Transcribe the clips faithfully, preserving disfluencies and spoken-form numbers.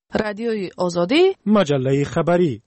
رادیوی آزادی، مجله خبری.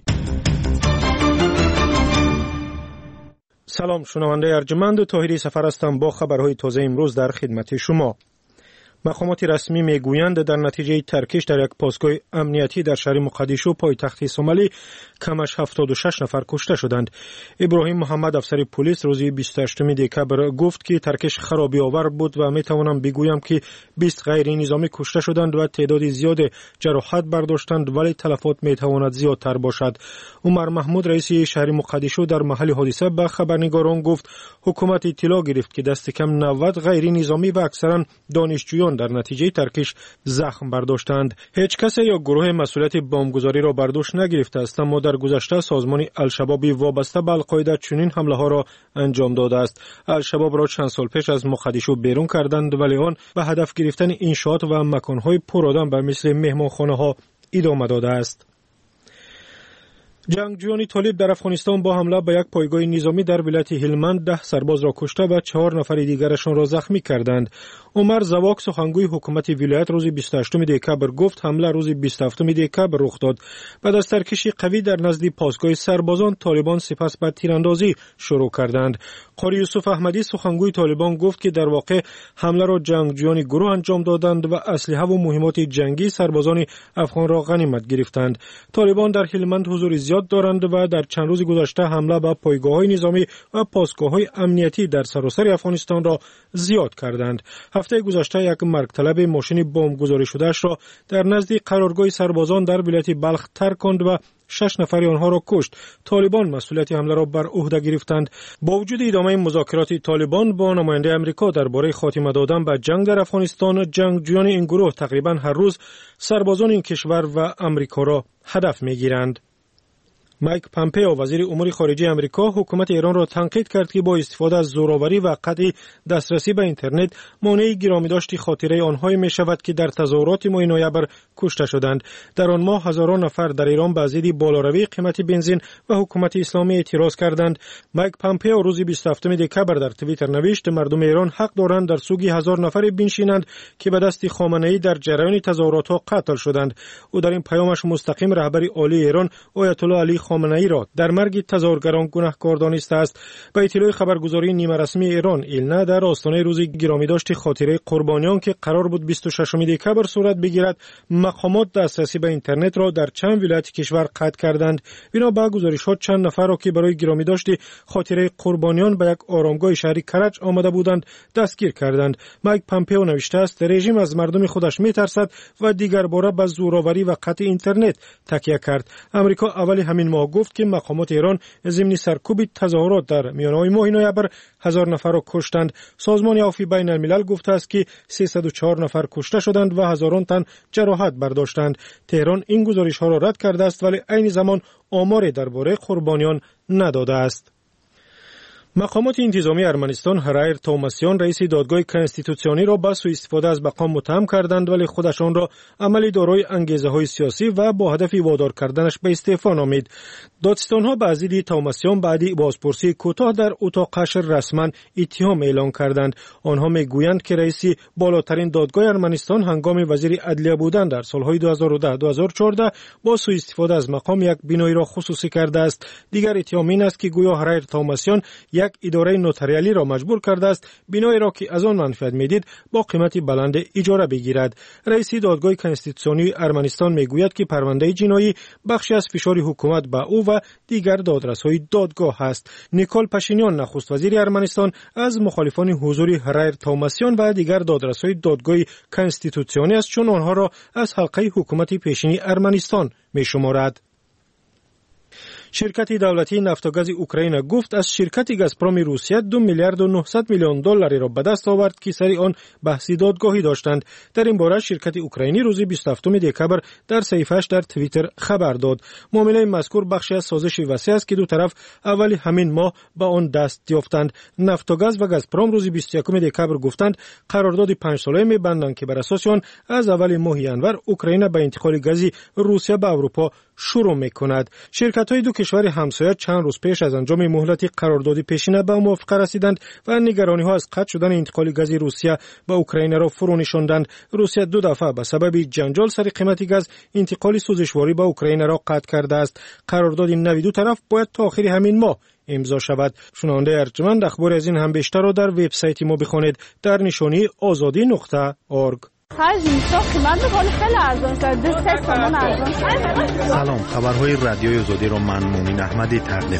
سلام شنونده ارجمند، طاهری سفر هستم با خبرهای تازه امروز در خدمت شما. مقامات رسمی میگویند در نتیجه ترکش در یک پاسگاه امنیتی در شهر مقدیشو پایتخت سومالی کمش هفتاد و شش نفر کشته شدند. ابراهیم محمد افسر پلیس روز بیست و هشتم دکبر گفت که ترکش خرابی آور بود و می توانم بگویم که بیست غیر نظامی کشته شدند و تعداد زیاد جراحت برداشتند، ولی تلفات می تواند زیادتر باشد. عمر محمود رئیس شهر مقدیشو در محل حادثه به خبرنگاران گفت حکومت اطلاع گرفت که دست کم نود غیر نظامی و اکثرا دانشجویان در نتیجه ترکش زخم برداشتند. هیچ کس یا گروه مسئولیت بمبگذاری را بر دوش نگرفته است، اما در گذشته سازمان الشباب وابسته به القاعده چنین حمله ها را انجام داده است. الشباب را چند سال پیش از مقدیشو بیرون کردند، ولی آن به هدف گرفتن انشاءات و مکانهای پرآدم به مثل مهمانخانه ها ادامه داده است. جنگجویان طالب در افغانستان با حمله به یک پایگاه نظامی در ولایت هلمند ده سرباز را کشته و چهار نفر دیگرشان را زخمی کردند. عمر زواک سخنگوی حکومت ولایت روز بیست و هشتم دکبر گفت حمله روز بیست و هفتم دکبر رخ داد. بعد از ترکشی قوی در نزد پاسگاه سربازان، طالبان سپس به تیراندازی شروع کردند. قاری یوسف احمدی سخنگوی طالبان گفت که در واقع حمله را جنگجویان گروه انجام دادند و اسلحه و مهمات جنگی سربازان افغان را غنیمت گرفتند. طالبان در هلمند حضور زیاد دارند و در چند روز گذشته حمله به پایگاه‌های نظامی و پاسگاه‌های امنیتی در سراسر افغانستان را زیاد کردند. هفته گذشته یک مرگ طلب ماشین بمبگذاری شده‌اش را در نزد قرارگاه سربازان در ولایت بلخ ترک کند و شش نفر آنها را کشت. طالبان مسئولیت حمله را بر عهده گرفتند. با وجود ادامه مذاکرات طالبان با نماینده آمریکا درباره خاتمه دادن به جنگ در افغانستان، جنگجویان این گروه تقریبا هر روز سربازان این کشور و آمریکا را هدف می‌گیرند. مایک پامپئو وزیر امور خارجه آمریکا حکومت ایران را تنقید کرد که با استفاده از زورآوری و قطع دسترسی به اینترنت مانع گرامیداشت خاطره آنهایی می شود که در تظاهرات ماه نوامبر کشته شدند. در آن ماه هزاران نفر در ایران به ضد بالاروی قیمت بنزین و حکومت اسلامی اعتراض کردند. مایک پامپئو روز بیست و هفتم دکبر در توییتر نوشت مردم ایران حق دارند در سوگ هزار نفر بنشینند که به دست خامنه‌ای در جریان تظاهرات ها قتل شدند. او در این پیامش مستقیم رهبر عالی ایران آیت الله علی خامنه‌ای را در مرگ تظاهرگران گناهکار دانسته است. به اطلاع خبرگزاری نیمه رسمی ایران ایلنا در آستانه روز گرامیداشت خاطره قربانیان که قرار بود بیست و ششم دکبر صورت بگیرد، مقامات دسترسی به اینترنت را در چند ولایت کشور قطع کردند. بنا به گزارش‌ها چند نفر را که برای گرامیداشت خاطره قربانیان به یک آرامگاه شهری کرج آمده بودند دستگیر کردند. مایک پامپئو نوشته است رژیم از مردم خودش می‌ترسد و دیگر باره به زورآوری و قطع اینترنت تکیه کرد. آمریکا اول همین ماه گفت که مقامات ایران ضمن سرکوب تظاهرات در میانه ماه نوامبر هزار نفر را کشتند. سازمان عفو بین الملل گفته است که سیصد و چهار نفر کشته شدند و هزاران تن جراحت برداشتند. تهران این گزارش ها را رد کرده است، ولی عین زمان آماری درباره قربانیان نداده است. مقامات انتظامی ارمنستان هرایر توماسیان رئیس دادگاه کنستیتوسیونی را به سوء استفاده از مقام متهم کردند، ولی خودشان را عملی دارای انگیزه‌های سیاسی و با هدف وادار کردنش به استعفا نامید. دادستان‌ها به ضد توماسیان بعد بازپرسی کوتاه در اتاقش رسما اتهام اعلام کردند. آنها میگویند که رئیس بالاترین دادگاه ارمنستان هنگام وزیر عدلیه بودن در سالهای دو هزار و ده تا دو هزار و چهارده با سوء استفاده از مقام یک بینایی را خصوصی کرده است. دیگر اتهام این است که گویا هرایر توماسیان یک اداره نوتاریالی را مجبور کرده است بینایی را که از آن منفعت میدید با قیمت بلند اجاره بگیرد. رئیس دادگاه کنستیتوسیونی ارمنستان میگوید که پرونده جنایی بخشی از فشار حکومت به او و دیگر دادرس‌های دادگاه است. نیکول پاشینیان نخست وزیر ارمنستان از مخالفان حضور هرایر توماسیان و دیگر دادرس‌های دادگاه کنستیتوسیونی است، چون آنها را از حلقه حکومت پیشینی ارمنستان میشمارد. شرکت دولتی نفت و گاز اوکراین گفت از شرکت گازپروم روسیه دو میلیارد و نهصد میلیون دلاری را به دست آورد که سری آن بحثی دادگاهی داشتند. در این باره شرکت اوکراینی روز بیست و هفتم دکبر در صفحه‌اش در توییتر خبر داد. معامله مذکور بخشی از سازش وسیع است که دو طرف اول همین ماه با آن دست یافتند. نفت و گاز و گازپروم روز بیست و یکم دکبر گفتند قرارداد پنج ساله می‌بندند که بر اساس آن از اول ماه ژانویه اوکراین به انتقال گاز روسیه به اروپا شروع می‌کند. شرکت‌های دو کشور همسایه چند روز پیش از انجام مهلت قرارداد پیشینه به موافقه رسیدند و نگرانی‌ها از قطع شدن انتقال گاز روسیه به اوکراین را فرو نشاندند. روسیه دو دفعه به سبب جنجال سر قیمت گاز انتقال سوزشواری به اوکراین را قطع کرده است. قرارداد این دو طرف باید تا آخر همین ماه امضا شود. شنونده ارجمند اخبار از این هم بیشتر را در وبسایت ما بخوانید در نشانی آزادی نقطه اورگ. سلام، خبرهای رادیوی آزادی را من مومن احمدی تقدیم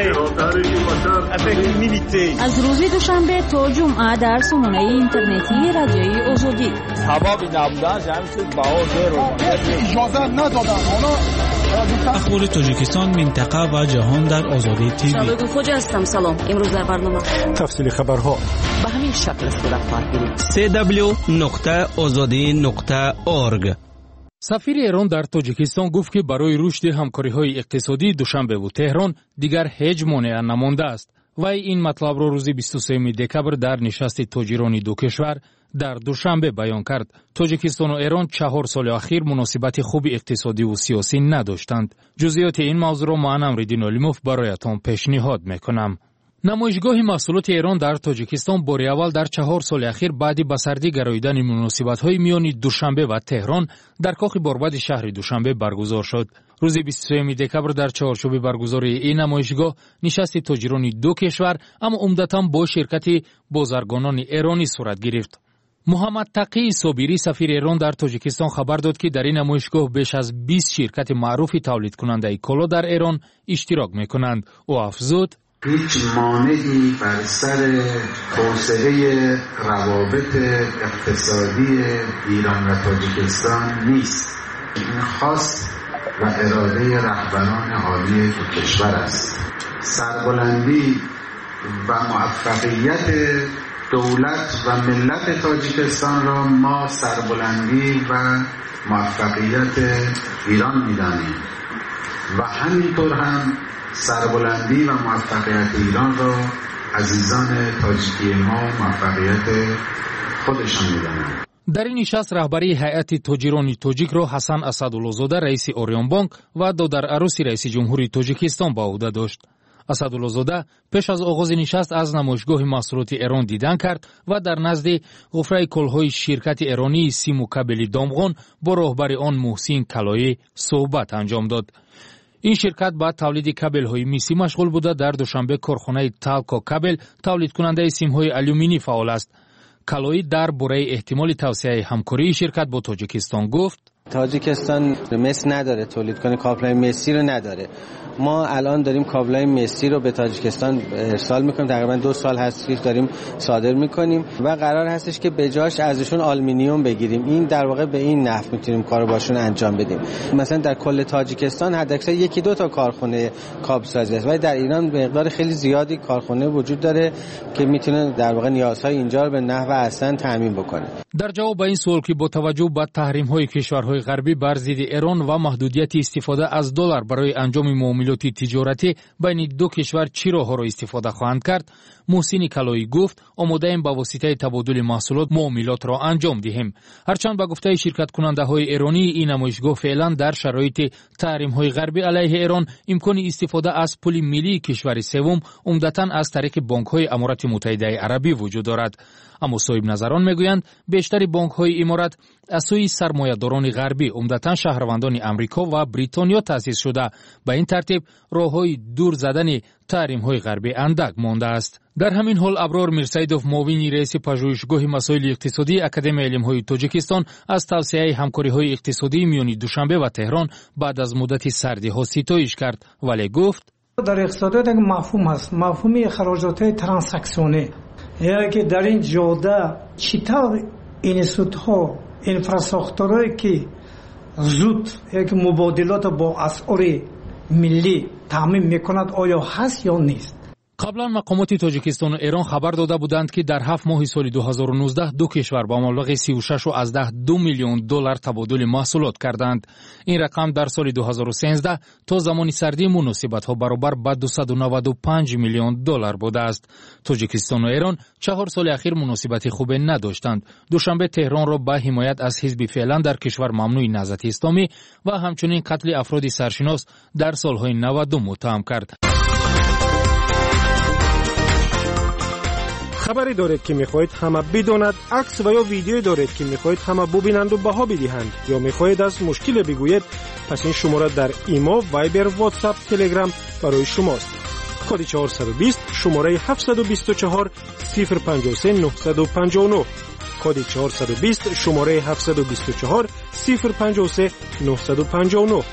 می‌کنم. از روز دوشنبه تا جمعه در سامانه اینترنتی رادیوی آزادی. حبابی نبودن جمعیت باور اجازه ندادن. اخبار تاجیکستان، منطقه و جهان در آزادی تیوی. شبکه خوجا هستم. سلام. امروز در برنامه تفصیل خبرها به همین شکل صورت خواهد گرفت. سی دبلیو نقطه آزادی نقطه اورگ. سفیر ایران در تاجیکستان گفت که برای رشد همکاری‌های اقتصادی دوشنبه و تهران دیگر هیچ مانع نمانده است. و این مطلب را روز بیست و سوم دکبر در نشست تاجران دو کشور در دوشنبه بیان کرد. تاجیکستان و ایران چهار سال اخیر مناسبت خوب اقتصادی و سیاسی نداشتند. جزئیات این موضوع را من امردین علیموف برایتان پیشنهاد میکنم. نمایشگاه محصولات ایران در تاجیکستان بار اول در چهار سال اخیر بعد به سردی گراییدن مناسبت‌های میان دوشنبه و تهران در کاخ باربد شهر دوشنبه برگزار شد. روز بیست و سوم دکبر در چهارچوب برگزاری این نمایشگاه نشست تاجران دو کشور اما عمدتاً با شرکت بازرگانان ایرانی صورت گرفت. محمد تقی صابری سفیر ایران در تاجیکستان خبر داد که در این نمایشگاه بیش از بیست شرکت معروف تولید کننده کالا در ایران اشتراک می‌کنند. او افزود: هیچ مانعی بر سر توسعه روابط اقتصادی ایران و تاجیکستان نیست. این خواست و اراده رهبران عالی دو کشور است. سربلندی و موفقیت دولت و ملت تاجیکستان را ما سربلندی و موفقیت ایران می‌دانیم و همینطور هم سربلندی و موفقیت ایران را عزیزان تاجیکی ما موفقیت خودشان می‌دانند. در این نشست رهبری هیئت تاجران تاجیک را حسن اسدالله‌زاده رئیس اوریون بانک و دادر عروسی رئیس جمهوری تاجیکستان به عهده داشت. اسدالله‌زاده پیش از آغاز نشست از نمایشگاه محصولات ایران دیدن کرد و در نزد غفره کالهای شرکت ایرانی سیم و کابلی دامغان با راهبر آن محسن کلایی صحبت انجام داد. این شرکت با تولید کابل‌های میسی مشغول بوده. در دوشنبه کارخانه تالکو کابل تولید کننده سیم‌های آلومینی فعال است. کلایی در باره احتمال توسعه همکاری شرکت با تاجیکستان گفت: تاجیکستان مس نداره، تولید کنه کابل‌های مسی رو نداره. ما الان داریم کابل‌های مسی رو به تاجیکستان ارسال میکنیم، تقریبا دو سال هست که داریم صادر میکنیم و قرار هستش که به جاش ازشون آلومینیوم بگیریم. این در واقع به این نحو میتونیم کارو باشون انجام بدیم. مثلا در کل تاجیکستان حداکثر یکی دو تا کارخونه کابل سازی است، ولی در ایران مقدار خیلی زیادی کارخونه وجود داره که میتونه در واقع نیازهای اینجا رو به نحو احسن تامین بکنه. در جواب به این سوال که با توجه به تحریم‌های کشورهای غربی بر ضد ایران و محدودیت استفاده از دلار برای انجام معاملات تجارتی بین دو کشور چه راه‌ها را استفاده خواهند کرد، محسن کلایی گفت آماده ایم با واسطه تبادل محصولات معاملات را انجام دهیم. هرچند به گفته شرکت کننده های ایرانی این نمایشگاه فعلا در شرایط تحریم های غربی علیه ایران امکان استفاده از پول ملی کشور سوم عمدتاً از طریق بانک های امارات متحده عربی وجود دارد. اما صاحب نظران میگویند بیشتر بانک های امارات از سوی سرمایه‌داران غربی عمدتاً شهروندان امریکا و بریتانیا تأسیس شده. به این ترتیب راه‌های دور زدن تحریم‌های غربی اندک مانده است. در همین حال ابرار میرسیدوف معاون رئیس پژوهشگاه مسائل اقتصادی اکادمی علم‌های تاجیکستان از توسعه همکاری‌های اقتصادی میان دوشنبه و تهران بعد از مدت سردی‌ها ستایش کرد ولی گفت در اقتصادیات یک مفهوم هست، مفهوم اخراجات ترانزاکسیونی، یعنی که در این جاده چطور اینستیتوت‌ها اینفراستراکچوری که زود یک مبادلات با اسعار ملی تامین میکند آیا هست یا نیست. قبلا مقامات تاجیکستان و ایران خبر داده بودند که در هفت ماه سال دو هزار و نوزده دو کشور با مبلغ سی و شش و از ده دو میلیون دلار تبادل محصولات کردند. این رقم در سال دو هزار و سیزده تا زمان سردی مناسبت ها برابر به دویست و نود و پنج میلیون دلار بوده است. تاجیکستان و ایران چهار سال اخیر مناسبت خوب نداشتند. دوشنبه تهران را به حمایت از حزب فعلا در کشور ممنوع نهضت اسلامی و همچنین قتل افراد سرشناس در سالهای نود متهم کرد. خبری دارید که میخواهید همه بداند، عکس و یا ویدیو دارید که میخواهید همه ببینند و بها بدهند، یا میخواهید از مشکل بگویید، پس این شماره در ایما، وایبر، واتساپ، تلگرام برای شماست. کد چهارصد و بیست شماره هفتصد و بیست و چهار صفر پنجاه و سه نهصد و پنجاه و نه. کد چهارصد و بیست شماره هفتصد و بیست و چهار صفر پنجاه و سه نهصد و پنجاه و نه.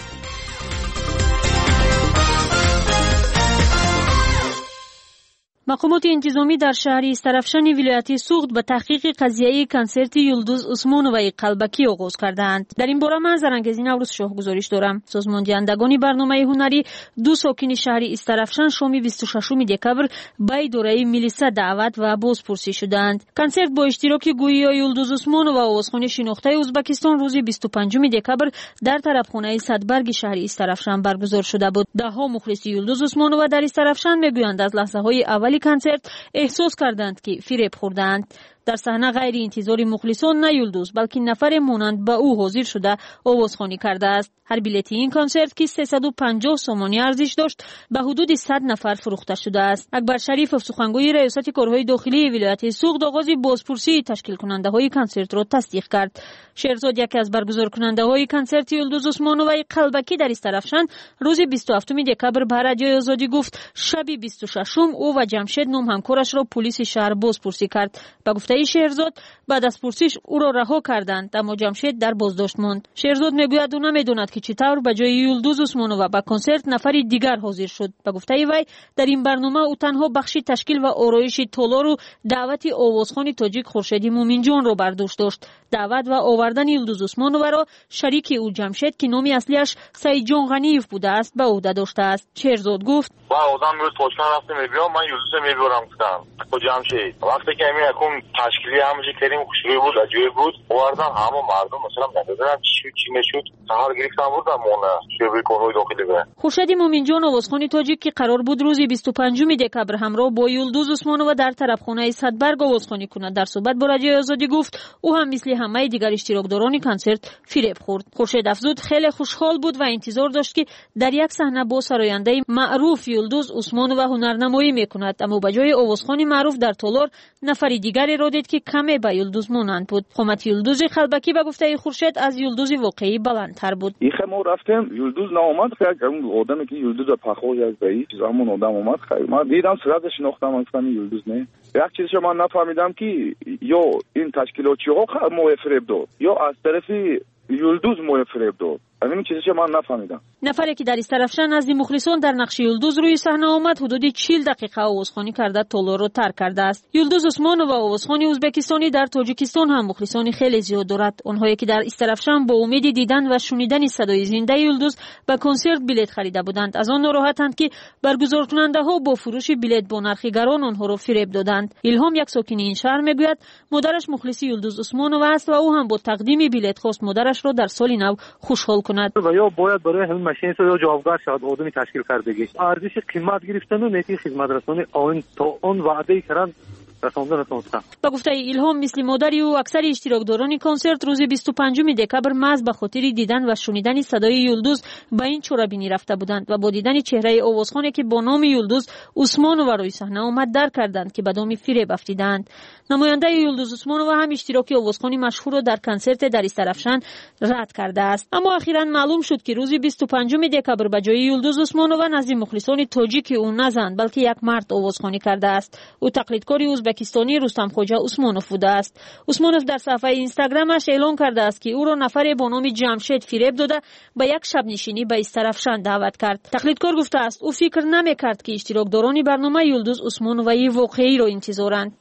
مقامات انتظامی در شهر استرافشان ولایت سوخت به تحقیق قضیه کنسرت یلدوز عثمانوی قلبکی آغاز کردند. در این باره من زرنگزی نوروز شاه گزارش دارم. سازماندهندگان برنامه هنری دو ساکن شهر استرافشان شام بیست و ششم دکبر به دوره ملیسا دعوت و بازپرسی شدند. کنسرت با اشتراک گویی یلدوز عثمانو و آوازخوان شناخته ازبکستان روز بیست و پنجم دکبر در طرفخانه صدبرگ شهر استرافشان برگزار شده بود. ده ها مخلص یلدوز عثمانو در استرافشان میگویند از لحظه های اولی کنسرت احساس کردند که فریب خوردند. در صحنه غیر انتظار مخلصان نه یلدوز بلکه نفر مانند به او حاضر شده آوازخوانی کرده است. هر بلیت این کنسرت که سیصد و پنجاه سومانی ارزش داشت به حدود صد نفر فروخته شده است. اکبر شریف سخنگوی ریاست کارهای داخلی ولایت سوخت آغاز بازپرسی تشکیل کننده های کنسرت را تصدیق کرد. شهرزاد یکی از برگزار کننده های کنسرت یلدوز عثمانوی قلبکی در استرافشان روز بیست و هفتم دکبر به رادیوی آزادی گفت شب بیست و ششم او و جمشید نام همکارش را پلیس شهر بازپرسی کرد. به گفته شهرزاد بعد از پرسش او را رها کردند اما جمشید در بازداشت ماند. شهرزاد میگوید او نمیداند که چطور به جای یلدوز عثمانوی به کنسرت نفری دیگر حاضر شد. به گفته وی در این برنامه او تنها بخش تشکیل و آرایش تالار و دعوت آوازخوان تاجیک خورشید مومنجان را برداشت داشت. دعوت و آوردن یلدوز عثمانوی را شریک او جمشید که نام اصلیش سعید جان غنیف بوده است به عهده داشته است. شهرزاد گفت با آدم میاد پشتن رفته میبیام من یلدوز میبرم گفتم با جمشید وقتی که همین اکم تشکیلی همشه کردیم خوشوی بود عجیب بود آوردن همه مردم مثلا ندادن چی چی نشد سهار گرفتن بود مونه شبیه کارهای داخلی به خورشید مومنجان آوازخوان تاجیک که قرار بود روز بیست و پنجم دکبر همراه با یلدوز عثمانوی در طرفخانه صدبرگ آوازخوانی کند در صحبت با رادیوی آزادی گفت او هم مثل همه دیگر اشتراکداران کنسرت فریب خورد. خورشید افزود خیلی خوشحال بود و انتظار داشت که در یک صحنه با سراینده معروف یلدوز عثمانوی هنرنمایی میکند اما به جای آوازخوان معروف در تالار نفر دیگری را دید که کمی به یلدوز مانند بود. قامت یلدوز قلبکی به گفته خورشید از یلدوز واقعی بلندتر بود. این ما رفتیم یلدوز نامد خیلی اون آدمی که یلدوز پخوی از بایی همون آدم اومد خیلی من دیدم صورتش شناختم اصلا یلدوز نه. یک چیزی من نفهمیدم که یا این تشکیلاتچی ها مو فریب داد یا از طرفی یلدوز مو فریب داد. همین چیزی که من نفهمیدم. نفری که در استرافشان از مخلصان در نقش یلدوز روی صحنه آمد حدود چهل دقیقه آوازخوانی کرده تالار را ترک کرده است. یلدوز عثمانوی و آوازخوان ازبکستانی در تاجیکستان هم مخلصان خیلی زیاد دارد. آنهایی که در استرافشان با امید دیدن و شنیدن صدای زنده یلدوز به کنسرت بلیط خریده بودند از آن ناراحتند که برگزار کننده ها با فروش بلیط با نرخ گران آنها را فریب دادند. الهام یک ساکن این شهر میگوید مادرش مخلص یلدوز عثمانوی است و او هم با تقدیم بلیط خواست مادرش را در سال نو خوشحال کند. و یا باید برای همین ماشین یا جوابگار شود آدمی تشکیل کردگی ارزش قیمت گرفتن و نیتی خدمت رسانی آن تا آن وعده کردن رساندن نتونستن. با گفته الهام مثل مادری و اکثر اشتراکداران کنسرت روز بیست و پنجم دکبر محض به خاطر دیدن و شنیدن صدای یلدوز به این چورابینی رفته بودند و با دیدن چهره آوازخوانی که با نام یلدوز عثمانوی روی صحنه آمد درک کردند که به دام فریب افتیدند. نماینده یلدوز عثمانوی هم اشتراک آوازخوانی مشهور را در کنسرت در استرافشان رد کرده است. اما اخیراً معلوم شد که روز بیست و پنجم دکبر به جای یلدوز عثمانوی نزد مخلصان تاجیک او نزند بلکه یک مرد آوازخوانی کرده است. او تقلیدکار ازبکستانی رستم خوجا عثمانوف بوده است. عثمانوف در صفحه اینستاگرامش اعلام کرده است که او را نفر با نام جمشید فریب داده به یک شب نشینی به استرافشان دعوت کرد. تقلیدکار گفته است او فکر نمی‌کرد که اشتراکداران برنامه یلدوز عثمانوی واقعی را انتظارند.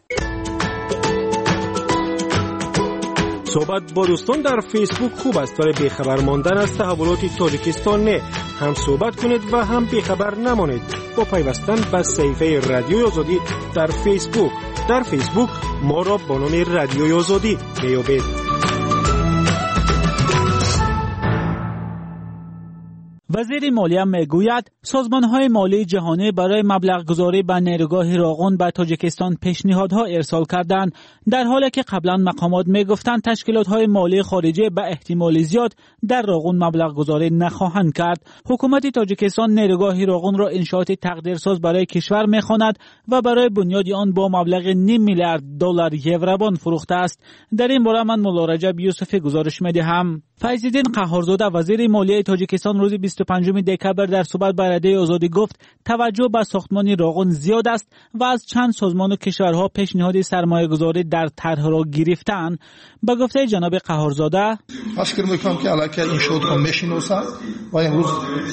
صحبت با دوستان در فیسبوک خوب است ولی بیخبر ماندن از تحولات تاجیکستان نه. هم صحبت کنید و هم بیخبر نمانید با پیوستن به صفحه رادیوی آزادی در فیسبوک. در فیسبوک ما را با نام رادیوی آزادی میابید. وزیر مالیه میگوید سازمان‌های مالی جهانی برای مبلغ گذاری به نیروگاه راغون به تاجیکستان پیشنهادها ارسال کردند، در حالی که قبلا مقامات میگفتند تشکیلات‌های مالی خارجی به احتمال زیاد در راغون مبلغ گذاری نخواهند کرد. حکومت تاجیکستان نیروگاه راغون را انشاءات تقدیرساز برای کشور می‌خواند و برای بنیاد آن با مبلغ نیم میلیارد دلار یوروبان فروخته است. در این باره من مولا رجب یوسفی گزارش می‌دهم. فیض‌الدین قهارزاده وزیر مالیه تاجیکستان روز بیست و پنجم دکبر در صحبت با رادیوی آزادی گفت توجه به ساختمان راغون زیاد است و از چند سازمان و کشورها پیشنهاد سرمایه‌گذاری در طرح را گرفتند. به گفته جناب قهارزاده فکر می‌کنم که علاقه این شد رو میشناسند و امروز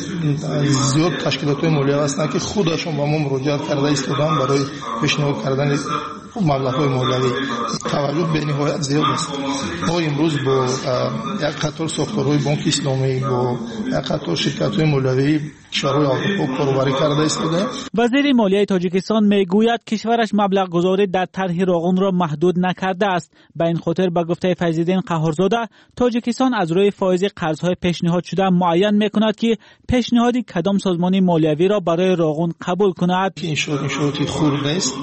زیاد تشکیلات مالیه هستند که خودشون با ما مراجعت کرده ایستادن برای پیشنهاد کردن مبلغ‌های مالیوی. توجه به نهایت زیاد است. ما امروز با یک قطار ساختارهای بانک اسلامی با یک قطار شرکت‌های مالیوی کشورهای آفریقا کاربری کرده ایستاده. وزیر مالیه تاجیکستان میگوید کشورش مبلغ گذاری در طرح راغون را محدود نکرده است. به این خاطر به گفته فیض‌الدین قهارزاده تاجیکستان از روی فایز قرض‌های پیشنهاد شده معین می‌کند که پیشنهادی کدام سازمان مالیوی را برای راغون قبول کند. این شروط این شروطی خورد است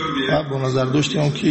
و با نظر داشتیم که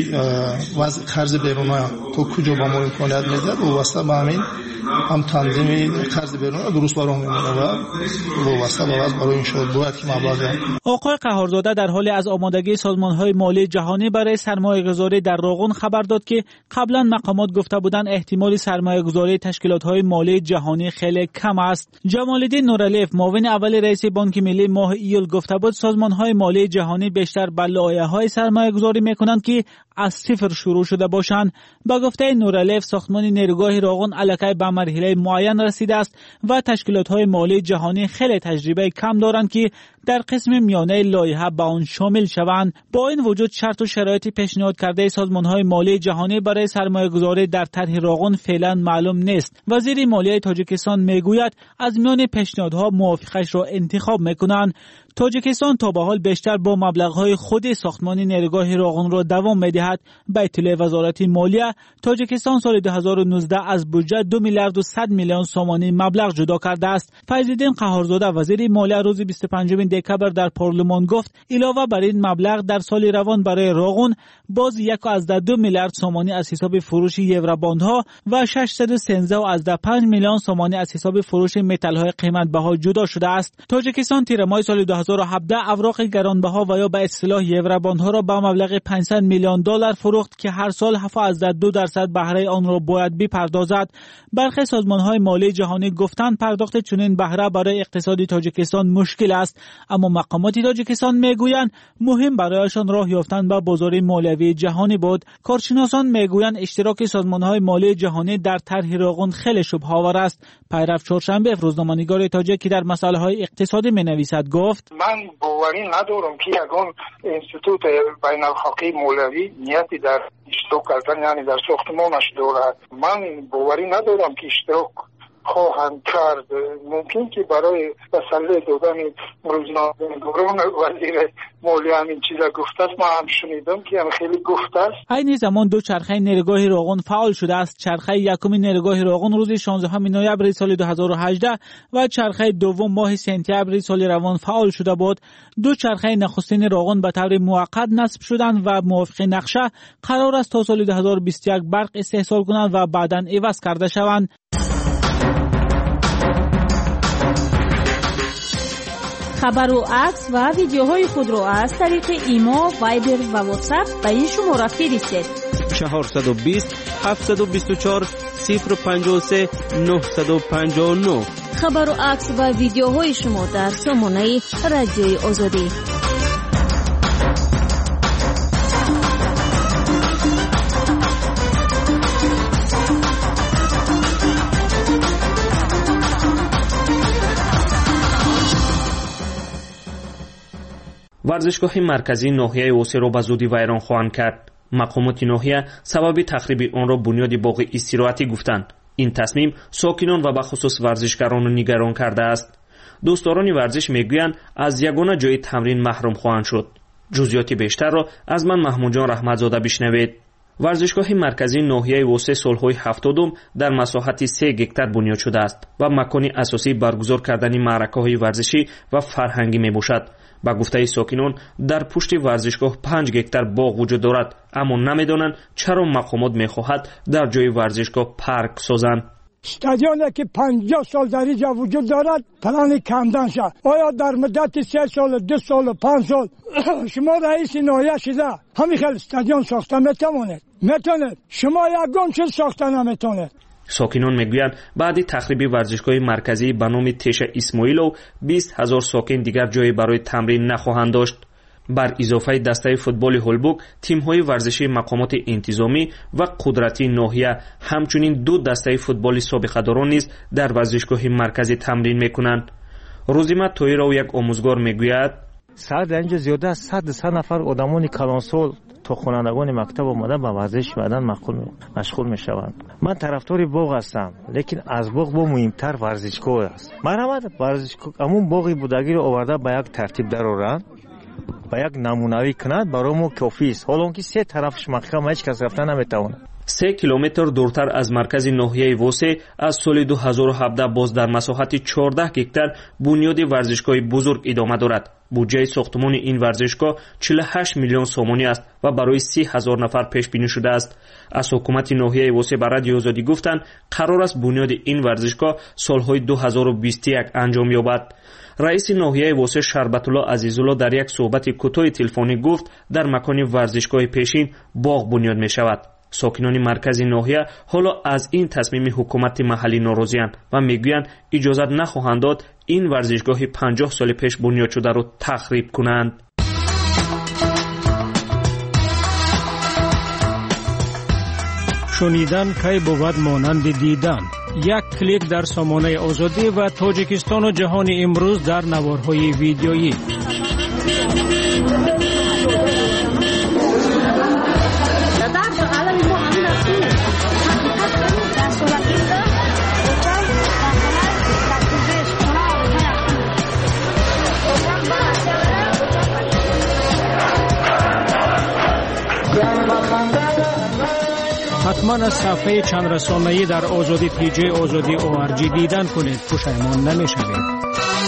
وضع قرض بیرونی تا کجا با ما امکانیت میده و واسطه به همین هم تنظیم قرض بیرونی درست برام میمونه و واسطه به وضع برای این شروط باید که مبلغ. آقای قهارزاده در حال از آمادگی سازمان‌های مالی جهانی برای سرمایه‌گذاری در راغون خبر داد که قبلا مقامات گفته بودند احتمال سرمایه‌گذاری تشکیلات‌های مالی جهانی خیلی کم است. جمال‌الدین نورعلیف معاون اول رئیس بانک ملی ماه ایول گفته بود سازمان‌های مالی جهانی بیشتر به لایحه‌های سرمایه‌گذاری می‌کنند که از صفر شروع شده باشند. با گفته نورعلیف ساختمان نیروگاه راغون الکی به مرحله معین رسیده است و تشکیلات‌های مالی جهانی خیلی تجربه کم دارند که در قسم میانه لایحه به آن شامل شوند. با این وجود شرط و شرایط پیشنهاد کرده سازمان‌های مالی جهانی برای سرمایه‌گذاری در طرح راغون فعلا معلوم نیست. وزیر مالیه تاجیکستان میگوید از میان پیشنهادها موافقش را انتخاب میکنند. تاجیکستان تا به حال بیشتر با مبلغ‌های خود ساختمان نیروگاه راغون را دوام می‌دهد. به اطلاع وزارت مالیه تاجیکستان سال دو هزار و نوزده از بودجه دو میلیارد و صد میلیون سومانی مبلغ جدا کرده است. فیض‌الدین قهارزاده وزیر مالیه روز بیست و پنجم دکبر در پارلمان گفت علاوه بر این مبلغ در سال روان برای راغون باز یک و دو میلیارد سومانی از حساب فروش یوروباندها و ششصد و سیزده و پنج میلیون سومانی از حساب فروش متال‌های قیمت بها جدا شده است. تاجیکستان تیر ماه سال دو هزار و هفده اوراق گرانبها و یا به اصطلاح یوروباندها را به مبلغ پانصد میلیون دلار فروخت که هر سال هفت و دو درصد بهره آن را باید بپردازد. برخی سازمان‌های مالی جهانی گفتند پرداخت چنین بهره برای اقتصاد تاجیکستان مشکل است، اما مقامات تاجیکستان میگویند مهم برایشان راه یافتن به بازار مالیوی جهانی بود. کارشناسان میگویند اشتراک سازمان‌های مالی جهانی در طرح راغون خیلی شبه‌آور است. پیرو چهارشنبه روزنامه‌نگار تاجیکی در مسائل اقتصادی می‌نویسد گفت من باوری ندارم که یگان انستیتوت بین‌الحقوقی مالیوی نیتی در اشتراک کردن یعنی در ساختمانش دارد. من باوری ندارم که اشتراک خواهند کرد. ممکن که برای تسلی دادن روزنامه‌نگاران وزیر مالیه همین چیزا گفته است. ما هم شنیدم که هم خیلی گفته است. این زمان دو چرخه نیروگاه راغون فعال شده است. چرخه یکم نیروگاه راغون روز شانزدهم نوامبر سال دو هزار و هجده و چرخه دوم ماه سپتامبر سال روان فعال شده بود. دو چرخه نخستین راغون به طور موقت نصب شدند و موافق نقشه قرار است تا سال دو هزار و بیست و یک برق استحصال کنند و بعداً عوض کرده شوند. خبر و عکس و ویدیوهای خود را از طریق ایما، وایبر و واتساپ به این شماره فرستید. چهارصد و بیست هفتصد و بیست و چهار صفر پنجاه و سه نهصد و پنجاه و نه. خبر و عکس و ویدیوهای شما در سامانه رادیوی آزادی. ورزشگاه مرکزی ناحیه اوسه را به زودی ویران خواهند کرد. مقامات ناحیه سبب تخریب آن را بنیاد باغ استراحتی گفتند. این تصمیم ساکنان و به خصوص ورزشکاران را نگران کرده است. دوستداران ورزش میگویند از یگانه جای تمرین محروم خواهند شد. جزئیات بیشتر را از من محمود جان رحمتزاده بشنوید. ورزشگاه مرکزی ناحیه وسه صلح‌های هفتادم در مساحت سه گکتار بنیاد شده است و مکانی اساسی برگزار کردن معرکه‌های ورزشی و فرهنگی میباشد. با گفته ساکنان در پشت ورزشگاه پنج گکتار باغ وجود دارد، اما نمیدانند چرا مقامات میخواهد در جای ورزشگاه پارک سازند. استادیونی که پنجاه سال در اینجا وجود دارد پلان کمدن شد. آیا در مدت سه سال، دو سال، پنج سال شما رئیس ناحیه شده همین خیلی استادیون ساخته میتوانید؟ میتونید. شما یگان چیز ساخته نمیتونید. ساکنان میگویند بعد تخریب ورزشگاه مرکزی به نام تیش اسماعیلو بیست هزار ساکن دیگر جایی برای تمرین نخواهند داشت. بر اضافه دسته فوتبال هولبوک، تیم‌های ورزشی مقامات انتظامی و قدرتی ناحیه همچنین دو دسته فوتبال سابقه‌داران نیز در ورزشگاه مرکزی تمرین میکنند. روزیمت تویرو یک آموزگار میگوید صد اینجا زیاده از صد صد نفر آدمانی کلانسال تا خوانندگان مکتب آمدن به ورزش بدن مشغول میشوند. من طرفدار باغ هستم، لیکن از باغ با مهمتر ورزشگاه است. مرحمت ورزشگاه همون باغی بودگی رو آورده به یک ترتیب درآورند، با یک نمونه‌ای کند برای ما کافی است. حالا که سه طرفش مخکم هیچ کس رفتن نمیتواند. سه کیلومتر دورتر از مرکز ناحیه وسه از سال دو هزار و هفده باز در مساحت چهارده گکتار بنیاد ورزشگاه بزرگ ادامه دارد. بودجه ساختمان این ورزشگاه چهل و هشت میلیون سومانی است و برای سی هزار نفر پیش بینی شده است. از حکومت ناحیه وسه برای رادیو آزادی گفتند قرار است بنیاد این ورزشگاه سالهای دو هزار و بیست و یک انجام یابد. رئیس ناحیه وسه شربت الله عزیزالله در یک صحبت کوتاه تلفنی گفت در مکان ورزشگاه پیشین باغ بنیاد می شود. ساکنان مرکز ناحیه حالا از این تصمیم حکومت محلی ناراضی‌اند و میگویند اجازه نخواهند داد این ورزشگاه پنجاه سال پیش بنیاد شده را تخریب کنند. شنیدن کی بود مانند دیدن. یک کلیک در سامانه آزادی و تاجیکستان و جهان امروز در نوارهای ویدیویی. حتما از صفحه چند رسانه‌ای در آزادی پی جی آزادی او آر جی دیدن کنید، پشیمان نمی‌شوید.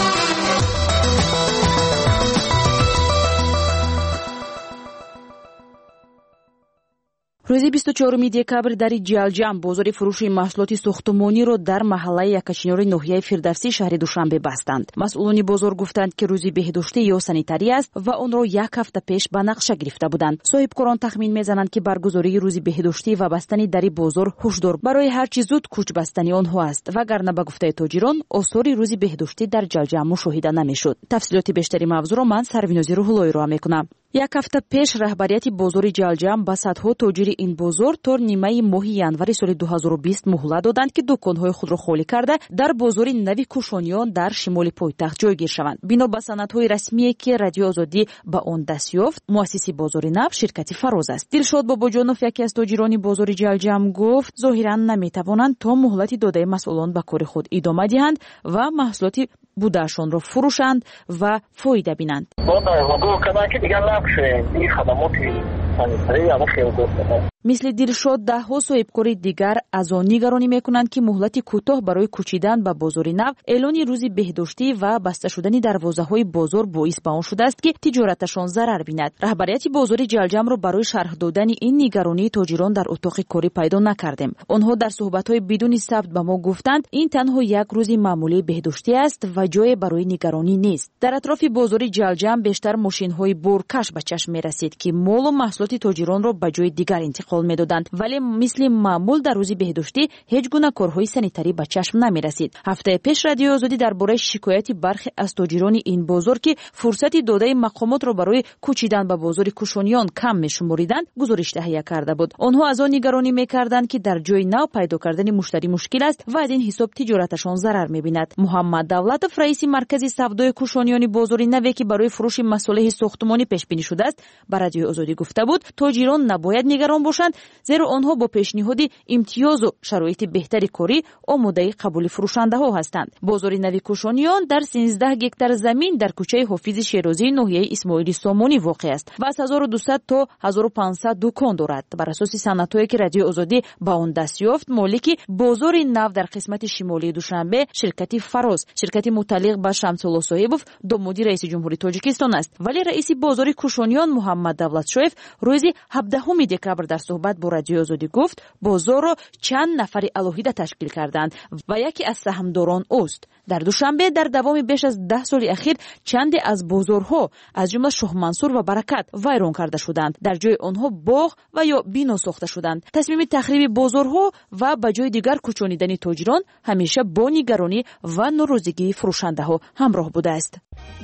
روزی بیست و چهارم دکبر در جلجم بازار فروش محصولات ساختمانی را در محله یکچینار ناحیه فردوسی شهر دوشنبه بستند. مسئولان بازار گفتند که روزی بهداشتی یا سانیتاری است و آن را یک هفته پیش به نقشه گرفته بودند. صاحبکاران تخمین میزنند که برگزاری روزی بهداشتی و بستنی در بازار هشدار برای هر چیز زود کوچ بستنی آنها است، وگرنه به گفته تاجران آثار روزی بهداشتی در جلجم مشاهده نمیشد. تفصیلات بیشتری موضوع را من سروینازی روح‌اللهی را میکنم. یک هفته پیش رهبریت بازار جلجم به صدها تاجر این بازار تا نیمه ماه ینور سال دو هزار و بیست مهلت دادند که دکان‌های خود را خالی کرده در بازار نوی کوشانیان در شمال پایتخت جایگیر شوند. بنا به سندهای رسمی که رادیو آزادی به آن دست یافت، مؤسس بازار نو شرکت فراز است. دلشاد باباجانوف یکی از تاجران بازار جلجم گفت ظاهرا نمیتوانند تا مهلت داده مسئولان به کار خود ادامه دهند و محصولات بودهشان را فروشند و فایده بینند. مثل دلشاد ده ها صاحبکار دیگر از آن نگرانی میکنند که مهلت کوتاه برای کوچیدن به بازار نو، اعلان روزی بهداشتی و بسته شدن دروازه های بازار باعث به آن شده است که تجارتشان ضرر بیند. رهبریت بازار جلجم را برای شرح دادن این نگرانی تاجران در اتاق کاری پیدا نکردیم. آنها در صحبت های بدون ثبت به ما گفتند این تنها یک روزی معمولی بهداشتی است و جای برای نگرانی نیست. در اطراف بازار جلجم بیشتر ماشین های بورکش به چشم می رسید که مال و محصولات تاجران را به جای دیگر انتقال می دادند، ولی مثل معمول در روزی بهداشتی هیچ گونه کارهای سانیتاری به چشم نمی رسید. هفته پیش رادیو آزادی درباره شکایت برخی از تاجران این بازار که فرصت داده مقامات را برای کوچیدن به بازار کوشانیان کم می شماریدند گزارش تهیه کرده بود. آنها از آن نگرانی می کردند که در جای نو پیدا کردن مشتری مشکل است و از این حساب تجارتشان ضرر می بیند. محمد دولتов رئیس مرکز سودای کوشانیان بازار نوی که برای فروش مسئله ساختمانی پیش بینی شده است، به رادیو آزادی گفته بود تاجران نباید نگران باشند باشند، زیرا آنها با پیشنهاد امتیاز و شرایط بهتری کاری آماده قبول فروشنده ها هستند. بازار نوی کوشانیان در سیزده هکتار زمین در کوچه حافظ شیرازی ناحیه اسماعیل سامانی واقع است و از هزار و دویست تا هزار و پانصد دکان دارد. بر اساس سندهایی که رادیو آزادی با آن دست یافت، مالک بازار نو در قسمت شمالی دوشنبه شرکت فراز، شرکت متعلق به شمس‌الله صاحبوف دامادی رئیس جمهوری تاجیکستان است. ولی رئیس بازار کوشانیان محمد دولتشویف روز هفدهم دکبر در صحبت با رادیو آزادی گفت بازار را چند نفر الهیده تشکیل کردند و یکی از سهامداران اوست. در دوشنبه در دوام بیش از ده سال اخیر چند از بازارها از جمله شاه منصور و برکت ویران کرده شدند. در جای آنها باغ و یا بنا ساخته شدند. تصمیم تخریب بازارها و به جای دیگر کوچانیدن تاجران همیشه با نگرانی و ناراضگی فروشنده ها همراه بوده است.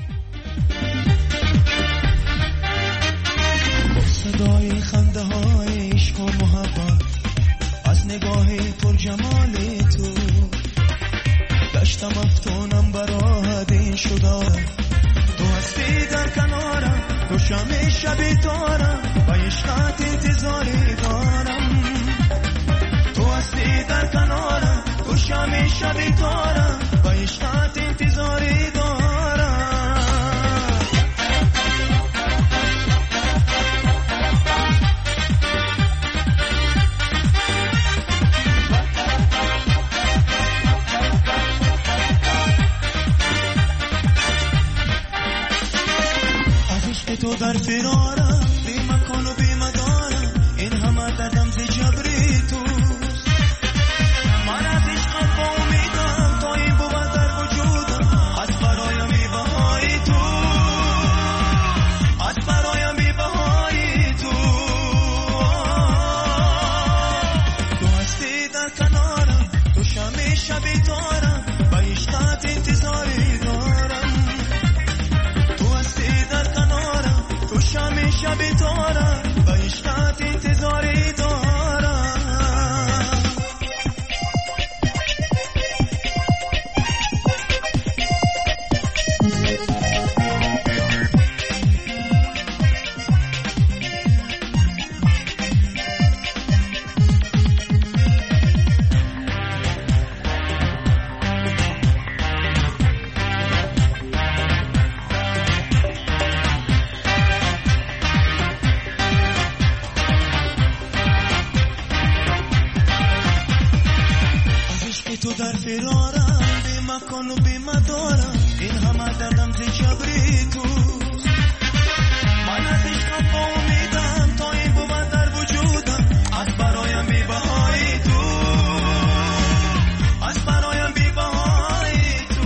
صدای خنده های عشق و محبت از نگاه پر جمال تو داشتم افتونم برای دین شده، تو هستی در کنارم، تو شم شبی تارم و عشقت انتظاری دارم. تو هستی در کنارم، تو شم شبی تارم و عشقت انتظاری دارم. تو در فرارم، بی مکان و بی مدارم، این همه دردم زی جبری توست. من از عشقم با امیدم تا این بود در وجودم، از برایم بی بهای تو، از برایم بی بهای تو. تو هستی در کنارم، تو شمی شبی تارم و عشقت انتظاری دارم. تو هستی در کنارم، تو شمی شبی تارم و عشقت انتظاری دارم. تو در فرارم، بی مکان و بی مدارم، این همه دردم زی جبری توست. من از عشقم با امیدم تا این بود در وجودم، از برایم بی بهای تو، از برایم بی بهای تو.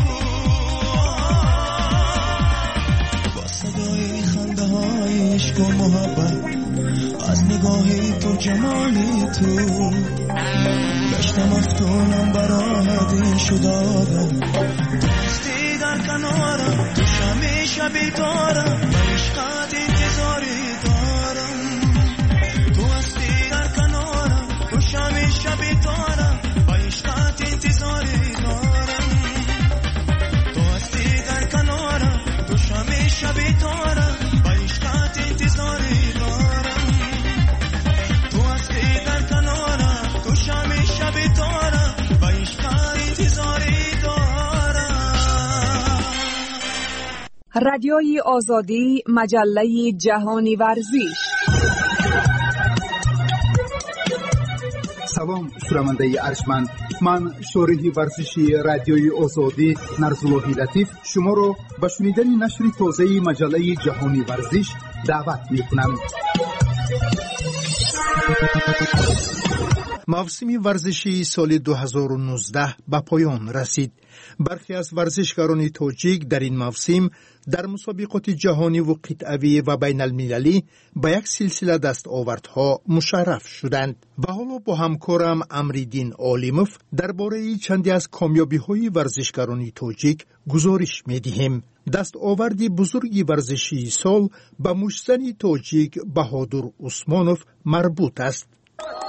با صدای خنده های عشق و محبت از نگاهی پر جمالی تو داشتم افتونم برای دین شدادم. تو هستی در کنارم، تو شمی شبی تارم و عشقت انتظاری دارم. تو هستی در کنارم، تو شمی شبی تارم و عشقت انتظاری دارم. تو هستی در کنارم، تو شمی شبی تارم و عشقت انتظاری دارم. تو هستی در کنارم، تو شمی شبی تارم و عشقت انتظاری دارم. رادیوی آزادی، مجله جهانی ورزش. سلام شنونده ارجمند، من شارح ورزشی رادیوی آزادی نرزاللهی لطیف شما را به شنیدن نشر تازه مجله جهانی ورزش دعوت می‌کنم. موسم ورزشی سال دو هزار و نوزده به پایان رسید. برخی از ورزشکاران تاجیک در این موسم در مسابقات جهانی و قطعه‌ای و بین المللی به یک سلسله دستاوردها مشرف شدند. و حالا با همکارم امریدین عالموف درباره چندی از کامیابی‌های ورزشکاران تاجیک گزارش می‌دهیم. دستاوردی بزرگی ورزشی سال به مشتزن تاجیک بهادر عثمانوف مربوط است.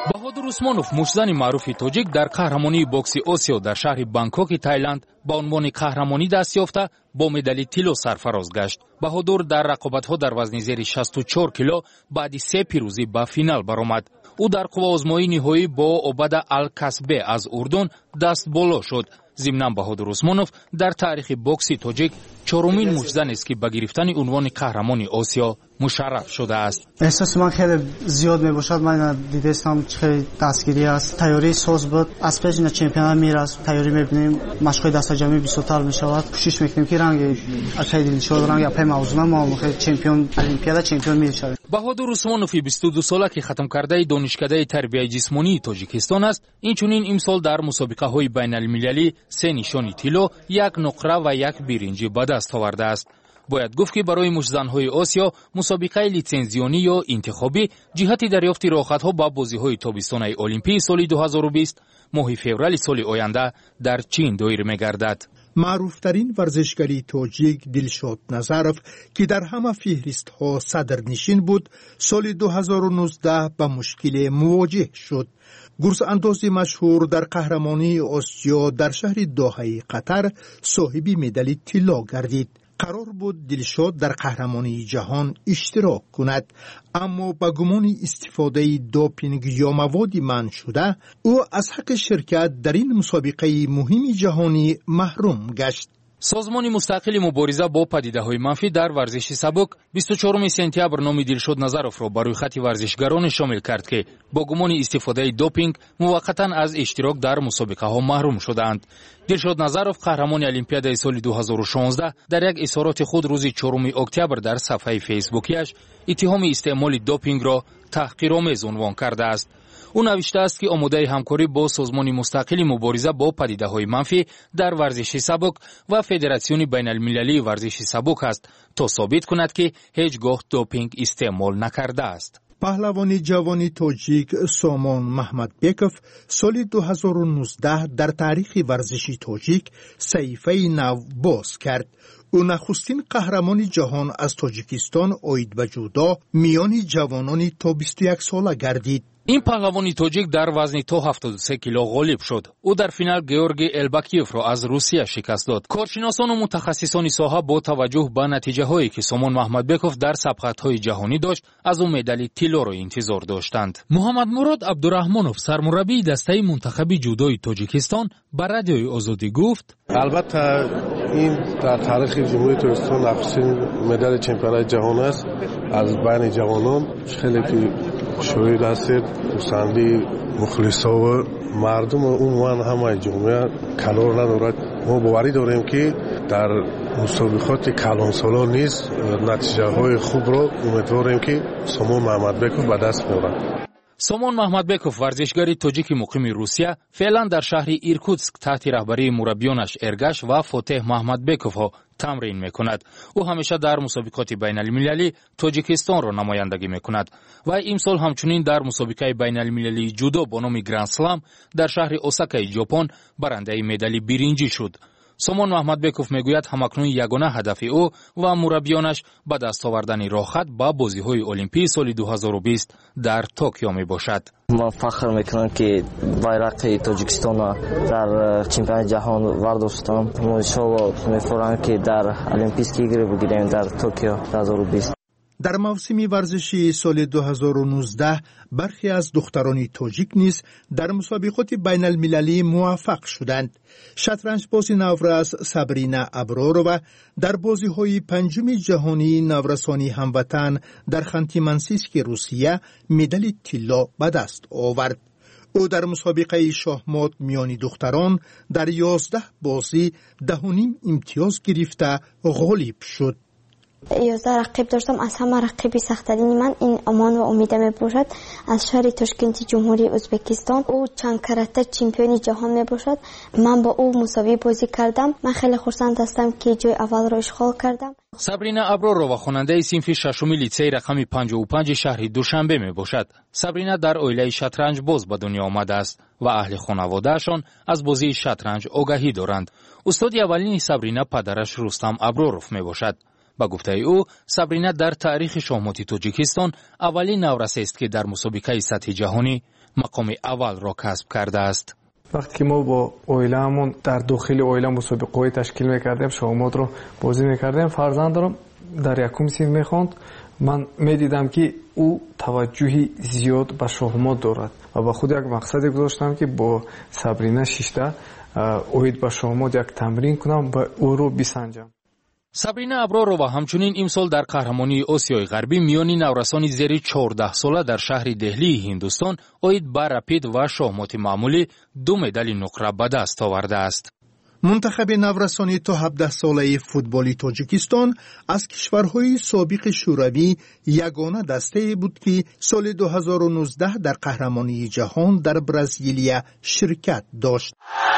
баҳодур усмонов мушзани маъруфи тоҷик дар қаҳрамонии бокси осиё дар шаҳри Бангкоки Таиланд ба унвони қаҳрамонӣ даст ёфта бо медали тилло сарфароз гашт. баҳодур дар рақобатҳо дар вазни зери шасту чор кило баъди се пирӯзӣ ба финал баромад. ӯ дар қувваозмоии ниҳоӣ бо Обада Ал-Касбе аз Урдун даст боло шуд. зимнан баҳодур усмонов дар таърихи бокси тоҷик чорумин мушзанест ки ба гирифтани унвони қаҳрамони осиё мушарраф шудааст. эҳсоси ман хеле зиёд мебошад. ман дидестам хеле дастгирӣ аст. тайёрии соз буд. аз пеш ина чемпионат мир аст тайёрӣ мебинем. машқҳои дастаҷамӣ бисёртар мешавад. кӯшиш мекунем ки ранги акай дилшод ранги апай мавзуна мо чемпион олимпиада чемпион мир шавем. баҳодур усмонови бисту ду сола ки хатмкардаи донишкадаи тарбияи ҷисмонии тоҷикистон аст, инчунин имсол дар мусобиқаҳои байналмилалӣ се нишони тилло, як нуқра ва як биринҷӣ ба даст овардааст. бояд гуфт ки барои мушзанҳои осиё мусобиқаи литсензионӣ ё интихобӣ ҷиҳати дарёфти роҳхатҳо ба бозиҳои тобистонаи олимпии соли ду ҳазору бист моҳи феврали соли оянда дар чин доир мегардад. маъруфтарин варзишгари тоҷик Дилшод Назаров ки дар ҳама фиҳристҳо садрнишин буд, соли ду ҳазору нуздаҳ ба мушкиле мувоҷиҳ шуд. гурзандози машҳур дар қаҳрамонии осиё дар шаҳри Доҳаи Қатар соҳиби медали тилло гардид. қарор буд Дилшод дар қаҳрамонии ҷаҳон иштирок кунад, аммо ба гумони истифодаи допинг ё маводи манъ шуда ӯ аз ҳаққи ширкат дар ин мусобиқаи муҳими ҷаҳонӣ маҳрум гашт. созмони мустақили мубориза бо падидаҳои манфӣ дар варзиши сабук бисту чорум сентябр номи Дилшод Назаровро ба рӯйхати варзишгароне шомил кард ки бо гумони истифодаи допинг муваққатан аз иштирок дар мусобиқаҳо маҳрум шудаанд. Дилшод Назаров қаҳрамони олимпиадаи соли ду ҳазору шонздаҳ дар як изҳороти худ рӯзи чоруми октябр дар сафҳаи фейсбукиаш иттиҳоми истеъмоли допингро таҳқиромез унвон кардааст. ӯ навиштааст ки омодаи ҳамкорӣ бо созмони мустақили мубориза бо падидаҳои манфӣ дар варзиши сабук ва Федератсиони байналмилалии варзиши сабук аст то собит кунад ки ҳеҷ гоҳ допинг истеъмол накардааст. паҳлавони ҷавони тоҷик Сомон Маҳмадбеков соли ду ҳазору нуздаҳ дар таърихи варзиши тоҷик саҳифаи нав боз кард. ӯ нахустин қаҳрамони ҷаҳон аз Тоҷикистон оид ба ҷудо миёни ҷавонони то бисту як сола гардид. ин паҳлавони тоҷик дар вазни то ҳафтоду се кило ғолиб шуд. ӯ дар финал Георгий Элбакиевро аз Русия шикаст дод. коршиносону мутахассисони соҳа бо таваҷҷӯҳ ба натиҷаҳое ки Сомон Маҳмадбеков дар сабқатҳои ҷаҳонӣ дошт, аз ӯ медали тиллоро интизор доштанд. Муҳаммадмурод Абдурахмонов, сармураббии дастаи мунтахаби ҷудои Тоҷикистон, ба радиои Озодӣ гуфт: албатта ин дар таърихи ҷумҳурии Тоҷикистон нахустин медали чемпионати ҷаҳон аст. аз байни ҷавонон хеле ки шоид ҳастед, хусанди мухлисову мардум умуман ҳамаи ҷомеа канор надорад. мо боварӣ дорем ки дар мусобиқоти калонсолон низ натиҷаҳои хубро умедворем ки Сомон Маҳмадбеков ба даст меорад. Сомон Маҳмадбеков, варзишгари тоҷики муқими Русия, феълан дар шаҳри Иркутск таҳти раҳбарии мураббиёнаш Эргаш ва Фотеҳ Маҳмадбековҳо тамрин мекунад. ӯ ҳамеша дар мусобиқоти байналмилалӣ Тоҷикистонро намояндагӣ мекунад. Вай имсол ҳамчунин дар мусобиқаи байналмилалии ҷудо бо номи Гранд Слам дар шаҳри Осакаи Ҷопон барандаи медали биринҷӣ шуд. Сомон Маҳмадбеков мегӯяд ҳамакнун ягона ҳадафи ӯ ва мураббиёнаш ба даст овардани роҳхат ба бозиҳои олимпии соли ду ҳазору бист дар Токио мебошад. ман фахр мекунам ки байрақи Тоҷикистонро дар чемпионати ҷаҳон вардоштам. мо иншоалло умедворам ки дар олимпийские игры бигирем дар Токио ду ҳазору бист. дар мавсими варзиши соли ду ҳазору нуздаҳ бархе аз духтарони тоҷик низ дар мусобиқоти байналмилалӣ муваффақ шуданд. шатранҷбози наврас Сабрина Абророва дар бозиҳои панҷуми ҷаҳонии наврасони ҳамватан дар Ханти-Мансийски Русия медали тилло ба даст овард. ӯ дар мусобиқаи шоҳмот миёни духтарон дар ёздаҳ бозӣ даҳуним имтиёз гирифта ғолиб шуд. ёздаҳ рақиб доштам. аз ҳама рақиби сахттарини ман ин Омон ва Умида мебошад аз шаҳри Тошкенти ҷумҳурии Ӯзбекистон. ӯ чандкарата чемпиони ҷаҳон мебошад. ман бо ӯ мусовӣ бозӣ кардам. ман хеле хурсанд ҳастам ки ҷои аввалро ишғол кардам. Сабрина Абророва хонандаи синфи шашуми литсеи рақами панҷоҳу панҷи шаҳри Душанбе мебошад. Сабрина дар оилаи шатранҷбоз ба дунё омадааст ва аҳли хонаводаашон аз бозии шатранҷ огаҳӣ доранд. устоди аввалини Сабрина падараш Рустам Аброров мебошад. ба гуфтаи ӯ, Сабрина дар таърихи шоҳмоти Тоҷикистон аввалин наврасест ки дар мусобиқаи сатҳи ҷаҳонӣ مقام اول را کسب کرده است. وقتی که ما با اویلمون در داخل اویلم مسابقه تشکیل میکردیم، شاهمات رو بازی میکردیم، فرزندم در یکم صنف میخواند. من میدیدم که او توجهی زیاد به شاهمات دارد و با خود یک مقصد گذاشتم که با صبرینه شیشته اوید به شاهمات یک تمرین کنم و او رو بسنجم. صبرینه ابرارова همچنین امسال در قهرمانی آسیای غربی میانی نورسان زیر چهارده ساله در شهر دهلی هندوستان اوید به رپید و شاهمات معمولی دو مدال نقره به دست آورده است. منتخب نورسانی تا هفده ساله فوتبالی تاجیکستان از کشورهای سابق شوروی یگانه دسته بود که سال دو هزار و نوزده در قهرمانی جهان در برزیلیا شرکت داشت.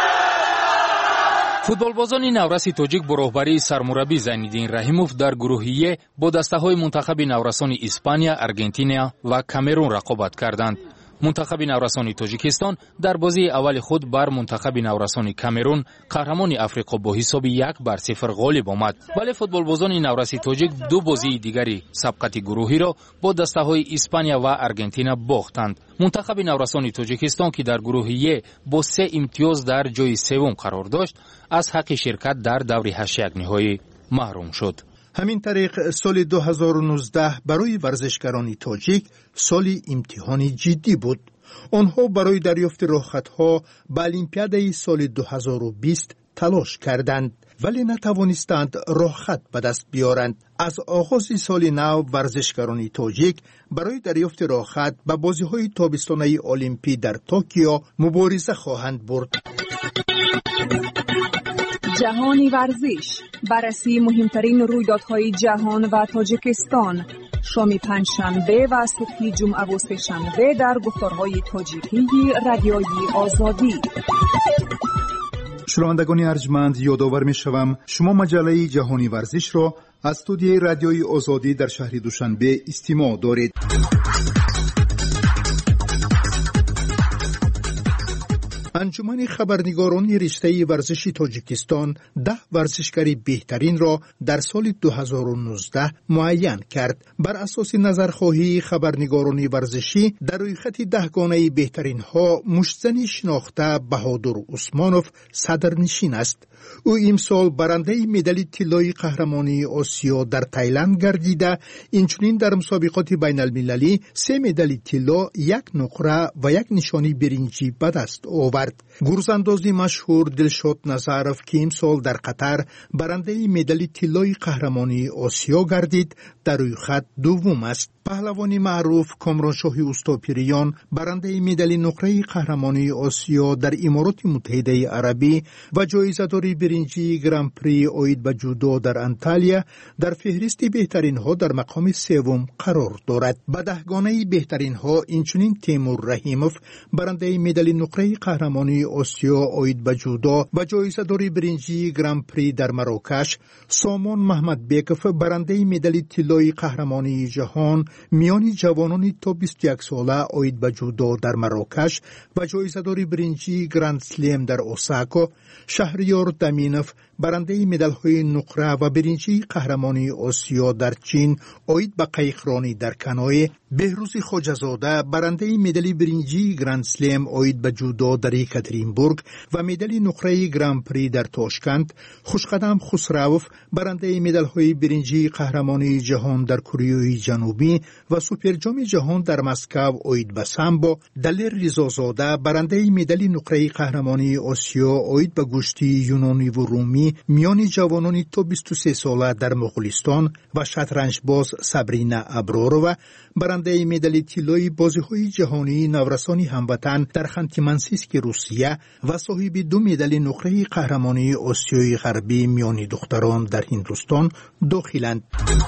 فوتبالبازان نورسی تاجیک با راهبری سرمربی زینالدین رحیموف در گروهیه با دسته‌های منتخب نورسان اسپانیا، آرژانتین و کامرون رقابت کردند. منتخب نورسان تاجیکستان در بازی اول خود بر منتخب نورسان کامرون قهرمان افریقا با حساب یک بر صفر غالب آمد، ولی فوتبالبازان نورسی تاجیک دو بازی دیگری سبقت گروهی را با دسته‌های اسپانیا و آرژانتین باختند. منتخب نورسان تاجیکستان که در گروهیه با سه امتیاز در جای سوم قرار داشت، از حق شرکت در دور هشت یک نهایی محروم شد. همین طریق سال دو هزار و نوزده برای ورزشکاران تاجیک سالی امتحانی جدی بود. آنها برای دریافت راهخطها به المپیادای سال دو هزار و بیست تلاش کردند، ولی نتوانستند راهخط به دست بیارند. از آغاز سال نو ورزشکاران تاجیک برای دریافت راهخط به بازی‌های تابستانه المپی در توکیو مبارزه خواهند برد. جهانی ورزش، بررسی مهمترین رویدادهای جهان و تاجیکستان، شام پنجشنبه و صبح جمعه و سه‌شنبه در گفتارهای تاجیکی رادیوی آزادی. شنوندگان ارجمند، یادآور می‌شوم شما مجله جهانی ورزش را از استودیوی رادیوی آزادی در شهر دوشنبه استماع دارید. انجمن خبرنگاران رشته ورزشی تاجیکستان ده ورزشکار بهترین را در سال دو هزار و نوزده معین کرد. بر اساس نظرخواهی خبرنگاران ورزشی در روی خط دهگانه بهترین ها مشتزن شناخته بهادر عثمانوف صدرنشین است. او امسال برنده مدال طلای قهرمانی آسیا در تایلند گردیده، اینچنین در مسابقات بین المللی سه مدال طلا، یک نقره و یک نشانی برنجی به دست آورد. گرزانداز مشهور دلشاد نظرف که امسال در قطر برنده مدال طلای قهرمانی آسیا گردید، در روی خط دوم است. پهلوان معروف کامرانشاه اوستاپیریان برنده مدال نقره قهرمانی آسیا در امارات متحده عربی و جایزه‌دار برنجی گران پری اوید به جودو در انتالیا در فهرست بهترین ها در مقام سوم قرار دارد. به دهگانه بهترین ها اینچنین تیمور رحیموف برنده مدال نقره قهرمانی آسیا اوید به جودو و جایزه‌دار برنجی گران پری در مراکش، سامان محمد بیکف برنده مدال طلای قهرمانی جهان میان جوانان تا بیست و یک ساله اوید به جودو در مراکش و جایزه‌دار برنجی گراند سلم در اوساکا، شهریار دمینوف برنده مدال‌های نقره و برنجی قهرمانی آسیا در چین اوید به قایقرانی در کنوی، بهروز خواجه‌زاده برنده مدال برنجی گراند سلم اوید به جودو در یکاترینبورگ و مدال نقره گران پری در تاشکند، خوشقدم خسروف برنده مدال‌های برنجی قهرمانی جهان در کره جنوبی و سوپر جام جهان در مسکو اوید به سامبو، دلیر رضازاده برنده مدال نقره قهرمانی آسیا اوید به گشتی یونانی و رومی میان جوانان تا بیست و سه ساله در مغولستان و شطرنج باز صبرینه ابرارova برنده مدال طلای بازی‌های جهانی نورسانی هموطن در خانتی-مانسیسک روسیه و صاحب دو مدال نقره قهرمانی آسیای غربی میان دختران در هندوستان داخلند.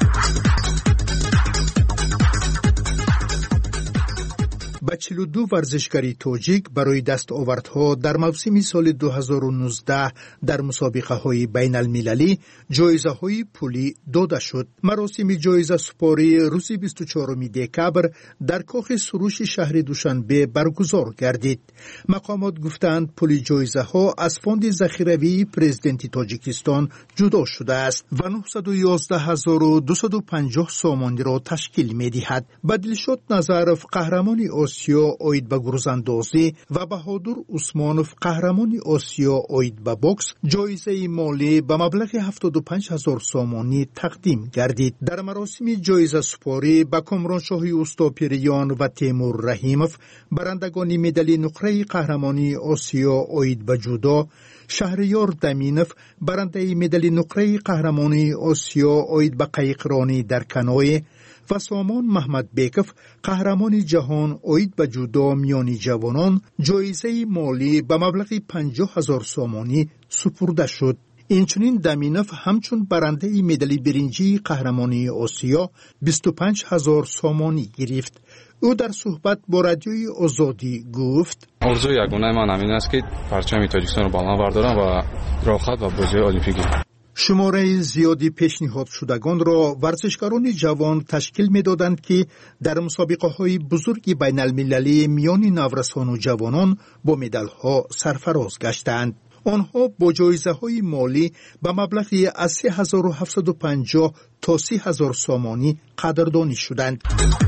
با چهل و دو ورزشکاری تاجیک برای دستاوردها در موسم سال دو هزار و نوزده در مسابقه های بین المللی جایزه های پولی داده شد. مراسم جایزه سپاری روز بیست و چهارم دکبر در کاخ سروش شهر دوشنبه برگزار گردید. مقامات گفتند پول جایزه ها از فوند ذخیروی پرزیدنت تاجیکستان جدا شده است و نهصد و یازده هزار و دویست و پنجاه سامانی را تشکیل می دهد. با دلشاد نظرف قهرمانی آسیا اوید به گروزاندازی و بهادر عثمانوف قهرمان آسیا اوید به بوکس جایزه مالی به مبلغ هفتاد و پنج هزار سامانی تقدیم گردید. در مراسم جایزه سپاری به کامرانشاهی اوستاپیریان و تیمور رحیموف برندگان مدال نقره قهرمانی آسیا اوید به جودو، شهریار دمینوف برنده مدال نقره قهرمانی آسیا اوید به قایقرانی در کنوی و سامان محمد بیکف قهرمان جهان اوید به جودو میانی جوانان جایزه مالی به مبلغ پنجاه هزار سامانی سپرده شد. اینچنین دمینوف همچون برنده مدال برنجی قهرمانی آسیا بیست و پنج هزار سامانی گرفت. او در صحبت با رادیوی آزادی گفت: آرزوی یگانه من همین است که پرچم تاجیکستان رو بالا بردارم و راحت و بازی المپیکی. شماره زیادی پیشنهاد شدگان را ورزشکاران جوان تشکیل می‌دادند که در مسابقه‌های بزرگ بین المللی میان نورسان و جوانان با مدال‌ها سرفراز گشتند. آنها با جایزه‌های مالی به مبلغی از سه هزار و هفتصد و پنجاه تا سی هزار سامانی قدردانی شدند.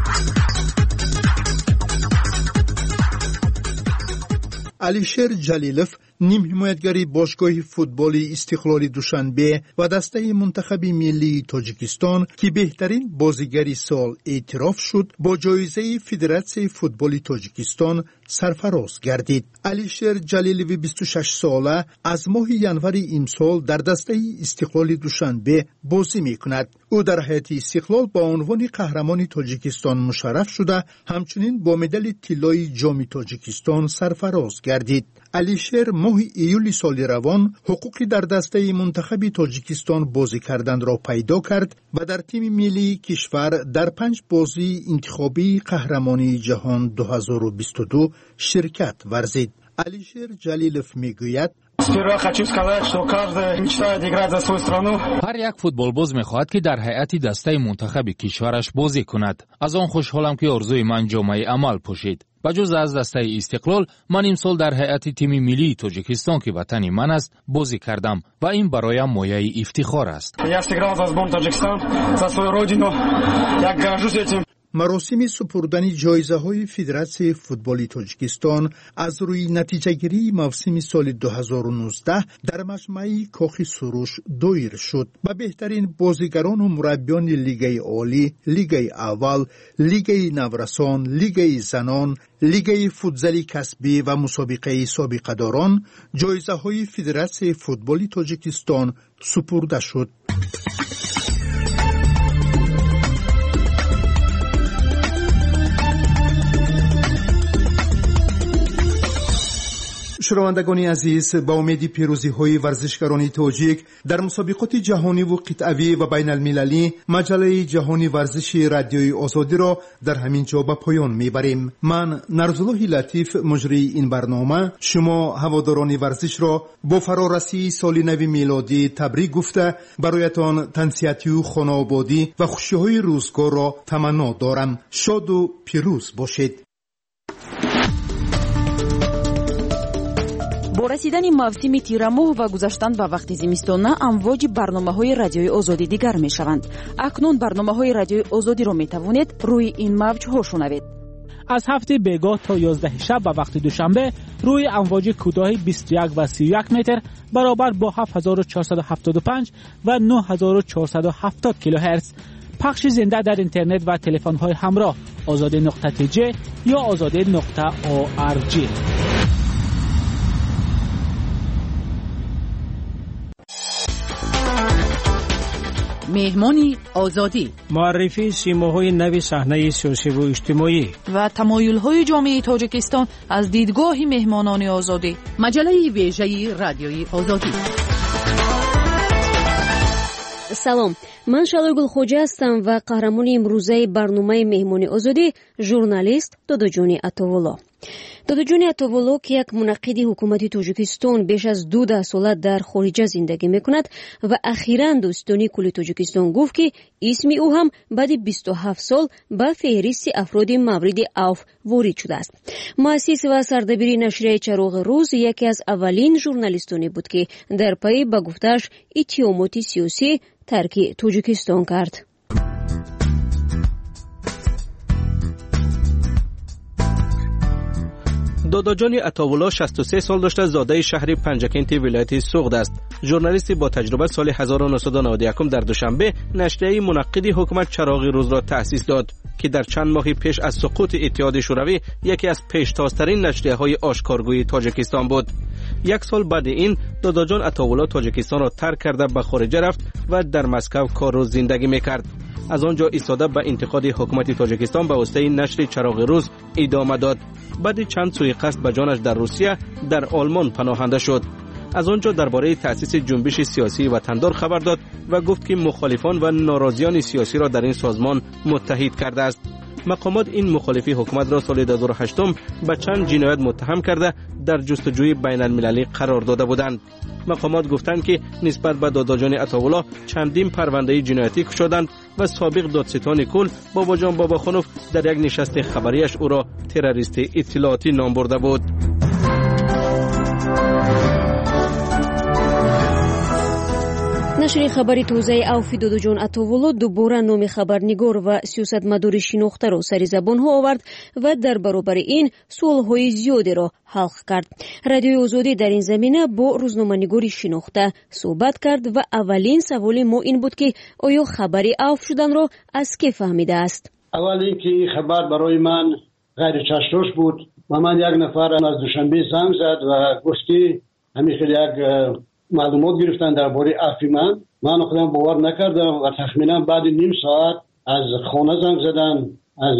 علیشیر جلیلوف نیم حمایتگری باشگاه فوتبال استقلال دوشنبه و دسته منتخب ملی تاجیکستان که بهترین بازیگری سال اعتراف شد با جایزه فدراسیون فوتبال تاجیکستان سرفراز گردید. علیشیر جلیلوی بیست و شش ساله از ماه ینور امسال در دسته استقلال دوشنبه بازی میکند. او در هیئت استقلال با عنوان قهرمان تاجیکستان مشرف شده، همچنین با مدال طلای جام تاجیکستان سرفراز گردید. علیشیر ماه ایول سال روان حقوقی در دسته منتخب تاجیکستان بازی کردن را پیدا کرد و در تیم ملی کشور در پنج بازی انتخابی قهرمانی جهان دو هزار و بیست و دو شرکت ورزید. علیشیر جلیلوف میگوید: هر یک فوتبالباز میخواهد که در هیئت دسته منتخب کشورش بازی کند. از آن خوشحالم که آرزوی من جامعه عمل پوشید. بجز از دسته استقلال، من امسال در هیئت تیم ملی تاجیکستان که وطن من است بازی کردم و این برایم مایه افتخار است. مراسم سپردن جایزه های فدراسیون فوتبال تاجیکستان از روی نتیجه گیری موسم سال دو هزار و نوزده در مجمع کاخ سروش دایر شد. به بهترین بازیگران و مربیان لیگ عالی، لیگ اول، لیگ نورسان، لیگ زنان، لیگ فوتزال کسبی و مسابقه سابقه داران جایزه های فدراسیون فوتبال تاجیکستان سپرده شد. شنوندگان عزیز، با امید پیروزی های ورزشکاران تاجیک در مسابقات جهانی و قطعوی و بین المللی، مجله جهانی ورزش رادیوی آزادی را در همین جا به پایان میبریم. من نرزالله لطیف مجری این برنامه شما هواداران ورزش را با فرارسی سال نو میلادی تبریک گفته برایتان تنصیحاتی و خانوادگی و خوشی های روزگار را تمنا دارم. شاد و پیروز باشید. با رسیدن موسم تیرماه و گذشتن به وقت زمستانه امواج برنامه‌های رادیوی آزادی دیگر می‌شوند. اکنون برنامه‌های رادیوی آزادی را می‌توانید روی این موج‌ها شنوید. از هفته بیگاه تا یازده شب به وقت دوشنبه روی امواج کوتاه بیست و یک و سی و یک متر برابر با هفت هزار و چهارصد و هفتاد و پنج و نه هزار و چهارصد و هفتاد کیلوهرتز پخش زنده در اینترنت و تلفن‌های همراه آزاده نقطه تی جی یا آزاده نقطه او آر جی. مهمانی آزادی، معرفی سیماهای نو صحنه سیاسی و اجتماعی و تمایل‌های جامعه تاجیکستان از دیدگاه مهمانان آزادی. مجله ویژه رادیوی آزادی. سلام، من شالوی گلخوجی هستم و قهرمان امروزه برنامه مهمانی آزادی ژورنالیست داداجون عطاوالله. داداجون عطاوالله که یک منعقد حکومت تاجیکستان بیش از دو ده ساله در خارج زندگی میکند و اخیراً دوستانی کل تاجیکستان گفت که اسم او هم بعد بیست و هفت سال به فهرست افراد مورد عفو وارد شده است. مؤسس و سردبیر نشریه چراغ روز یکی از اولین ژورنالیستانی بود که در پی به گفتش اتهامات سیاسی ترک تاجیکستان کرد. داداجان عطاوالله شصت و سه سال داشته، زاده شهر پنجکنت ولایت سوغد است. ژورنالیستی با تجربه سال هزار و نهصد و نود و یک در دوشنبه نشریه منقدی حکومت چراغ روز را تأسیس داد که در چند ماه پیش از سقوط اتحاد شوروی یکی از پیشتازترین نشریه‌های آشکارگوی تاجیکستان بود. یک سال بعد این داداجان عطاوالله تاجیکستان را ترک کرده به خارج رفت و در مسکو کار و زندگی میکرد. از آنجا ایستاده به انتقاد حکومت تاجیکستان به واسطه نشر چراغ روز ادامه داد. بعد چند سوءقصد به جانش در روسیه در آلمان پناهنده شد. از آنجا درباره تأسیس جنبش سیاسی وطندار خبر داد و گفت که مخالفان و ناراضیان سیاسی را در این سازمان متحد کرده است. مقامات این مخالفی حکومت را سال دو هزار و هشت به چند جنایت متهم کرده در جستجوی بین المللی قرار داده بودند. مقامات گفتند که نسبت به داداجان عطاوالله چندین پرونده جنایتی گشودند و سابق دادستان کل بابا جان باباخانوف در یک نشست خبریش او را تروریست اطلاعاتی نام برده بود. نشر خبری توزیع اوفی داداجان عطاوالله دوباره نام خبرنگار و سیاستمدار شناخته را سر زبانها آورد و در برابر این سوالهای زیادی را حل کرد. رادیوی آزادی در این زمینه با روزنامه‌نگاری شناخته صحبت کرد و اولین سوال ما این بود که آیا خبری اوف شدن را از کی فهمیده است؟ اول اینکه این خبر برای من غیر چشم‌دوش بود و من یک نفر از دوشنبه زنگ زد و گفت که همین خیلی یک معلومات گرفتن درباره افی من من خودم باور نکردم و تخمینا بعد نیم ساعت از خانه زنگ زدن از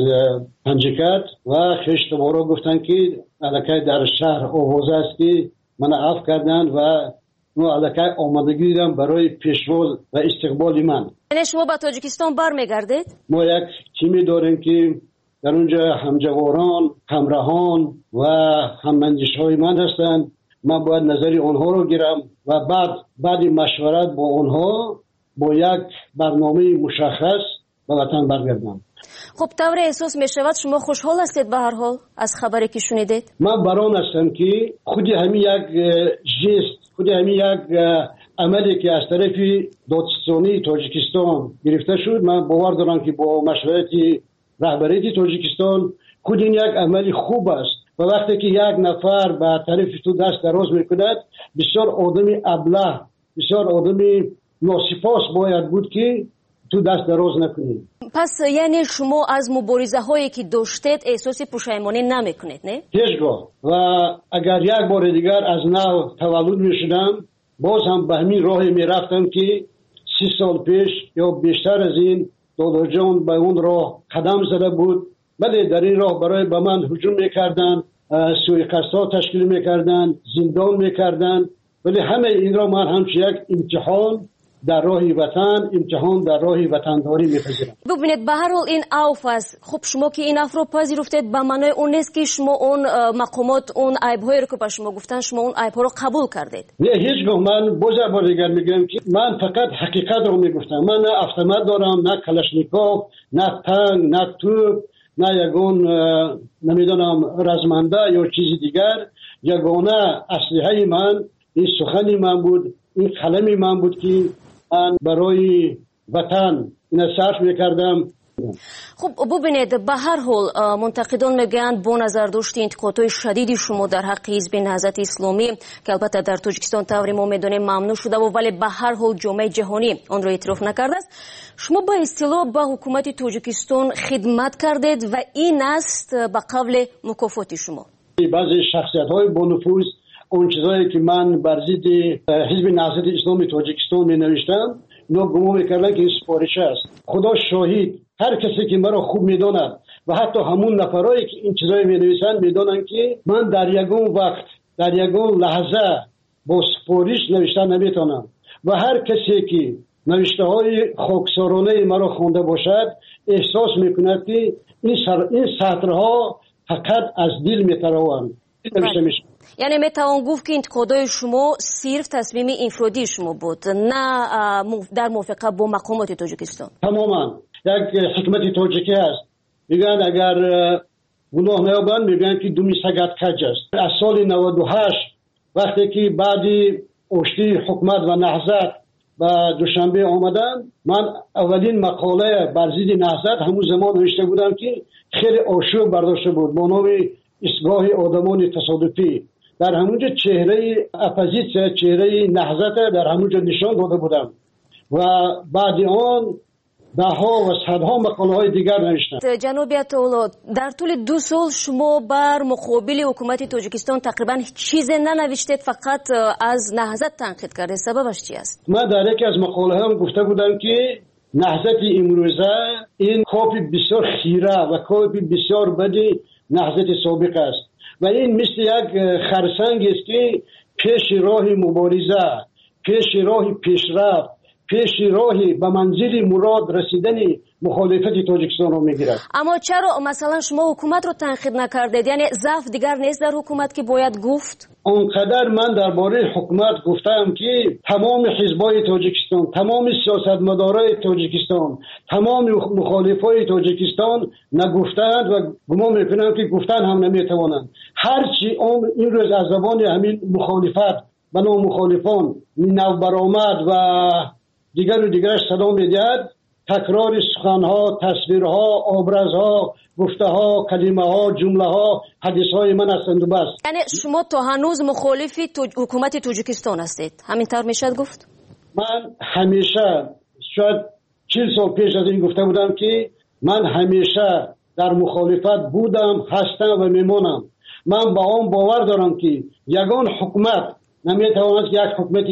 پنجکت و خشتبارا گفتن که الکی در شهر آوازه است که من عفو کردن و نو الکی آمادگی دیدم برای پیشرو و استقبال من. یعنی شما به تاجیکستان برمیگردید؟ ما یک تیمی داریم که در اونجا همجواران، همراهان و هماندیش‌های من هستند. من باید نظری آنها رو گیرم و بعد بعد مشورت با آنها با یک برنامه مشخص به وطن برگردم. خب طور احساس می شود شما خوشحال هستید به هر حال از خبری که شنیدید؟ من بران هستم که خودی همین یک جست، خودی همین یک عملی که از طرف دادستانی تاجیکستان گرفته شد، من باور دارم که با مشورت رهبری تاجیکستان خود این یک عملی خوب است و وقتی که یک نفر به طرف تو دست دراز میکند بسیار آدمی ابله، بسیار آدمی ناسپاس باید بود که تو دست دراز نکنید. پس یعنی شما از مبارزه هایی که داشتید احساس پشیمانی نمیکنید نه؟ هیچگاه. و اگر یک بار دیگر از نو تولد میشدم باز هم به همین راه میرفتم که سی سال پیش یا بیشتر از این داداجان به اون راه قدم زده بود. ولی در این راه برای به من هجوم میکردن، سوءقصدها تشکیل میکردن، زندان میکردن، ولی همه این را من همچه یک امتحان در راه وطن، امتحان در راه وطنداری میپذیرم. ببینید به هر حال این اوف است. خب شما که این اوف رو پذیرفتید به معنای اون نیست که شما اون مقامات اون عیب‌هایی رو که به شما گفتن شما اون عیب‌ها رو قبول کردید. نه هیچگاه. من باز بار دیگر میگم که من فقط حقیقت رو میگفتم. من نه автомат دارم، نه کلاشنیکوف، نه تانک، نه توپ، نه یگون نمیدونم رزمنده یا چیزی دیگر. یگانه اسلحه من این سخنی من بود، این قلمی من بود که من برای وطن این صرف میکردم. خب ببینید به هر حال منتقدان میگن با نظر داشت انتقادهای شدیدی شما در حق حزب نهضت اسلامی که البته در تاجیکستان طوری ما میدونیم ممنوع شده و ولی به هر حال جامعه جهانی آن را اعتراف نکرده است. شما به اصطلاح به حکومت تاجیکستان خدمت کردید و این است به قبل مکافات شما. بعضی شخصیت‌های با نفوذ اون چیزایی که من بر ضد حزب نهضت اسلامی تاجیکستان می نوشتم اینا گمان میکردن که این سفارش است. خدا شاهد هر کسی که مرا خوب میداند و حتی همون نفرایی که این چیزایی می نویسند میدانند که من در یگون وقت در یگون لحظه با سفارش نوشتن نمیتونم و هر کسی که نوشته های خاکسارانه مرا خوانده باشد احساس میکند که این سر این سطرها فقط از دل میتراوند. یعنی میتوان گفت که انتقادهای شما صرف تصمیم انفرادی شما بود نه در موافقت با مقامات تاجیکستان؟ تماما یک حکمت تاجیکی است. میگن اگر گناه نیابند میگن که دومی سگت کج است. از سال نود و هشت وقتی که بعدی آشتی حکومت و نهضت به دوشنبه آمدن من اولین مقاله بر ضد نهضت همون زمان نوشته بودم که خیلی آشوب برداشته بود با نام ایستگاه آدمان تصادفی، در همونجا چهره اپوزیسیون، چهره نهضت در همونجا نشان داده بودم و بعد آن ده ها و صدها مقاله های دیگر نوشتم. جناب عطاالله، در طول دو سال شما بر مقابل حکومت تاجیکستان تقریبا چیزی ننوشتید، فقط از نهضت تنقید کردید. سببش چی است؟ من در یکی از مقاله هم گفته بودم که نهضت امروزه این کاپی بسیار خیره و کاپی بسیار بدی نهضت سابق است و این مثل یک خرسنگ است که پیش راه مبارزه، پیش راه پیشرفت، پیش راهی به منزل مراد رسیدن مخالفت تاجیکستان رو میگیرد. اما چرا مثلا شما حکومت رو تنقید نکردید؟ یعنی ضعف دیگر نیست در حکومت که باید گفت؟ اونقدر من درباره حکومت گفتم که تمام حزبای تاجیکستان، تمام سیاستمدارای تاجیکستان، تمام مخالفای تاجیکستان نگفتند و گمان میکنم که گفتن هم نمیتوانند. هرچی این روز از زبان همین مخالفت به نام مخالفان نو برآمد و دیگر و دیگرش صدا میدهد، تکرار سخنها، تصویرها، آبرزها، گفته‌ها، کلمه‌ها، جمله‌ها، حدیث‌های من هستند و بس. یعنی شما تا هنوز مخالفی تو... حکومت تاجیکستان هستید؟ همینطور میشد گفت؟ من همیشه شاید چهل سال پیش از این گفته بودم که من همیشه در مخالفت بودم، هستم و میمونم. من با آن باور دارم که یگان حکومت نمیتواند که یک حکومت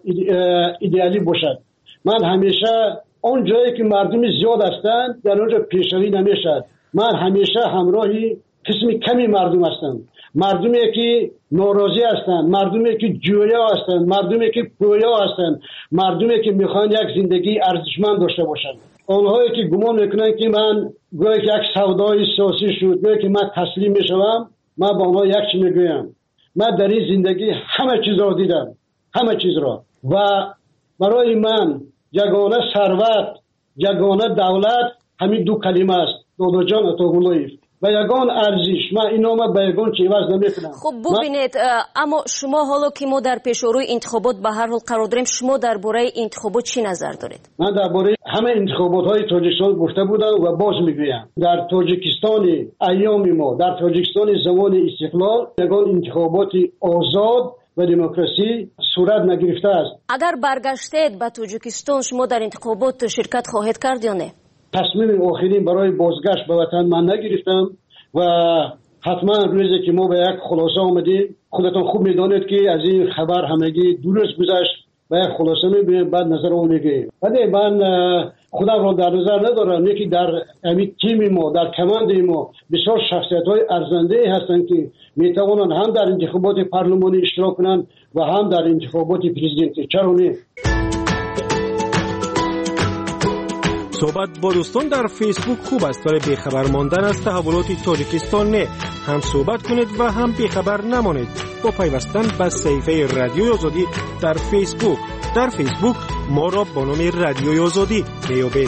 ایدئالی باشد. من همیشه اون جایی که مردم زیاد هستند در اونجا پیشروی نمیشد. من همیشه همراهی قسم کمی مردم هستم، مردمی که ناراضی هستند، مردمی که جویا هستند، مردمی که پویا هستند، مردمی که میخوان یک زندگی ارزشمند داشته باشند. اونهایی که گمان میکنن که من گویا که یک سودای سیاسی شد، گویا که من تسلیم میشوم، من با اونها یک چی میگویم. من در این زندگی همه چیز را دیدم، همه چیز را، و برای من یگانه ثروت، یگانه دولت همین دو کلمه است، دادا جان عطاالله، و یگان ارزش. من اینا ما به یگان چی عوض نمیکنم. خب ببینید، اما شما حالا که ما در پیشروی انتخابات به هر حال قرار داریم، شما درباره انتخابات چی نظر دارید؟ من درباره همه انتخابات های تاجیکستان گفته بودم و باز میگویم. در تاجیکستان ایام ما، در تاجیکستان زمان استقلال، یگان انتخابات آزاد و دموکراسی صورت نگرفته است. اگر برگشتید به تاجیکستان، شما در انتخابات شرکت خواهید کرد یا نه؟ تصمیم آخرین برای بازگشت به وطن من نگرفتم و حتما روزی که ما به یک خلاصه آمدیم، خودتان خوب میدانید که از این خبر همگی دو روز گذشت و یک خلاصه میبینیم، بعد نظر اون میگیم. ولی من خودم را در نظر ندارم، یکی در همین تیم ما، در کماند ما بسیار شخصیت های ارزنده هستند که میتوانند هم در انتخابات پارلمانی اشتراک کنند و هم در انتخابات پرزیدنتی. چرا نه؟ صحبت با دوستان در فیسبوک خوب است، ولی بیخبر ماندن از تحولات تاجیکستان نه. هم صحبت کنید و هم بیخبر نمانید با پیوستن به صفحه رادیوی آزادی در فیسبوک. در فیسبوک ما را با نام رادیوی آزادی بیابید.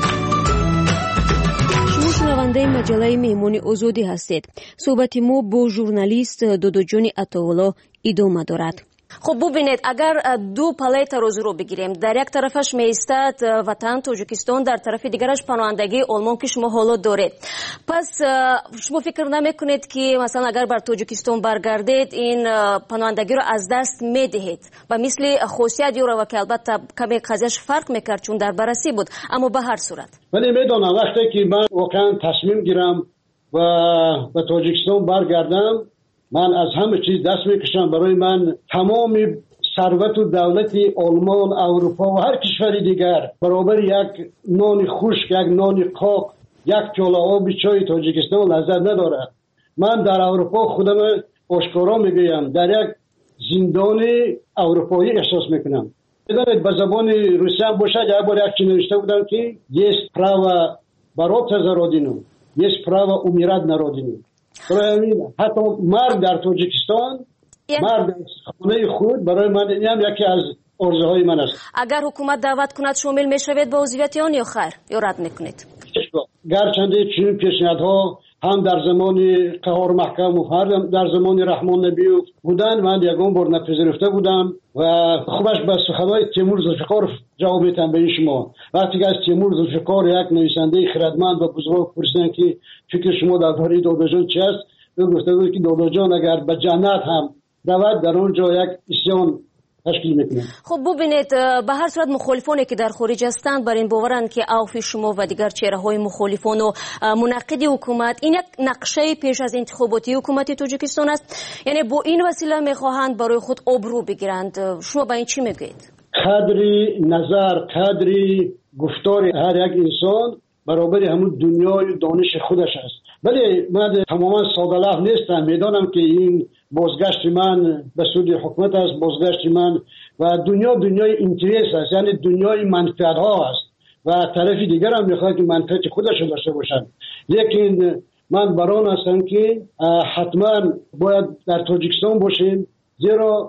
شما شنونده مجله مهمانی آزادی هستید. صحبت ما با ژورنالیست دادا جان عطاالله ادامه دارد. خب ببینید، اگر دو پله روز رو بگیریم، در یک طرفش میستد وطن تاجیکستان، در طرف دیگرش پناهندگی آلمان که شما حالا دارید. پس شما فکر نمیکنید که مثلا اگر بر تاجیکستان برگردید این پناهندگی رو از دست میدهید؟ و مثل خاصیت یورو که البته کمی قضیهش فرق میکرد چون در بررسی بود، اما به هر صورت ولی میدونم وقتی که من واقعا تصمیم گیرم و به تاجیکستان برگردم، من از همه چیز دست میکشم. برای من تمام ثروت و دولت آلمان، اروپا و هر کشور دیگر برابر یک نان خشک، یک نان قاق، یک پیاله آب چای تاجیکستان لذت ندارد. من در اروپا خودم آشکارا میگویم، در یک زندان اروپایی احساس میکنم. بدانید به زبان روسی هم باشد، یک بار یک چی نوشته بودم که есть право бороться за родину, есть право умирать на родину. برای حتی مرد در تاجیکستان، مرد در خانه خود، برای من این هم یکی از آرزوهای من است. اگر حکومت دعوت کند شامل میشوید به عضویت آن یا خیر یا رد میکنید؟ گرچنده چنین پیشنهادها هم در زمان قهار محکم و هم در زمان رحمان نبیوف بودن، من یگان بار نپذیرفته بودم و خوبش به سخنهای تیمور ذوالفقار جواب میدم به شما. وقتی که از تیمور ذوالفقار یک نویسنده خردمند و بزرگ پرسیدن که فکر شما درباره دادا جان چی است، او گفته بود که دادا جان اگر به جنت هم رود در اونجا یک اسیان تشکیل میکنه. خب ببینید به هر صورت مخالفانی که در خارج هستند بر این باورند که اوف شما و دیگر چهره های مخالفان و منقدی حکومت این یک نقشه پیش از انتخاباتی حکومت تاجیکستان است، یعنی با این وسیله میخواهند برای خود آبرو بگیرند. شما به این چی میگید؟ قدری نظر، قدری گفتار هر یک انسان برابر همون دنیای دانش خودش است. ولی من تماما ساده لوح نیستم، میدانم که این بازگشت من به سود حکومت است، بازگشت من و دنیا دنیای اینترس است، یعنی دنیای منفعت ها است و طرف دیگر هم میخواد که منفعت خودش داشته باشند. لیکن من بران هستم که حتما باید در تاجیکستان باشیم، زیرا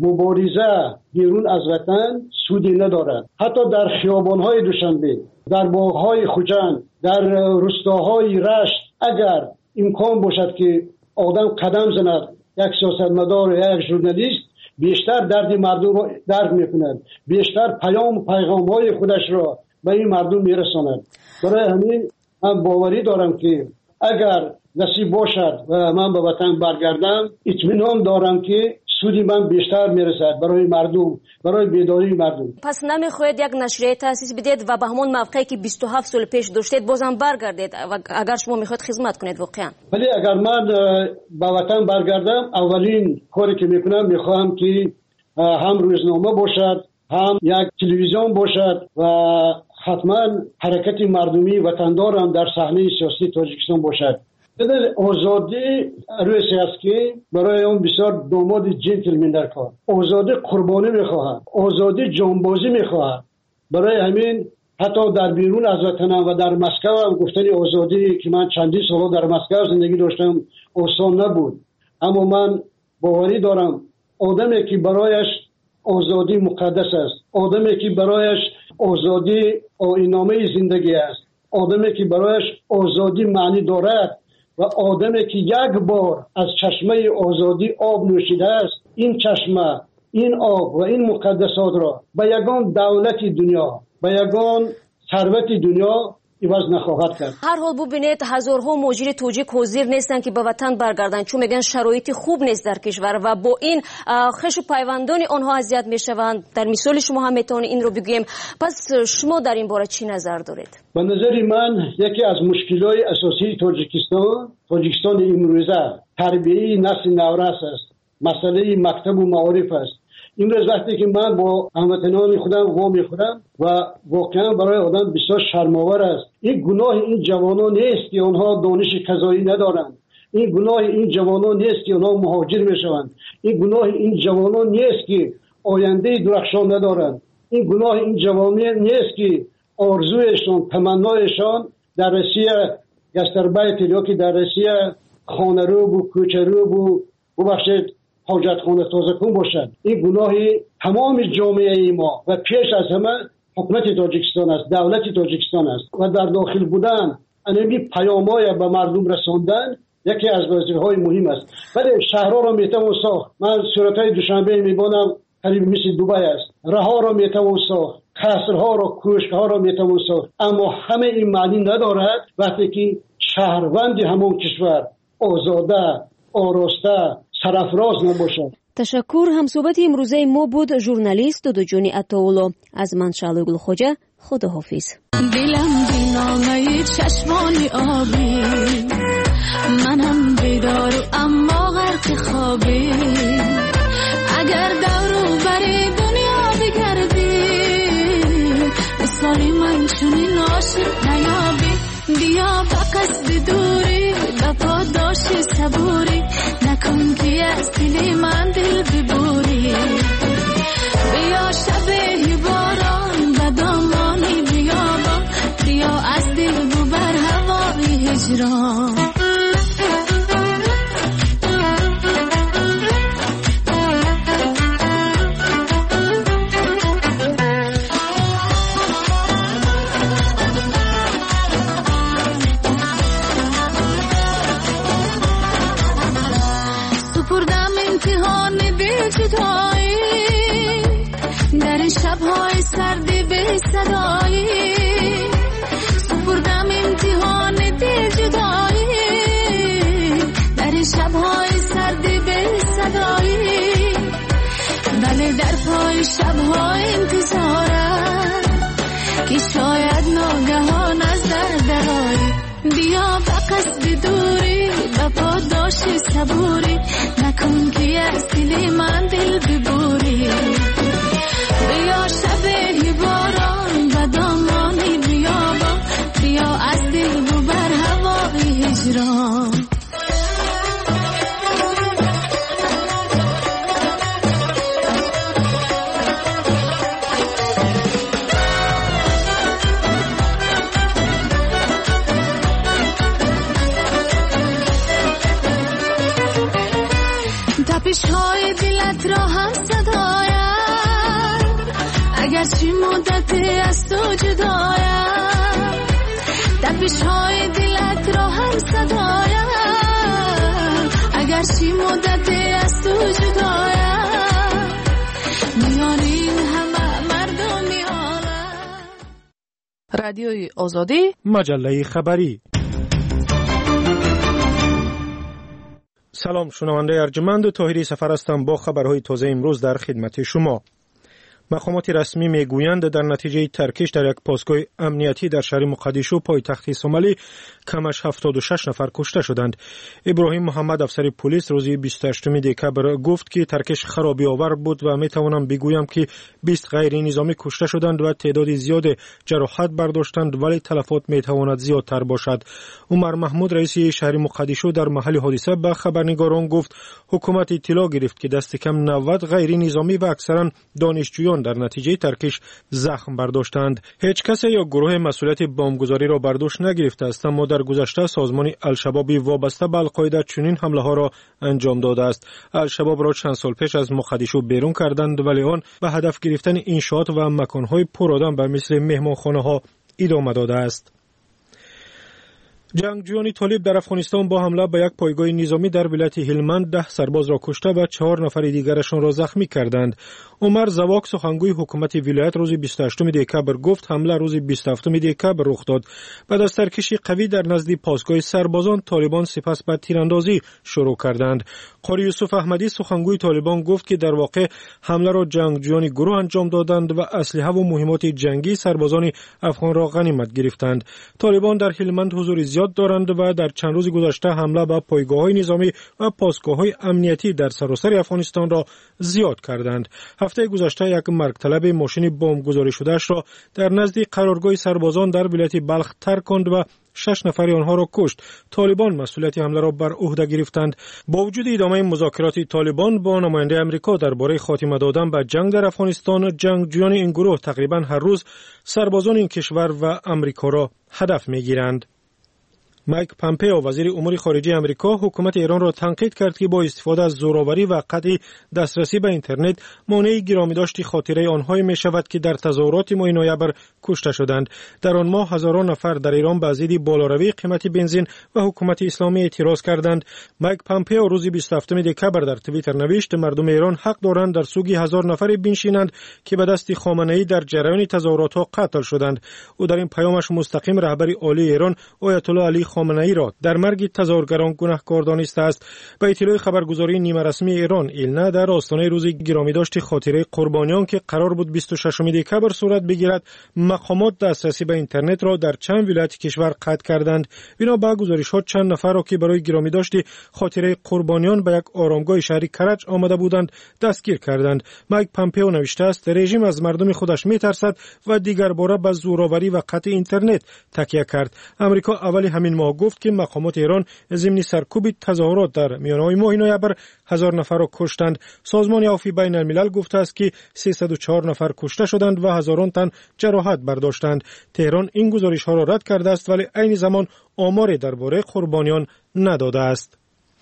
مبارزه بیرون از وطن سودی ندارد. حتی در خیابان‌های دوشنبه، در باغ‌های خوجند، در روستاهای رشت اگر امکان باشد که آدم قدم زند، یک سیاستمدار یا یک ژورنالیست بیشتر درد مردم را درک می‌کند، بیشتر پیام و پیغام‌های خودش را به این مردم می‌رساند. برای همین من باوری دارم که اگر نصیب باشد و من به وطن برگردم، اطمینان دارم که سودی من بیشتر میرسد برای مردم، برای بیداری مردم. پس نمیخواید یک نشریه تاسیس بدید و به همون موقعی که بیست و هفت سال پیش داشتید بازم برگردید و اگر شما میخواید خدمت کنید واقعا؟ ولی اگر من به وطن برگردم، اولین کاری که میکنم میخواهم که هم روزنامه باشد، هم یک تلویزیون باشد و حتما حرکت مردمی وطندار هم در صحنه سیاسی تاجیکستان باشد. بدل آزادی روی است که برای اون بسیار داماد جنتلمن در کار، آزادی قربانی میخواهد، آزادی جانبازی میخواهد. برای همین حتی در بیرون از وطن و در مسکو هم گفتن آزادی که من چندین سال در مسکو زندگی داشتم آسان نبود، اما من باوری دارم آدمی که برایش آزادی مقدس است، آدمی که برایش آزادی آیین‌نامه زندگی است، آدمی که برایش آزادی معنی دارد و آدمی که یک بار از چشمه آزادی آب نوشیده است، این چشمه، این آب و این مقدسات را به یگان دولت دنیا، به یگان ثروت دنیا عوض نخواهد کرد. هر حال ببینید هزارها مهاجر تاجیک حاضر نیستن که به وطن برگردن، چون میگن شرایط خوب نیست در کشور و با این خش و پیوندان آنها اذیت میشوند. در مثال شما هم میتونید این رو بگویم. پس شما در این باره چی نظر دارید؟ به نظر من یکی از مشکلات اساسی تاجیکستان، تاجیکستان امروزه تربیه نسل نورس است، مسئله مکتب و معارف است. این روز وقتی که من با هموطنان خودم وا میخورم و واقعا برای آدم بسیار شرم‌آور است. این گناه این جوانان نیست که آنها دانش قضایی ندارند، این گناه این جوانان نیست که آنها مهاجر میشوند، این گناه این جوانان نیست که آینده درخشان ندارند، این گناه این جوانان نیست که آرزویشان، تمنایشان در روسیه گستربیت یا که در روسیه خانه رو و کوچه رو و ببخشید حاجت خانه تازه کن باشد. این گناه تمام جامعه ما و پیش از همه حکومت تاجیکستان است، دولت تاجیکستان است و در داخل بودن انمی پیام‌های به مردم رساندن یکی از وظیفه‌های مهم است. ولی شهرها را میتوان ساخت. من صورت‌های دوشنبه میبینم قریب مثل دبی است. رها را میتوان ساخت، قصرها را، کوشک‌ها را میتوان ساخت، اما همه این معنی ندارد وقتی که شهروند همون کشور آزاده، آراسته، سرافراز نباشد. تشکر. همصحبت امروزه ما بود ژورنالیست دودوجان عطاالله. از من شعله گلخوجه. خداحافظ. دلم بینامه چشمانی آبی، منم بیدار اما غرق خوابی، اگر دورو بری دنیا بگردی، مثالی من چونین عاشق نیابی، بیا با قصد دوری بپا داشتی صبوری، نکن که از دلی من دل ببوری، بیا شبه باران و دامانی بیابان، بیا از دل ببر هوای هجران. در شب‌های سردی به صدایی، سپردم امتحان دل جدایی، شاید ناگهان از در درایی بیا به قصد دوری به پاداش صبوری نکن که از دل من دل ببوری بیا شب باران و دامانی بیابان بیا از دل ببر هوای هجران تپش های دلت را هم صدایم اگرچه مدت از تو جدایم تپش های دلت را هم صدایم اگرچه مدت از تو جدایم میان این همه مردمی عالم. رادیوی آزادی مجله خبری. سلام شنونده ارجمند، طاهری سفر هستم با خبرهای تازه امروز در خدمت شما. مقامات رسمی میگویند در نتیجه ترکش در یک پاسگاه امنیتی در شهر مقدیشو پایتخت سومالی کمش هفتاد و شش نفر کشته شدند. ابراهیم محمد افسر پلیس روز بیست و هشتم دکبر گفت که ترکش خرابی آور بود و می توانم بگویم که بیست غیر نظامی کشته شدند و تعداد زیاد جراحت برداشتند، ولی تلفات می تواند زیادتر باشد. عمر محمود رئیس شهر مقدیشو در محل حادثه به خبرنگاران گفت حکومت اطلاع گرفت که دست کم نود غیر نظامی و اکثرا دانشجویان در نتیجه ترکش زخم برداشتند. هیچ کس یا گروه مسئولیت بمبگذاری را بر دوش نگرفته است، اما در گذشته سازمان الشباب وابسته به القاعده چنین حمله ها را انجام داده است. الشباب را چند سال پیش از مقدیشو بیرون کردند، ولی آن به هدف گرفتن انشاءات و مکانهای پرآدم به مثل مهمانخانه ها ادامه داده است. جنگجویان طالب در افغانستان با حمله به یک پایگاه نظامی در ولایت هلمند ده سرباز را کشته و چهار نفر دیگرشان را زخمی کردند. عمر زواک سخنگوی حکومت ولایت روز بیست و هشتم دکبر گفت حمله روز بیست و هفتم دکبر رخ داد. بعد از ترکشی قوی در نزد پاسگاه سربازان، طالبان سپس به تیراندازی شروع کردند. قاری یوسف احمدی سخنگوی طالبان گفت که در واقع حمله را جنگجویان گروه انجام دادند و اسلحه و مهمات جنگی سربازان افغان را غنیمت گرفتند. طالبان در هلمند حضور زیاد دارند و در چند روز گذشته حمله به پایگاه‌های نظامی و پاسگاه‌های امنیتی در سراسر افغانستان را زیاد کردند. هفته گذشته یک مرگ طلب ماشین بمبگذاری شده‌اش را در نزد قرارگاه سربازان در ولایت بلخ ترک کند و شش نفر آنها را کشت. طالبان مسئولیت حمله را بر عهده گرفتند. با وجود ادامه مذاکرات طالبان با نماینده آمریکا درباره خاتمه دادن به جنگ در افغانستان، جنگجویان این گروه تقریبا هر روز سربازان این کشور و آمریکا را هدف می‌گیرند. مایک پامپئو وزیر امور خارجه آمریکا حکومت ایران را تنقید کرد که با استفاده از زوراوری و قطع دسترسی به اینترنت مانع گرامی داشت خاطره آنهایی می شود که در تظاهرات ماه نوامبر کشته شدند. در آن ماه هزاران نفر در ایران به ضد بالاروی قیمت بنزین و حکومت اسلامی اعتراض کردند. مایک پامپئو روز بیست و هفتم دکبر در توییتر نوشت مردم ایران حق دارند در سوگ هزار نفری بنشینند که به دست خامنه‌ای در جریان تظاهرات ها قتل شدند. او در این پیامش مستقیم رهبر عالی ایران آیت الله علی خامنه‌ای را در مرگ تظاهرگران گناهکار دانسته است. به اطلاع خبرگزاری نیمه رسمی ایران ایلنا در آستانه روز گرامی داشت خاطره قربانیان که قرار بود بیست و ششم دکبر صورت بگیرد، مقامات دسترسی به اینترنت را در چند ولایت کشور قطع کردند. بنا به گزارش‌ها چند نفر را که برای گرامی داشت خاطره قربانیان به یک آرامگاه شهری کرج آمده بودند دستگیر کردند. مایک پامپئو نوشته است رژیم از مردم خودش می‌ترسد و دیگر باره به زوراوری و قطع اینترنت تکیه کرد. آمریکا اول همین ماه گفت که مقامات ایران ضمن سرکوب تظاهرات در میانه ماه نوامبر هزار نفر را کشتند. سازمان عفو بین الملل گفته است که سیصد و چهار نفر کشته شدند و هزاران تن جراحت برداشتند. تهران این گزارش‌ها را رد کرده است، ولی عین زمان آماری درباره قربانیان نداده است.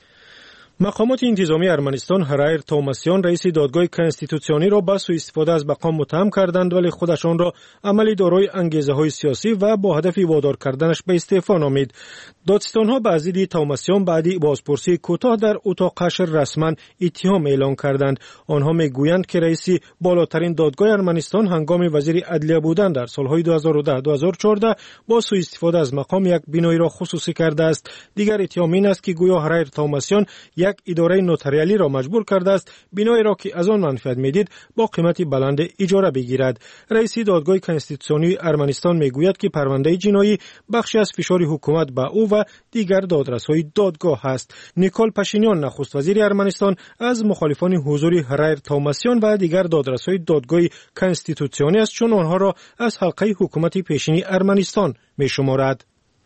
مقامات انتظامی ارمنستان هرایر توماسیان رئیس دادگاه کنستیتوسیونی را به سوء استفاده از مقام متهم کردند، ولی خودشان را عملی دارای انگیزه‌های سیاسی و با هدف وادار کردنش به استعفا نامید. دادستان‌ها به ضد توماسیان بعد بازپرسی کوتاه در اتاق حشر رسما اتهام اعلام کردند. آنها میگویند که رئیس بالاترین دادگاه ارمنستان هنگام وزیر عدلیه بودن در سالهای دو هزار و ده تا دو هزار و چهارده با سوء استفاده از مقام یک بینایی را خصوصی کرده است. دیگر اتهام این است که گویا هرایر توماسیان یک اداره نوتاریالی را مجبور کرده است بینایی را که از آن منفعت میدید با قیمت بلند اجاره بگیرد. رئیس دادگاه کنستیتوسیونی ارمنستان میگوید که پرونده جنایی بخشی از فشار حکومت به او و دیگر دادرس‌های دادگاه است. نیکول پاشینیان نخست وزیر ارمنستان از مخالفان حضور رایر توماسیان و دیگر دادرس‌های دادگاه کنستیتوسیونی است، چون آنها را از حلقه حکومت پیشینی ارمنستان می‌شمارد.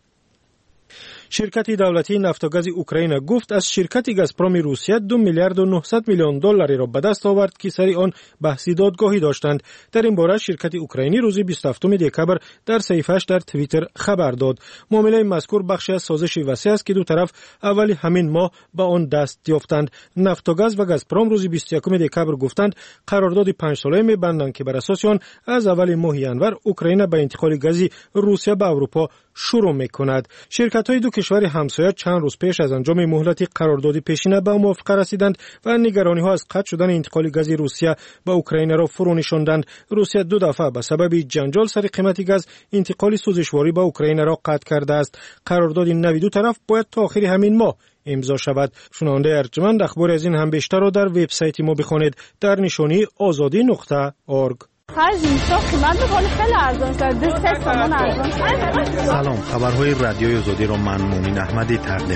شرکت دولتی نفت و گاز اوکراین گفت از شرکت گازپروم روسیه دو میلیارد و نهصد میلیون دلاری را به دست آورد که سری آن بحثی دادگاهی داشتند. در این باره شرکت اوکراینی روز بیست و هفتم دکبر در صفحه‌اش در توییتر خبر داد. معامله مذکور بخشی از سازش وسیع است که دو طرف اول همین ماه با آن دست یافتند. نفت و گاز و گازپروم روز بیست و یکم دکبر گفتند قرارداد پنج ساله می‌بندند که بر اساس آن از اول ماه ینور اوکراین به انتقال گاز روسیه به اروپا شروع می‌کند. شرکت‌های دو کشور همسایه چند روز پیش از انجام مهلت قرارداد پیشینه به موافقه رسیدند و نگرانی‌ها از قطع شدن انتقال گاز روسیه به اوکراین را فرو نشاندند. روسیه دو دفعه به سبب جنجال سر قیمت گاز انتقال سوزشواری به اوکراین را قطع کرده است. قرارداد نوی دو طرف باید تا آخر همین ماه امضا شود. شنونده ارجمند اخبار از این هم بیشتر را در وبسایت ما بخوانید در نشانی آزادی نقطه اورگ. سلام، خبرهای رادیوی آزادی را من مومن احمدی تقدیم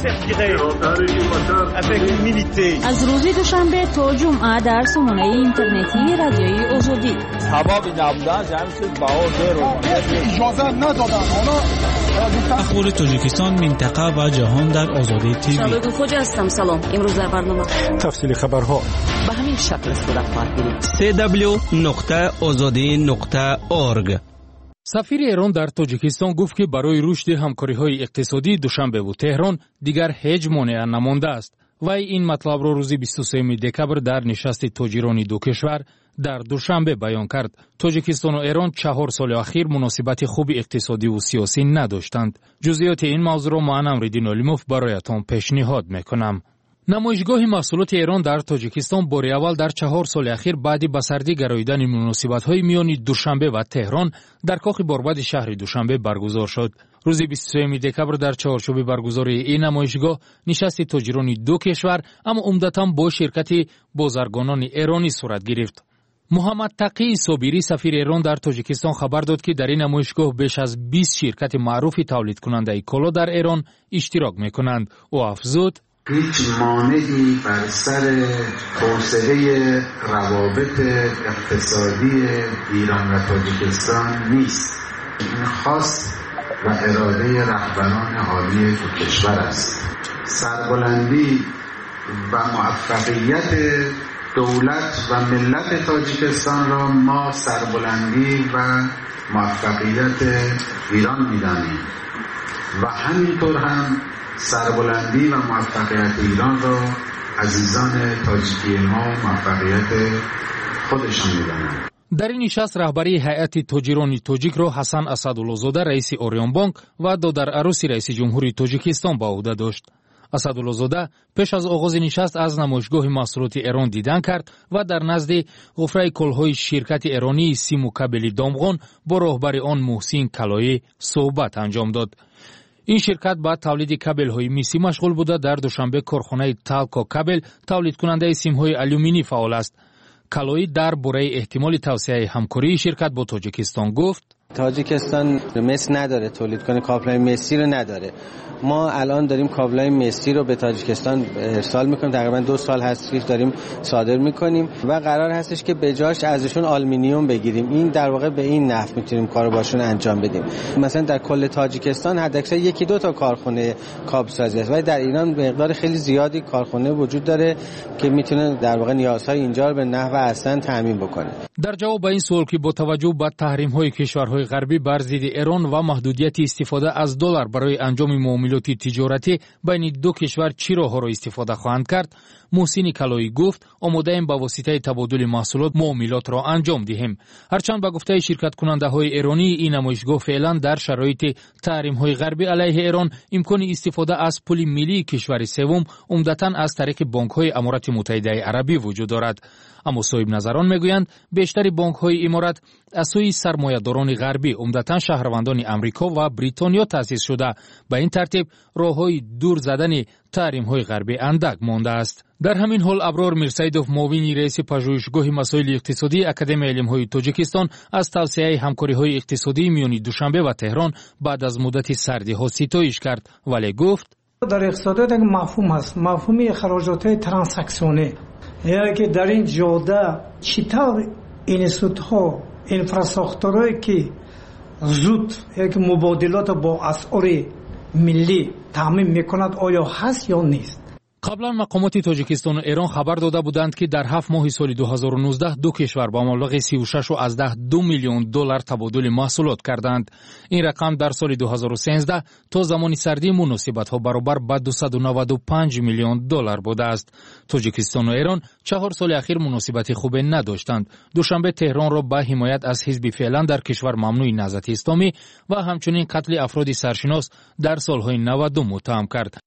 می‌کنم. از روز دوشنبه تا جمعه در سامانه اینترنتی رادیوی آزادی. سبب نبودن جمعیت بهار اجازه ندادن. اخبار تاجیکستان، منطقه و جهان در آزادی تیوی. شالوی خوجا هستم. سلام. امروز در برنامه تفصیل خبرها به همین شکل صورت خواهد گرفت. سی دبلیو نقطه آزادی نقطه اورگ. سفیر ایران در تاجیکستان گفت که برای رشد همکاری‌های اقتصادی دوشنبه و تهران دیگر هیچ مانع نمانده است. وی این مطلب را روز بیست و سوم دکبر در نشست تاجران دو کشور در دوشنبه بیان کرد. تاجیکستان و ایران چهار سال اخیر مناسبت خوب اقتصادی و سیاسی نداشتند. جزئیات این موضوع را من امردین علیموف برایتان پیشنهاد میکنم. نمایشگاه محصولات ایران در تاجیکستان بار اول در چهار سال اخیر بعد به سردی گراییدن مناسبت‌های میان دوشنبه و تهران در کاخ باربد شهر دوشنبه برگزار شد. روز بیست و سوم دکبر در چهارچوب برگزاری این نمایشگاه نشست تاجران دو کشور اما عمدتاً با شرکت بازرگانان ایرانی صورت گرفت. محمد تقی صابری سفیر ایران در تاجیکستان خبر داد که در این نمایشگاه بیش از بیست شرکت معروف تولید کننده کالا در ایران اشتراک می‌کنند. او افزود هیچ مانعی بر سر توسعه روابط اقتصادی ایران و تاجیکستان نیست. این خواست و اراده رهبران عالی دو کشور است. سربلندی و موفقیت دولت و ملت تاجیکستان را ما سربلندی و موفقیت ایران می‌دانیم و همینطور هم سربلندی و موفقیت ایران را عزیزان تاجیکی ما موفقیت خودشان می‌دانند. در این نشست رهبری هیئت تاجران تاجیک را حسن اسدالله‌زاده رئیس اوریون بانک و دادر عروسی رئیس جمهوری تاجیکستان به عهده داشت. اسدالله‌زاده پیش از آغاز نشست از نمایشگاه محصولات ایران دیدن کرد و در نزد غفره کلهای شرکت ایرانی سیم و کابلی دامغان با راهبر آن محسن کلایی صحبت انجام داد. این شرکت با تولید کابل‌های میسی مشغول بوده. در دوشنبه کارخانه تالکو کابل تولید کننده سیم‌های آلومینی فعال است. کلایی در باره احتمال توسعه همکاری شرکت با تاجیکستان گفت تاجیکستان مس نداره، تولید کنه کابل‌های مسی رو نداره. ما الان داریم کابل‌های مسی رو به تاجیکستان ارسال میکنیم، تقریبا دو سال هست که داریم صادر میکنیم و قرار هستش که به جاش ازشون آلومینیوم بگیریم. این در واقع به این نحو میتونیم کارو باشون انجام بدیم. مثلا در کل تاجیکستان حداکثر یکی دو تا کارخونه کابل سازی است و در ایران مقدار خیلی زیادی کارخونه وجود داره که میتونه در واقع نیازهای اینجا رو به نحو احسن تامین بکنه. در جواب به این سوال که با توجه به تحریم‌های کشورهای غربی بر ضد ایران و محدودیت استفاده از دلار برای انجام معاملات تجارتی بین دو کشور چی راه‌ها را استفاده خواهند کرد، محسن کلایی گفت آماده ایم با واسطه تبادل محصولات معاملات را انجام دهیم. هرچند به گفته شرکت کننده های ایرانی این نمایشگاه فعلا در شرایط تحریم های غربی علیه ایران امکان استفاده از پول ملی کشور سوم عمدتاً از طریق بانک های امارات متحده عربی وجود دارد. اما صاحب نظران میگویند بیشتر بانک های امارات از سوی سرمایه‌داران غربی عمدتاً شهروندان امریکا و بریتانیا تأسیس شده. به این ترتیب راه‌های دور زدن تحریم‌های غربی اندک مانده است. در همین حال ابرار میرسیدوف معاون رئیس پژوهشگاه مسائل اقتصادی اکادمی علم‌های تاجیکستان از توسعه همکاری‌های اقتصادی میان دوشنبه و تهران بعد از مدت سردی‌ها ستایش کرد، ولی گفت در اقتصادیات یک مفهوم است، مفهوم اخراجات ترانزاکسیونی، یعنی که در این جاده چطور اینستیتوت‌ها اینفراستراکچوری که زود یک مبادلات با اسعار ملی تامین میکند آیا هست یا نیست؟ قبلا مقامات تاجیکستان و ایران خبر داده بودند که در هفت ماه سال دو هزار و نوزده دو کشور با مبلغ سی و شش و از ده دو میلیون دلار تبادل محصولات کردند. این رقم در سال دو هزار و سیزده تا زمان سردی مناسبت ها برابر به دویست و نود و پنج میلیون دلار بوده است. تاجیکستان و ایران چهار سال اخیر مناسبت خوب نداشتند. دوشنبه تهران را به حمایت از حزب فعلا در کشور ممنوع نهضت اسلامی و همچنین قتل افراد سرشناس در سالهای نود متهم کرد.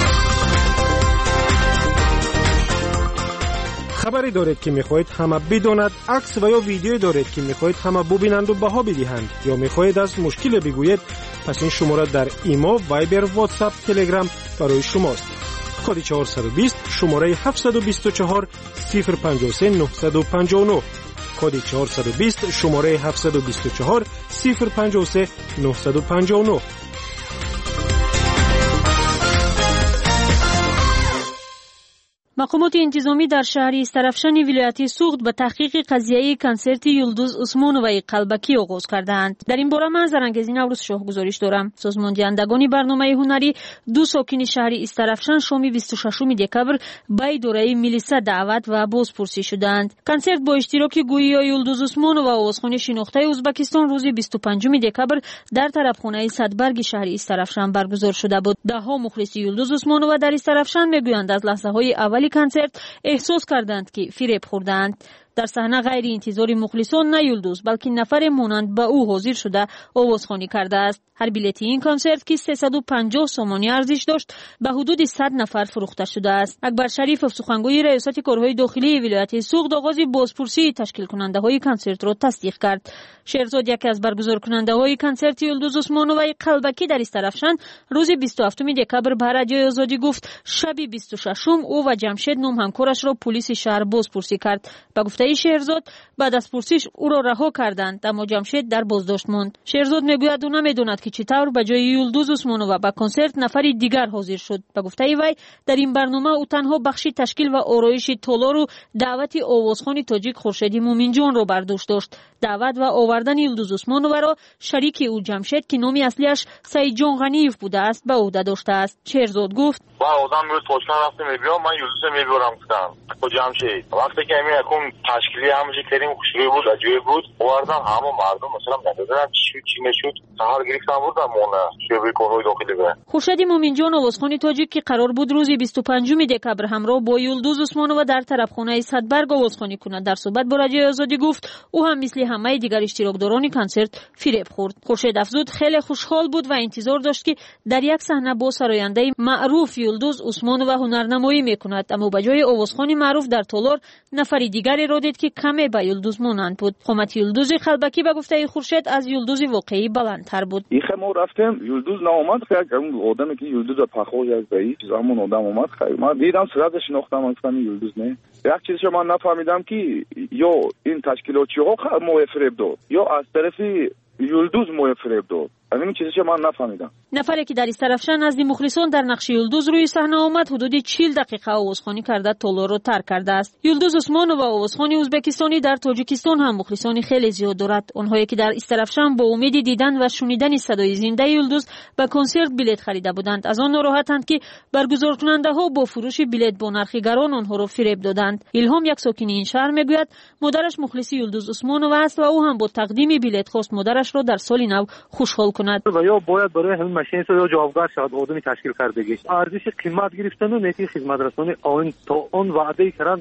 خبری دارید که میخواهید همه بداند، عکس و یا ویدیو دارید که میخواهید همه ببینند و بها بدهند، یا میخواهید از مشکل بگویید، پس این شماره در ایما، وایبر، واتساپ، تلگرام برای شماست. کد چهارصد و بیست شماره هفتصد و بیست و چهار صفر پنجاه و سه نهصد و پنجاه و نه. کد چهارصد و بیست شماره هفتصد و بیست و چهار صفر پنجاه و سه نهصد و پنجاه و نه. مقامات انتظامی در شهر استرافشان ولایت سوخت به تحقیق قضیه کنسرت یلدوز عثمانوی قلبکی آغاز کردند. در این باره من زرنگزی نوروز شاه گزارش دارم. سازماندهندگان برنامه هنری دو ساکن شهر استرافشان شام بیست و ششم دکبر به دوره ملیسا دعوت و بازپرسی شدند. کنسرت با اشتراک گویی یلدوز عثمانو و آوازخوان شناخته ازبکستان روز بیست و پنجم دکبر در طرفخانه صدبرگ شهر استرافشان برگزار شده بود. ده ها مخلص یلدوز عثمانو در استرافشان میگویند از لحظه های اولی کنسرت احساس کردند که فریب خوردند. در صحنه غیر انتظاری مخلصان نه یلدوز بلکه نفر مانند به او حاضر شده آوازخوانی کرده است. هر بلیت این کنسرت که سیصد و پنجاه سومانی ارزش داشت به حدود صد نفر فروخته شده است. اکبر شریفов سخنگوی ریاست کارهای داخلی ولایت سوخت آغاز بازپرسی تشکیل کننده های کنسرت را تصدیق کرد. شهرزاد یکی از برگزار کننده های کنسرت یلدوز عثمانوی قلبکی در استرافشان روز بیست و هفتم دکبر به رادیوی آزادی گفت شب بیست و ششم او و جمشید نام همکارش را پلیس شهر بازپرسی کرد. به گفته شهرزاد بعد از پرسش او را رها کردند اما جمشید در بازداشت ماند. شهرزاد میگوید او نمیداند که چطور به جای یلدوز عثمانوی به کنسرت نفری دیگر حاضر شد. به گفته وی در این برنامه او تنها بخشی تشکیل و آرایش تالار و دعوت آوازخوان تاجیک خورشید مومنجان را برداشت داشت. دعوت و آوردن یلدوز عثمانوی را شریک او جمشید که نام اصلیش سعید جان غنیف بوده است به عهده داشته است. شهرزاد گفت با آدم میاد پشتن رفته میبیام من یلدوز میبرم گفتم با جمشید وقتی که می یکم تشکیلی همونجا کردیم خوشروی بود عجیب بود آوردن همه مردم مثلا ندادن چی چی نشد سحر گرفتن بود مونه شبیه کارهای داخلی به خورشید مومنجان آوازخوان تاجیک که قرار بود روز بیست و پنجم دکبر همراه با یلدوز عثمانوی در طرفخانه صدبرگ آوازخوانی کند در صحبت با رادیوی آزادی گفت او هم مثل همه دیگر اشتراکداران کنسرت فریب خورد. خورشید افزود خیلی خوشحال بود و انتظار داشت که در یک صحنه با سراینده معروف یلدوز عثمانوی هنرنمایی میکند اما به جای آوازخوان معروف در تالار نفر دیگری را دید که کمی به یلدوز مانند بود. قامت یلدوز قلبکی به گفته خورشید از یلدوز واقعی بلندتر بود. این ما رفتیم یلدوز نامد خیلی اون آدمی که یلدوز پخوی از بایی همون آدم اومد خیلی من دیدم صورتش شناختم اصلا یلدوز نه. یک چیزی من نفهمیدم که یا این تشکیلاتچی ها مو فریب داد یا از طرفی یلدوز مو فریب داد. همین چیزی که من نفهمیدم. نفری که در استرافشان نزد مخلصان در نقش یلدوز روی صحنه آمد حدود چهل دقیقه آوازخوانی کرده تالار را ترک کرده است. یلدوز عثمانوی و آوازخوان ازبکستانی در تاجیکستان هم مخلصان خیلی زیاد دارد. آنهایی که در استرافشان با امید دیدن و شنیدن صدای زنده یلدوز به کنسرت بلیط خریده بودند از آن ناراحتند که برگزار کننده ها با فروش بلیط با نرخ گران آنها را فریب دادند. الهام یک ساکن این شهر میگوید مادرش مخلص یلدوز عثمانوی است و او هم با تقدیم بلیط خواست مادرش را در سال نو خوشحال کند. و یا باید برای همین ماشین یا جوابگار شود آدمی تشکیل کردگی ارزش قیمت گرفتن و نیتی خدمت رسانی آن تا آن وعده کردن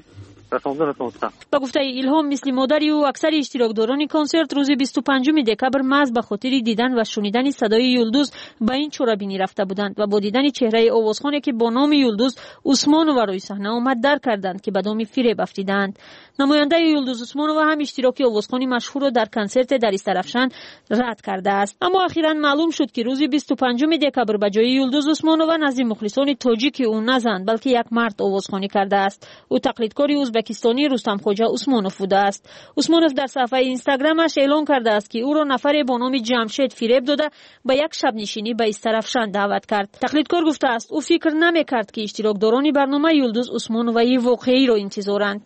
رساندن رساندن. با گفته ایلهام مثل مادری و اکثر اشتراکداران کنسرت روز بیست و پنجم دکبر محض به خاطر دیدن و شنیدن صدای یلدوز به این چورابینی رفته بودند و با دیدن چهره آوازخوانی که با نام یلدوز عثمانووا روی صحنه آمد درک کردند که به دام فریب افتیدند. نماینده یلدوز عثمانووا هم اشتراک آوازخوانی مشهور را در کنسرت در استرافشان رد کرده است. اما اخیراً معلوم شد که روز بیست و پنجم دکبر به جای یلدوز عثمانووا نزد مخلصان تاجیک او نزند بلکه یک مرد آوازخوانی کرده است. او تقلیدکار ازبکستانی رستم خوجا عثمانوف بوده است. عثمانوف در صفحه اینستاگرامش اعلام کرده است که او را نفر با نام جمشید فریب داده به یک شب نشینی به استرافشان دعوت کرد. تقلیدکار گفته است او فکر نمی‌کرد که اشتراکداران برنامه یلدوز عثمانووی واقعی را انتظارند.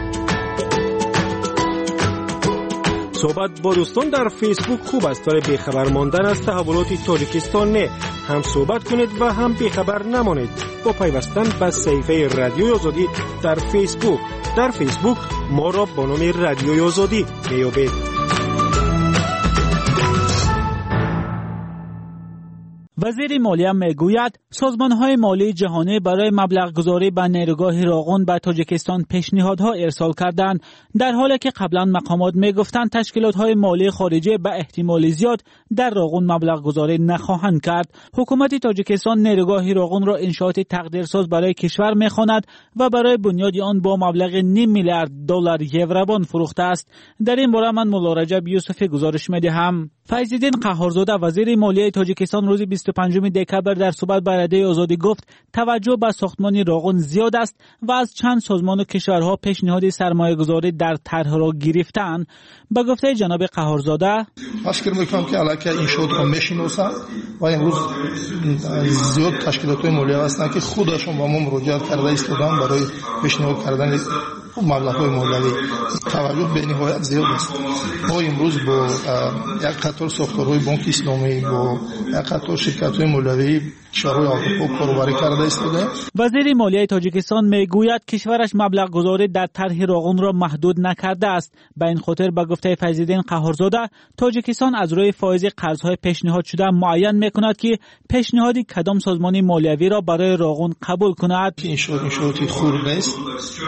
صحبت با دوستان در فیسبوک خوب است ولی بیخبر ماندن از تحولات تاجیکستان نه. هم صحبت کنید و هم بیخبر نمانید با پیوستن به صفحه رادیوی آزادی در فیسبوک. در فیسبوک ما را با نام رادیوی آزادی میابید. وزیر مالیه میگوید سازمان‌های مالی جهانی برای مبلغ گذاری به نیروگاه راغون به تاجیکستان پیشنهادها ارسال کردند، در حالی که قبلا مقامات میگفتند تشکیلات‌های مالی خارجی به احتمال زیاد در راغون مبلغ گذاری نخواهند کرد. حکومت تاجیکستان نیروگاه راغون را انشاءات تقدیرساز برای کشور می‌خواند و برای بنیاد آن با مبلغ نیم میلیارد دلار یوروبان فروخته است. در این باره من مولا رجب یوسفی گزارش می‌دهم. فیض‌الدین قهارزاده وزیر مالیه تاجیکستان روز بیست و پنجم دکبر در صحبت با رادیوی آزادی گفت توجه به ساختمان راغون زیاد است و از چند سازمان و کشورها پیشنهاد سرمایه‌گذاری در طرح را گرفتند. به گفته جناب قهارزاده فکر می‌کنم که علاقه این شد رو میشناسند و امروز زیاد تشکیلات مالی هستند که خودشون با ما مراجعه کرده ایستادن برای پیشنهاد کردن مبلغ‌های مالی. توجه به نهایت زیاد است. ما امروز با یک قطار ساختارهای بانک اسلامی با یک قطار شرکت‌های مالیاتی کشورهای آفریقا کاربری کرده ایستاده. وزیر مالیه تاجیکستان میگوید کشورش مبلغ گذاری در طرح راغون را محدود نکرده است. به این خاطر به گفته فیض‌الدین قهارزاده تاجیکستان از روی فایز قرض‌های پیشنهاد شده معین می‌کند که پیشنهادی کدام سازمان مالیوی را برای راغون قبول کند. این شد این شد خورد است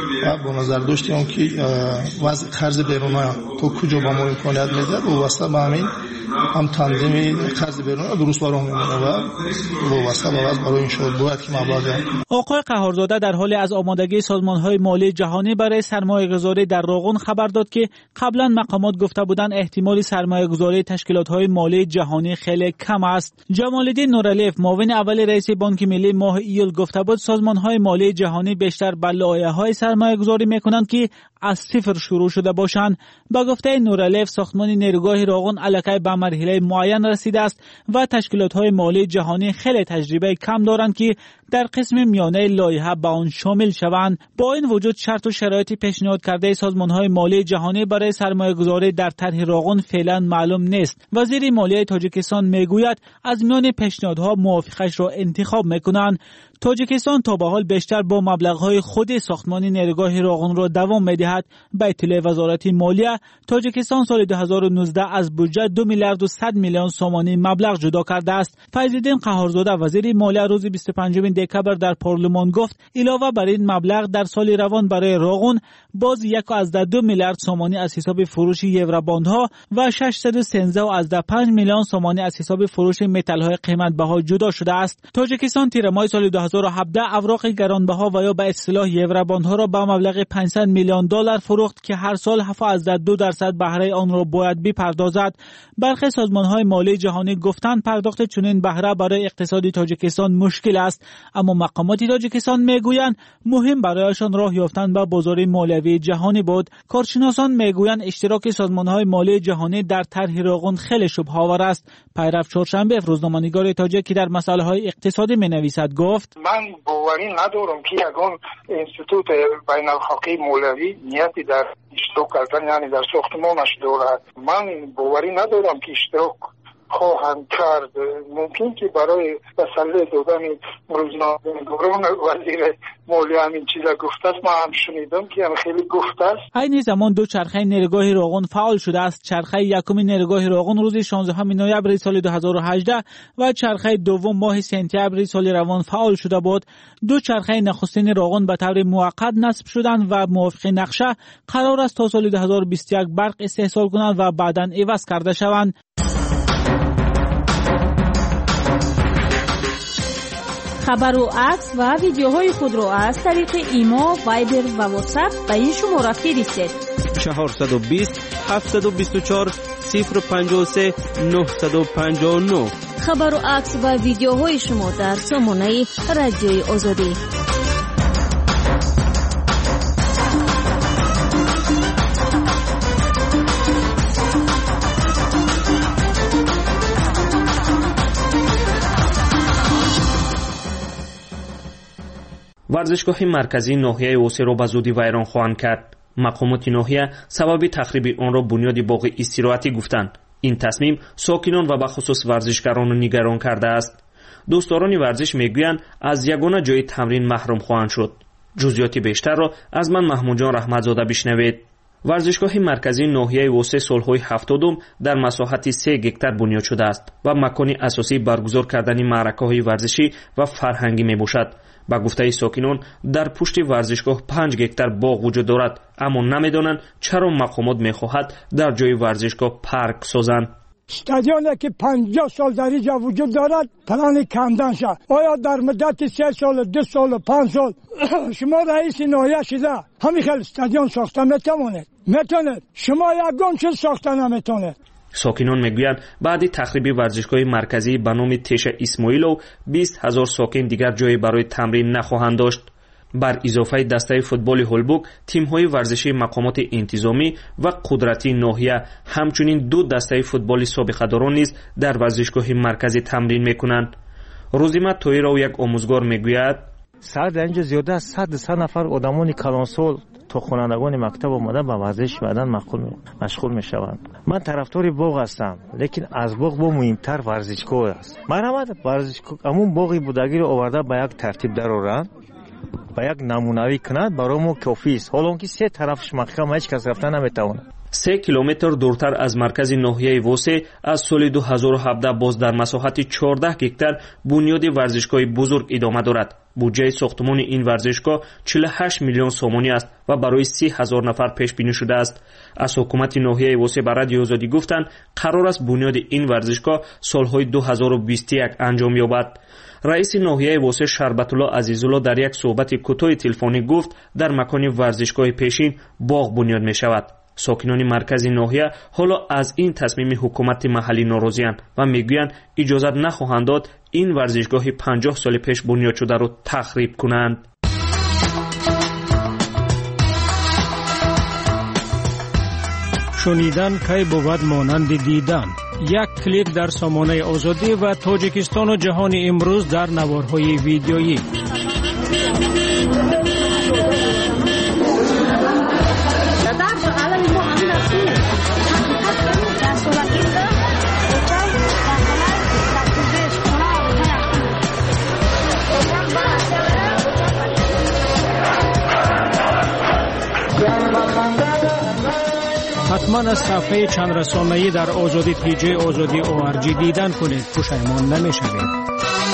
و با نظر داشتیم که وضع قرض بیرونی تو کجا با ما امکانیت میده و واسه با همین هم تنظیم قرض بیرونی درست برام میمونه و واسه با وضع برای این شد باید که مبلغ. آقای قهارزاده در حال از آمادگی سازمان‌های مالی جهانی برای سرمایه‌گذاری در راغون خبر داد که قبلا مقامات گفته بودند احتمال سرمایه‌گذاری تشکیلات‌های مالی جهانی خیلی کم است. جمال‌الدین نورعلیف معاون اول رئیس بانک ملی ماه ایول گفته بود سازمان‌های مالی جهانی بیشتر به لایحه‌های سرمایه‌گذاری می‌کنند که از صفر شروع شده باشند. با گفته نورعلیف ساختمان نیروگاه راغون الکی به مرحله معین رسیده است و تشکیلات‌های مالی جهانی خیلی تجربه کم دارند که در قسم میانه لایحه به آن شامل شوند. با این وجود شرط و شرایط پیشنهاد کرده سازمان‌های مالی جهانی برای سرمایه‌گذاری در طرح راغون فعلا معلوم نیست. وزیر مالیه تاجیکستان میگوید از میان پیشنهادها موافقش را انتخاب میکنند. تاجیکستان تا به حال بیشتر با مبلغ‌های خود ساختمان نیروگاه راغون را دوام می‌دهد. به اطلاع وزارت مالیه تاجیکستان سال دو هزار و نوزده از بودجه دو میلیارد و صد میلیون سومانی مبلغ جدا کرده است. فیض‌الدین قهارزاده وزیر مالیه روز بیست و پنجم دکبر در پارلمان گفت علاوه بر این مبلغ در سال روان برای راغون باز یک و دو میلیارد سومانی از حساب فروش یوروباندها و ششصد و سیزده و پنج میلیون سومانی از حساب فروش متال‌های قیمت بها جدا شده است. تاجیکستان تیر ماه سال دو هزار و هفده اوراق گرانبها و یا به اصطلاح یوروباندها را به مبلغ پانصد میلیون دلار فروخت که هر سال هفت و دو درصد بهره آن را باید بپردازد. برخی سازمان‌های مالی جهانی گفتند پرداخت چنین بهره برای اقتصاد تاجیکستان مشکل است، اما مقامات تاجیکستان میگویند مهم برایشان راه یافتن به بازار مالیوی جهانی بود. کارشناسان میگویند اشتراک سازمان‌های مالی جهانی در طرح راغون خیلی شبه‌آور است. پیرو چهارشنبه روزنامه‌نگار تاجیکی در مسائل اقتصادی می‌نویسد گفت من باوری ندارم که یگان انستیتوت بین‌الحقوقی مالیوی نیتی در اشتراک کردن یعنی در ساختمانش دارد. من باوری ندارم که اشتراک خواهند کرد. ممکن که برای تسلی دادن روزنامه‌نگاران وزیر مالیه همین چیزا گفته است. ما هم شنیدم که هم خیلی گفته است. این زمان دو چرخه نیروگاه راغون فعال شده است. چرخه یکم نیروگاه راغون روز شانزدهم نوامبر سال دو هزار و هجده و چرخه دوم ماه سپتامبر سال روان فعال شده بود. دو چرخه نخستین راغون به طور موقت نصب شدند و موافق نقشه قرار است تا سال دو هزار و بیست و یک برق استحصال کنند و بعداً عوض کرده شوند. خبر و عکس و ویدیوهای خود را از طریق ایما، وایبر و واتساپ به این شماره فرستید. چهارصد و بیست هفتصد و بیست و چهار صفر پنجاه و سه نهصد و پنجاه و نه. خبر و عکس و ویدیوهای شما در سامانه رادیوی آزادی. ورزشگاه مرکزی ناحیه اوسه را به زودی ویران خواهند کرد. مقامات ناحیه سبب تخریب آن را بنیاد باغ استراحتی گفتند. این تصمیم ساکنان و به خصوص ورزشکاران را نگران کرده است. دوستداران ورزش میگویند از یگانه جای تمرین محروم خواهند شد. جزئیات بیشتر را از من محمود جان رحمتزاده بشنوید. ورزشگاه مرکزی ناحیه اوسه سالهای هفتادم در مساحت سه گکتار بنیاد شده است و مکانی اساسی برگزار کردن معرکه‌های ورزشی و فرهنگی میباشد. با گفته ساکنان در پشت ورزشگاه پنج گکتار باغ وجود دارد، اما نمیدانند چرا مقامات میخواهد در جای ورزشگاه پارک سازند. استادیونی که پنجاه سال در اینجا وجود دارد پلان کندن شد. آیا در مدت سه سال، دو سال، پنج سال شما رئیس ناحیه شده همین خیلی استادیون ساخته میتوانید؟ میتونید. شما یگان چیز ساخته نمیتونید. ساکنان میگویند بعد تخریب ورزشگاه مرکزی به نام تیش اسماعیلو بیست هزار ساکن دیگر جایی برای تمرین نخواهند داشت. بر اضافه دسته فوتبال هولبوک، تیم‌های ورزشی مقامات انتظامی و قدرتی ناحیه همچنین دو دسته فوتبال سابقه‌داران نیز در ورزشگاه مرکزی تمرین میکنند. روزیمت تویرو یک آموزگار میگوید صد اینجا زیاده از صد صد نفر آدمانی کلانسال تا خوانندگان مکتب آمدن به ورزش بدن مشغول میشوند. من طرفدار باغ هستم، لیکن از باغ با مهمتر ورزشگاه است. مرحمت ورزشگاه همون باغی بودگی رو آورده به یک ترتیب درآورند، به یک نمونه‌ای کنند، برای ما کافی است. حالا که سه طرفش مخم هیچ کس رفتن نمیتواند. سه کیلومتر دورتر از مرکز ناحیه ووسه از سال دو هزار و هفده باز در مساحت چهارده گکتار بنیاد ورزشگاه بزرگ ادامه دارد. بودجه ساختمان این ورزشگاه چهل و هشت میلیون سومانی است و برای سی هزار نفر پیش بینی شده است. از حکومت ناحیه ووسه به رادیو آزادی گفتند قرار است بنیاد این ورزشگاه سالهای دو هزار و بیست و یک انجام یابد. رئیس ناحیه ووسه شربت الله عزیزالله در یک صحبت کوتاه تلفنی گفت در مکان ورزشگاه پیشین باغ بنیاد می شود. ساکنان مرکز ناحیه حالا از این تصمیم حکومت محلی ناراضی‌اند و میگویند اجازه نخواهند داد این ورزشگاه پنجاه سال پیش بنیاد شده را تخریب کنند. شنیدن کی بود مانند دیدن. یک کلیک در سامانه آزادی و تاجیکستان و جهان امروز در نوارهای ویدیویی. حتما از صفحه چند رسانه‌ای در آزادی پیجی آزادی او آر جی دیدن کنید، پشیمان نمی‌شوید.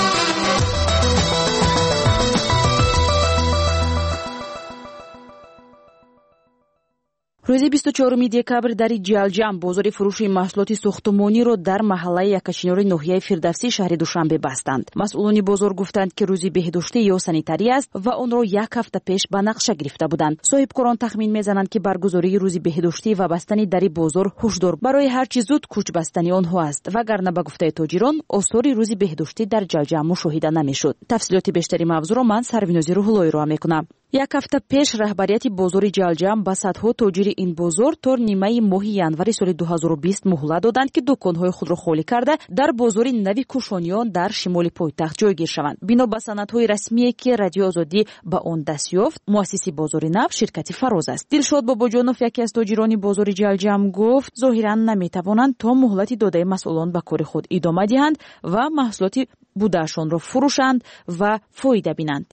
روز بیست و چهارم دکبر در جلجم بازار فروش محصولات ساختمانی را در محله یکشینار ناحیه فردوسی شهر دوشنبه بستند. مسئولان بازار گفتند که روزی بهداشتی یا سانیتاری است و آن را یک هفته پیش به نقشه گرفته بودند. صاحبکاران تخمین میزنند که برگزاری روزی بهداشتی و بستنی در بازار هشدار برای هر چیز زود کوچ بستنی آنها است، وگرنه به گفته تاجران آثار روزی بهداشتی در جلجم مشاهده نمیشد. تفصیلات بیشتری موضوع را من سروینازی روح‌اللهی را میکنم. як ҳафта пеш раҳбарияти бозори ҷалҷам ба садҳо тоҷири ин бозор то нимаи моҳи январи соли дуҳазору бист муҳлат доданд ки дуконҳои худро холӣ карда дар бозори нави кушониён дар шимоли пойтахт ҷойгир шаванд. бино ба санадҳои расмие ки радиои озодӣ ба он даст ёфт, муассиси бозори нав ширкати Фароз аст. Дилшод Бобоҷонов, яке аз тоҷирони бозори ҷалҷам, гуфт зоҳиран наметавонанд то муҳлати додаи масъулон ба кори худ идома диҳанд ва маҳсулоти будаашонро фурӯшанд ва фоида бинанд.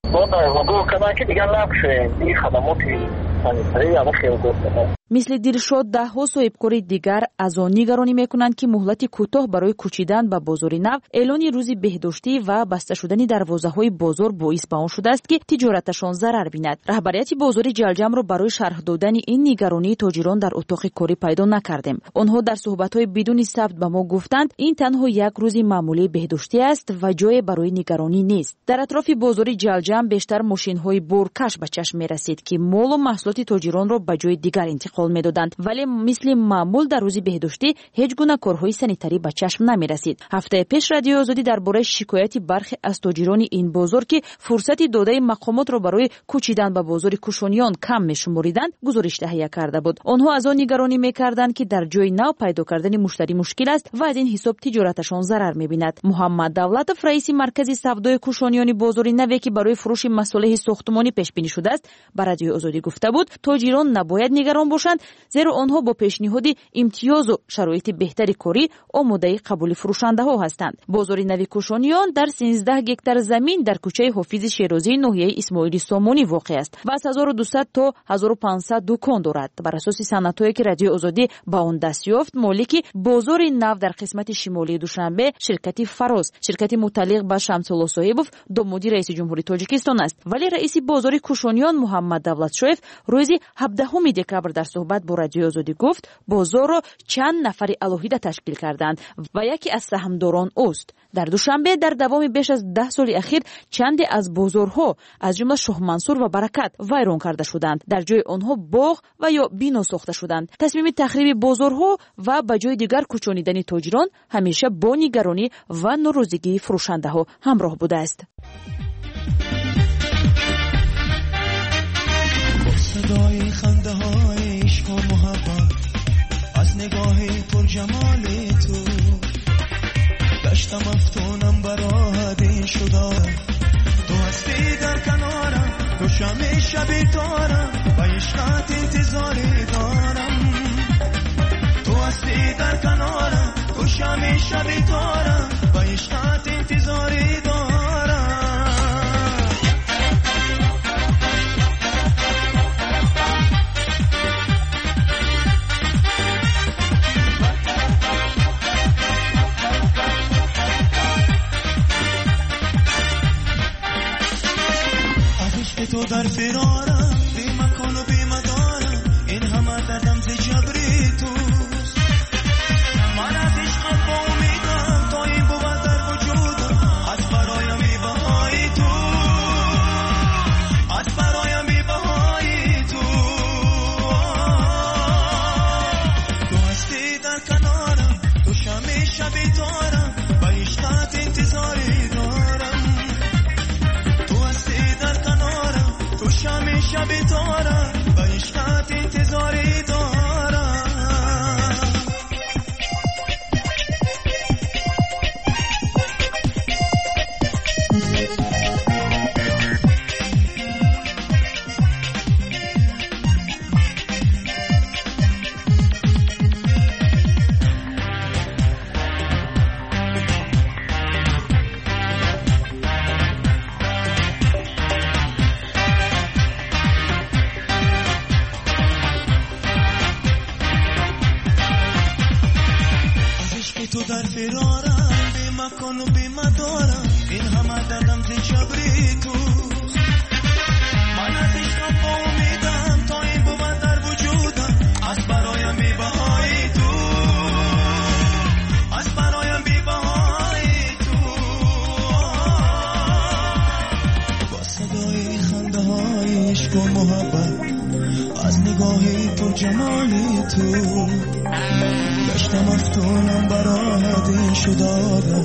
мисли Дилшод даҳҳо соҳибкори дигар аз он нигаронӣ мекунанд ки муҳлати кӯтоҳ барои кӯчидан ба бозори нав, эълони рӯзи беҳдоштӣ ва баста шудани дарвозаҳои бозор боис ба он шудааст ки тиҷораташон зарар бинад. раҳбарияти бозори ҷалҷамро барои шарҳ додани ин нигаронии тоҷирон дар утоқи корӣ пайдо накардем. онҳо дар суҳбатҳои бидуни сабт ба мо гуфтанд ин танҳо як рӯзи маъмулии беҳдоштӣ аст ва ҷое барои нигаронӣ нест. дар атрофи бозори ҷалҷам бештар мошинҳои боркаш ба чашм мерасид ки молу маҳсулоти тоҷиронро ба ҷои дигар интиқол медоданд, вале мисли маъмул дар рӯзи беҳдоштӣ ҳеҷ гуна корҳои санитарӣ ба чашм намерасид. ҳафтаи пеш радиои озодӣ дар бораи шикояти бархе аз тоҷирони ин бозор ки фурсати додаи мақомотро барои кӯчидан ба бозори кушониён кам мешумориданд гузориш таҳия карда буд. онҳо аз он нигаронӣ мекарданд ки дар ҷои нав пайдо кардани муштарӣ мушкил аст ва аз ин ҳисоб тиҷораташон зарар мебинад. муҳаммад давлатов, раиси маркази савдои кушонёни бозори наве ки барои фурӯши масолеҳи сохтмонӣ пешбинӣ шудааст, ба радиои озодӣ гуфта буд тоҷирон набояд нигарон бошанд, зеро онҳо бо пешниҳоди имтиёзу шароити беҳтари корӣ омодаи қабули фурӯшандаҳо ҳастанд. бозори нави кушониён дар сенздаҳ гектар замин дар кӯчаи Ҳофизи Шерозии ноҳияи Исмоили Сомонӣ воқеъ аст ва аз ҳазору дусад то ҳазору панҷсад дукон дорад. бар асоси санадҳое ки радиои озодӣ ба он даст ёфт, молики бозори нав дар қисмати шимолии Душанбе ширкати Фароз, ширкати муталлиқ ба Шамсулло Соҳибов, домоди раиси ҷумҳури Тоҷикистон аст. вале раиси бозори кушониён Муҳаммад Давлатшоев рӯзи ҳабдаҳуми декабр дар суҳбат бо радиои озодӣ гуфт бозорро чанд нафари алоҳида ташкил карданд ва яке аз саҳмдорон ӯст. дар Душанбе дар давоми беш аз даҳ соли ахир чанде аз бозорҳо аз ҷумла Шоҳмансур ва Баракат вайрон карда шуданд. дар ҷои онҳо боғ ва ё бино сохта шуданд. тасмими тахриби бозорҳо ва ба ҷои дигар кӯчонидани тоҷирон ҳамеша бо нигаронӣ ва норозигии фурӯшандаҳо ҳамроҳ будааст. صدای خنده های عشق و محبت از نگاه پر جمال تو داشتم افتونم برات این شده تو هستی در کنارم تو شم شبی تارم و عشقت انتظاری دارم تو هستی در کنارم تو شم شبی تارم و عشقت انتظاری دارم تو در فرارم بی مکان و بی مدارم این همه دردم ز جبری توست من از عشقت با امیدم تا این بود در وجودم از برایم بی بهای تو از برایم بی بهای تو تو هستی در کنارم تو شمی شبی دارم و عشقت انتظاری دارم تو هستی در کنارم تو شمی شبی دارم و عشقت انتظاری دارم تو در فرارم بی مکان و بی مدارم این همه دردم ز جبری توست من از عشقت با امیدم تا این بود در وجودم از برایم بی بهای تو از برایم بی بهای تو با صدای خنده های عشق و محبت از نگاهی پر جمالی تو داشتم افتونم برات این شدادم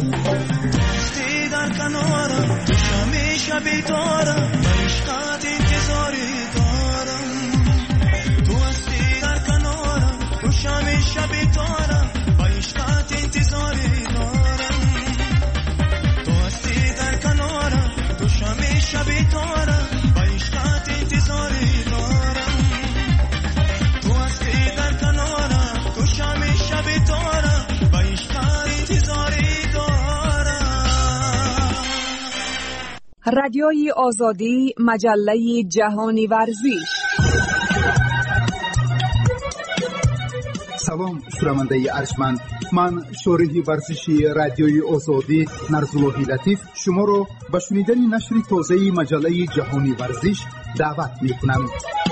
هستی در کنارم تو شمی شبی دارم و عشقت انتظاری رادیوی آزادی، مجله جهانی ورزش. سلام شنونده ارجمند، من شارح ورزشی رادیوی آزادی نرزاللهی لطیف شما را به شنیدن نشر تازه مجله جهانی ورزش دعوت می‌کنم.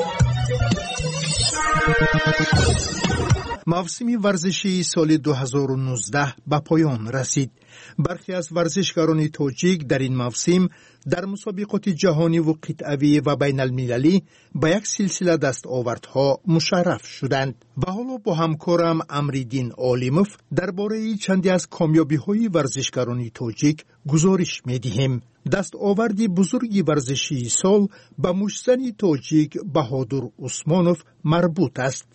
موسم ورزشی سال دو هزار و نوزده به پایان رسید. برخی از ورزشکاران تاجیک در این موسم در مسابقات جهانی و قطعه‌ای و بین المللی به یک سلسله دستاوردها مشرف شدند. و حالا با همکارم امریدین عالموف درباره چندی از کامیابی‌های ورزشکاران تاجیک گزارش می‌دهیم. دستاوردی بزرگی ورزشی سال به مشتزن تاجیک بهادر عثمانوف مربوط است.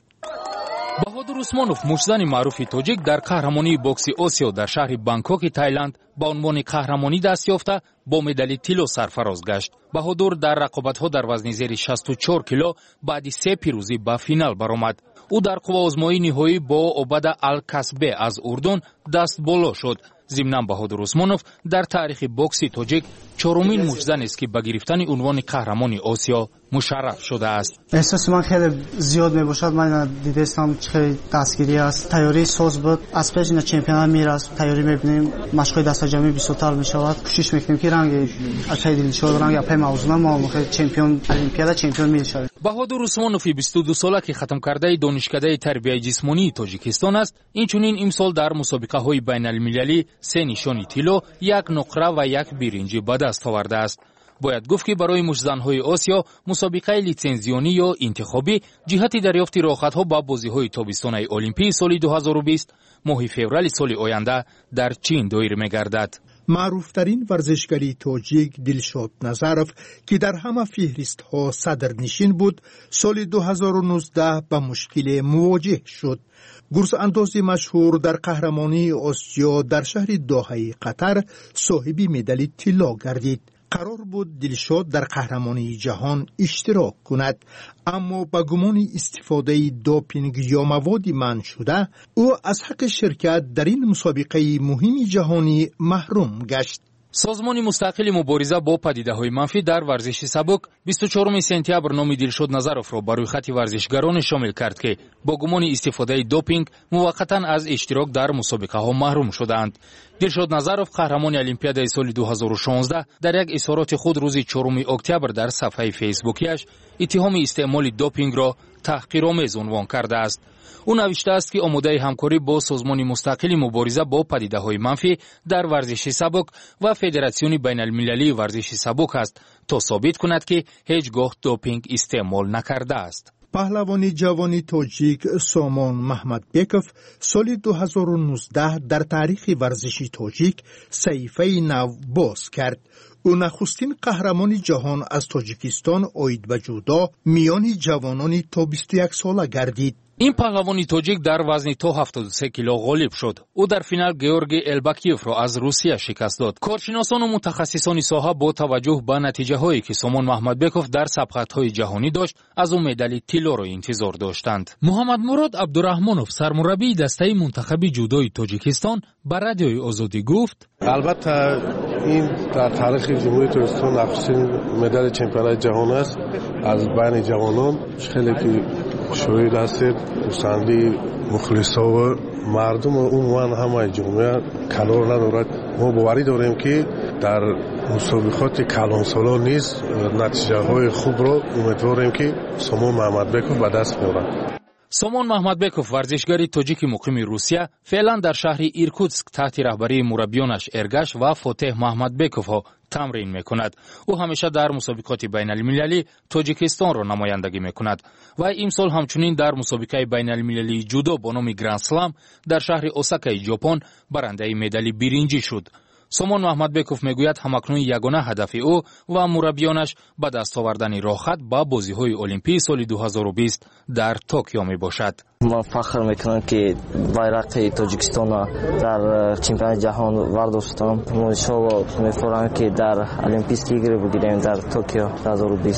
بهادر عثمانوف مشتزن معروفی تاجیک در قهرمانی بوکسی آسیا در شهر بانکوک تایلند با عنوان قهرمانی دست یافته با مدال طلا سرفراز گشت. بهادر در رقابت‌ها در وزن زیر شصت و چهار کیلو بعد سه پیروزی به فینال برآمد. او در قوه آزمایی نهایی با عبد الکسبه از اردن دست بالا شد. ضمناً بهادر عثمانوف در تاریخ بوکسی تاجیک چهارمین مشتزن است که به گرفتن عنوان قهرمان آسیا مشرف شده است. احساس من خیلی زیاد میباشد. من دیدستم خیلی دستگیری است. تیاری ساز بود. از پیش این چمپیونات میراست. تیاری میبینیم. مشق دست جمعی بیشتر میشود. کوشش میکنیم که رنگ اچای دلشاد رنگ اپای موضوع ما خیلی چمپیون المپیاد چمپیون میشویم. بهادر عثمانوف بیست و دو ساله که ختم کرده دانشکده تربیت جسمانی تاجیکستان است. اینچنین امسال در مسابقه های بین المللی سه نشانی طلا، یک نقره و یک برنج به دست آورده است. باید گفت که برای مشتزن‌های آسیا مسابقه لیسنزیونی یا انتخابی جهت دریافت راحت‌ها با بازی‌های تابستان المپیک سال دو هزار و بیست ماه فوریه سال آینده در چین دایر می‌گردد. معروفترین ورزشکاری تاجیک دلشاد نظرف که در همه فهرست‌ها صدرنشین بود، سال دو هزار و نوزده با مشکل مواجه شد. گرز اندازی مشهور در قهرمانی آسیا در شهر دوحه قطر صاحب مدال طلا گردید. قرار بود دلشاد در قهرمانی جهان اشتراک کند، اما با گمان استفاده دوپینگ یا مواد منع شده او از حق شرکت در این مسابقه مهم جهانی محروم گشت. سازمان مستقل مبارزه با پدیده‌های منفی در ورزش سبک بیست و چهارم سپتامبر نام دلشاد نظرف را بر روی خط ورزشگران شامل کرد که با گمان استفاده دوپینگ موقتا از اشتراک در مسابقه‌ها محروم شدند. دلشاد نظرف قهرمان المپیاد سال دو هزار و شانزده در یک اظهارات خود روز چهارم اکتبر در صفحه فیسبوکیش اتهام استعمال دوپینگ را تحقیرآمیز عنوان کرده است. او نوشته است که آماده همکاری با سازمان مستقل مبارزه با پدیده‌های منفی در ورزش سبک و فدراسیون بین المللی ورزش سبک است تا ثابت کند که هیچگاه دوپینگ استعمال نکرده است. پهلوان جوان تاجیک سامان محمدبکوف سال دو هزار و نوزده در تاریخ ورزش تاجیک صحیفه نو باز کرد. او نخستین قهرمان جهان از تاجیکستان آید به جودو میان جوانان تا بیست و یک ساله گردید. این پهلوان تاجیک در وزن تا هفتاد و سه کیلو غالب شد. او در فینال گیورگی الباکیف را از روسیه شکست داد. کارشناسان و متخصصان ساحه با توجه به نتیجه هایی که سامان محمدبکوف در سبقت‌های جهانی داشت از او مدال طلا را انتظار داشتند. محمد مراد عبدالرحمنوف سرمربی دسته منتخب جودوی تاجیکستان به رادیوی آزادی گفت: البته این در تاریخ جمهوری تاجیکستان نخستین مدال چمپیونات جهان است. از بین جوانان خیلی که شاید هستید دوستاندی مخلصا و مردم عموما همه جامعه کنار ندارد. ما باوری داریم که در مسابقات کلانسالا نیز نتیجه های خوب را امیدواریم که سامان محمدبکوف به دست میارد. سامان محمدبکوف ورزشگری تاجیک مقیم روسیه فعلا در شهر ایرکوتسک تحت رهبری مربیانش ارگش و فاتح محمدبکوف ها تمرین میکند. او همیشه در مسابقات بین المللی تاجیکستان را نمایندگی میکند و امسال همچنین در مسابقه بین المللی جودو با نام گرند سلام در شهر اوساکا ژاپن برنده مدال برنجی شد. سامان محمدبکوف میگوید همکنون یگانه هدف او و مربیانش به دست آوردن راحت با بازی‌های المپیک سال دو هزار و بیست در توکیو میباشد. ما فخر میکنم که بایرق تاجیکستان در چمپیونات جهان ورداشتم. ما انشالله می‌فرماییم که در المپیک دیگر بگیریم در توکیو دو هزار و بیست.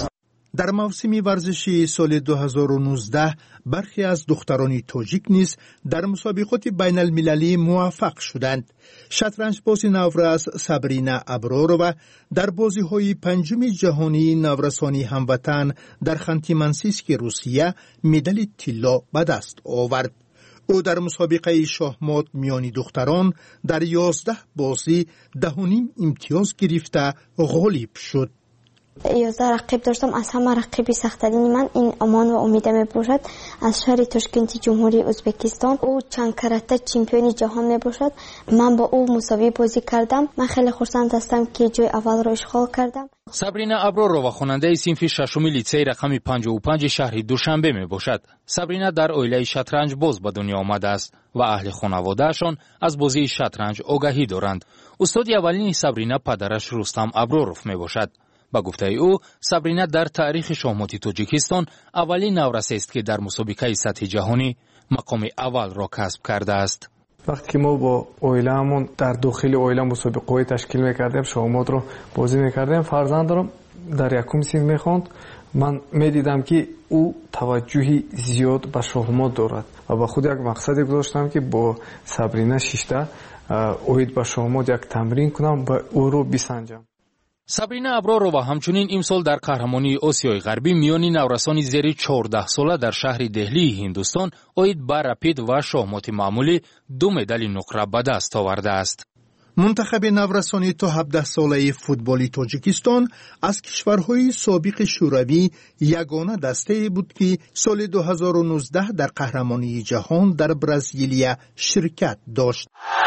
در موسم ورزشی سال دو هزار و نوزده برخی از دختران تاجیک نیز در مسابقات بین المللی موفق شدند. شطرنج باز نورس سابرینا ابرارова در بازی های پنجم جهانی نورسانی هموطن در خانتی منسیسک روسیه مدال طلا به دست آورد. او در مسابقه شاهمات میان دختران در یازده بازی ده و نیم امتیاز گرفته غالب شد. یازده رقیب داشتم، از همه رقیبی سخت‌ترین من این امان و امیده می باشد از شهر تاشکند جمهوری ازبکستان. او چند کرته چمپیون جهان می باشد. من با او مساوی بازی کردم. من خیلی خرسند هستم که جای اول را اشغال کردم. سابرینا ابرارова خواننده صنف ششم لیسه رقم پنجاه و پنج شهر دوشنبه می باشد. سابرینا در عائله شطرنج باز به دنیا آمده است و اهل خانواده‌شان از بازی شطرنج آگاهی دارند. استاد اولین سابرینا پدرش رستم ابراروف می باشد. با گفته او، سابرینا در تاریخ شاهمات تاجیکستان اولین نورس است که در مسابقه سطح جهانی مقام اول را کسب کرده است. وقتی که ما با اویلمون در داخل اویلم مسابقه تشکیل میکردیم، شاهمات رو بازی میکردیم، فرزندم در یکم سین میخوند. من میدیدم که او توجهی زیاد به شاهمات دارد و با خود یک مقصدی گذاشتم که با سابرینا شیشته اوید به شاهمات یک تمرین کنم و او رو بسنجم. سابرینا ابرارова همچنین امسال در قهرمانی آسیای غربی میان نورسان زیر چهارده ساله در شهر دهلی هندوستان اوید به رپید و شاهمات معمولی دو مدال نقره به دست آورده است. منتخب نورسانی تا هفده ساله فوتبالی تاجیکستان از کشورهای سابق شوروی یگانه دسته بود که سال دو هزار و نوزده در قهرمانی جهان در برزیلیا شرکت داشت.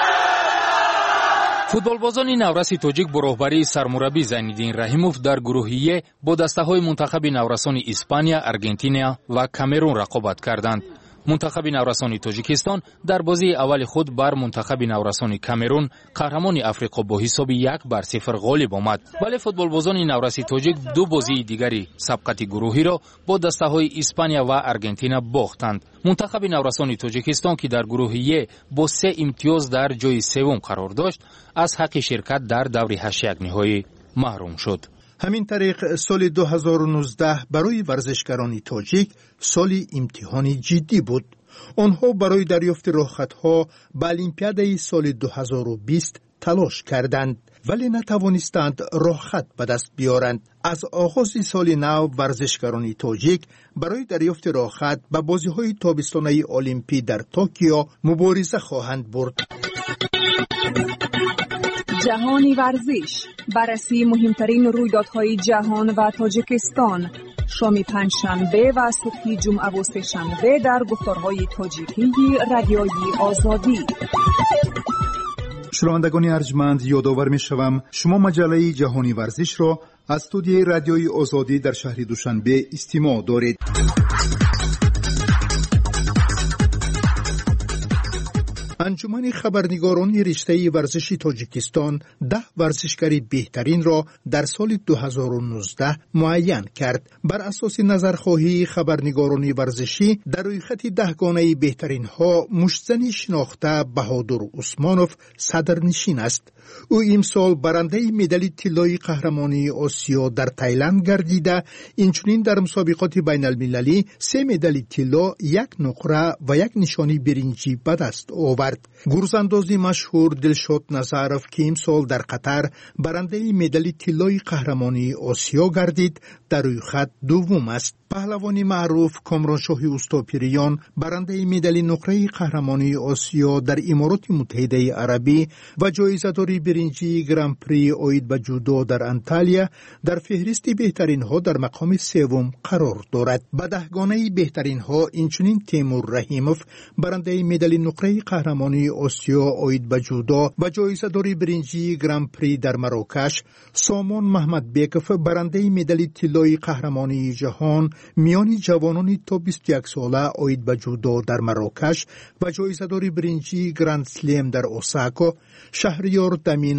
فوتبالبازان نورس تاجیک با راهبری سرمربی زینالدین رحیموف در گروهیه با دسته‌های منتخب نورسان اسپانیا، آرژانتین و کامرون رقابت کردند. منتخب نورسان تاجیکستان در بازی اول خود بر منتخب نورسان کامرون قهرمان افریقا با حساب یک بر صفر غالب آمد. ولی فوتبالبازان نورس تاجیک دو بازی دیگری سبقت گروهی را با دسته‌های اسپانیا و آرژانتین باختند. منتخب نورسان تاجیکستان که در گروهیه با سه امتیاز در جای سوم قرار داشت، از حق شرکت در دور هشت یک نهایی محروم شد. همین طریق سال دو هزار و نوزده برای ورزشکاران تاجیک سالی امتحانی جدی بود. آنها برای دریافت راهخطها به المپیاد سال دو هزار و بیست تلاش کردند ولی نتوانستند راهخط به دست بیارند. از آغاز سال نو ورزشکاران تاجیک برای دریافت راهخط به بازی‌های تابستانه المپی در توکیو مبارزه خواهند برد. جهانی ورزش، بررسی مهمترین رویدادهای جهان و تاجیکستان، شام پنجشنبه و صبح جمعه و سه‌شنبه در گفتارهای تاجیکی رادیوی آزادی. شنوندگان ارجمند، یادآور می‌شوم شما مجله جهانی ورزش را از استودیوی رادیوی آزادی در شهر دوشنبه استماع دارید. انجمن خبرنگاران رشته ورزشی تاجیکستان ده ورزشکار بهترین را در سال دو هزار و نوزده معین کرد. بر اساس نظرخواهی خبرنگاران ورزشی در روی خط دهگانه بهترین ها مشتزن شناخته بهادر عثمانوف صدرنشین است. او امسال برنده مدال طلای قهرمانی آسیا در تایلند گردیده، اینچنین در مسابقات بین المللی سه مدال طلا، یک نقره و یک نشانی برنجی به دست آورد. گرزاندازی مشهور دلشاد نظرف که امسال در قطر برنده مدال طلای قهرمانی آسیا گردید در روی خط دوم است. پهلوانی معروف کامرانشاه اوستاپیریان برنده مدال نقره قهرمانی آسیا در امارات متحده عربی و جایزه‌دار برنجی گران پری اوید به جودو در انتالیا در فهرست بهترین ها در مقام سوم قرار دارد. به دهگانه بهترین ها اینچنین تیمور رحیموف برنده مدال نقره قهرمانی آسیا اوید به جودو و جایزه‌دار برنجی گران پری در مراکش، سامان محمد بیکف برنده مدال طلای قهرمانی جهان میان جوانان تا بیست و یک ساله اوید به جودو در مراکش و جایزه‌دار برنجی گراند سلم در اوساکا، شهریار دمینوف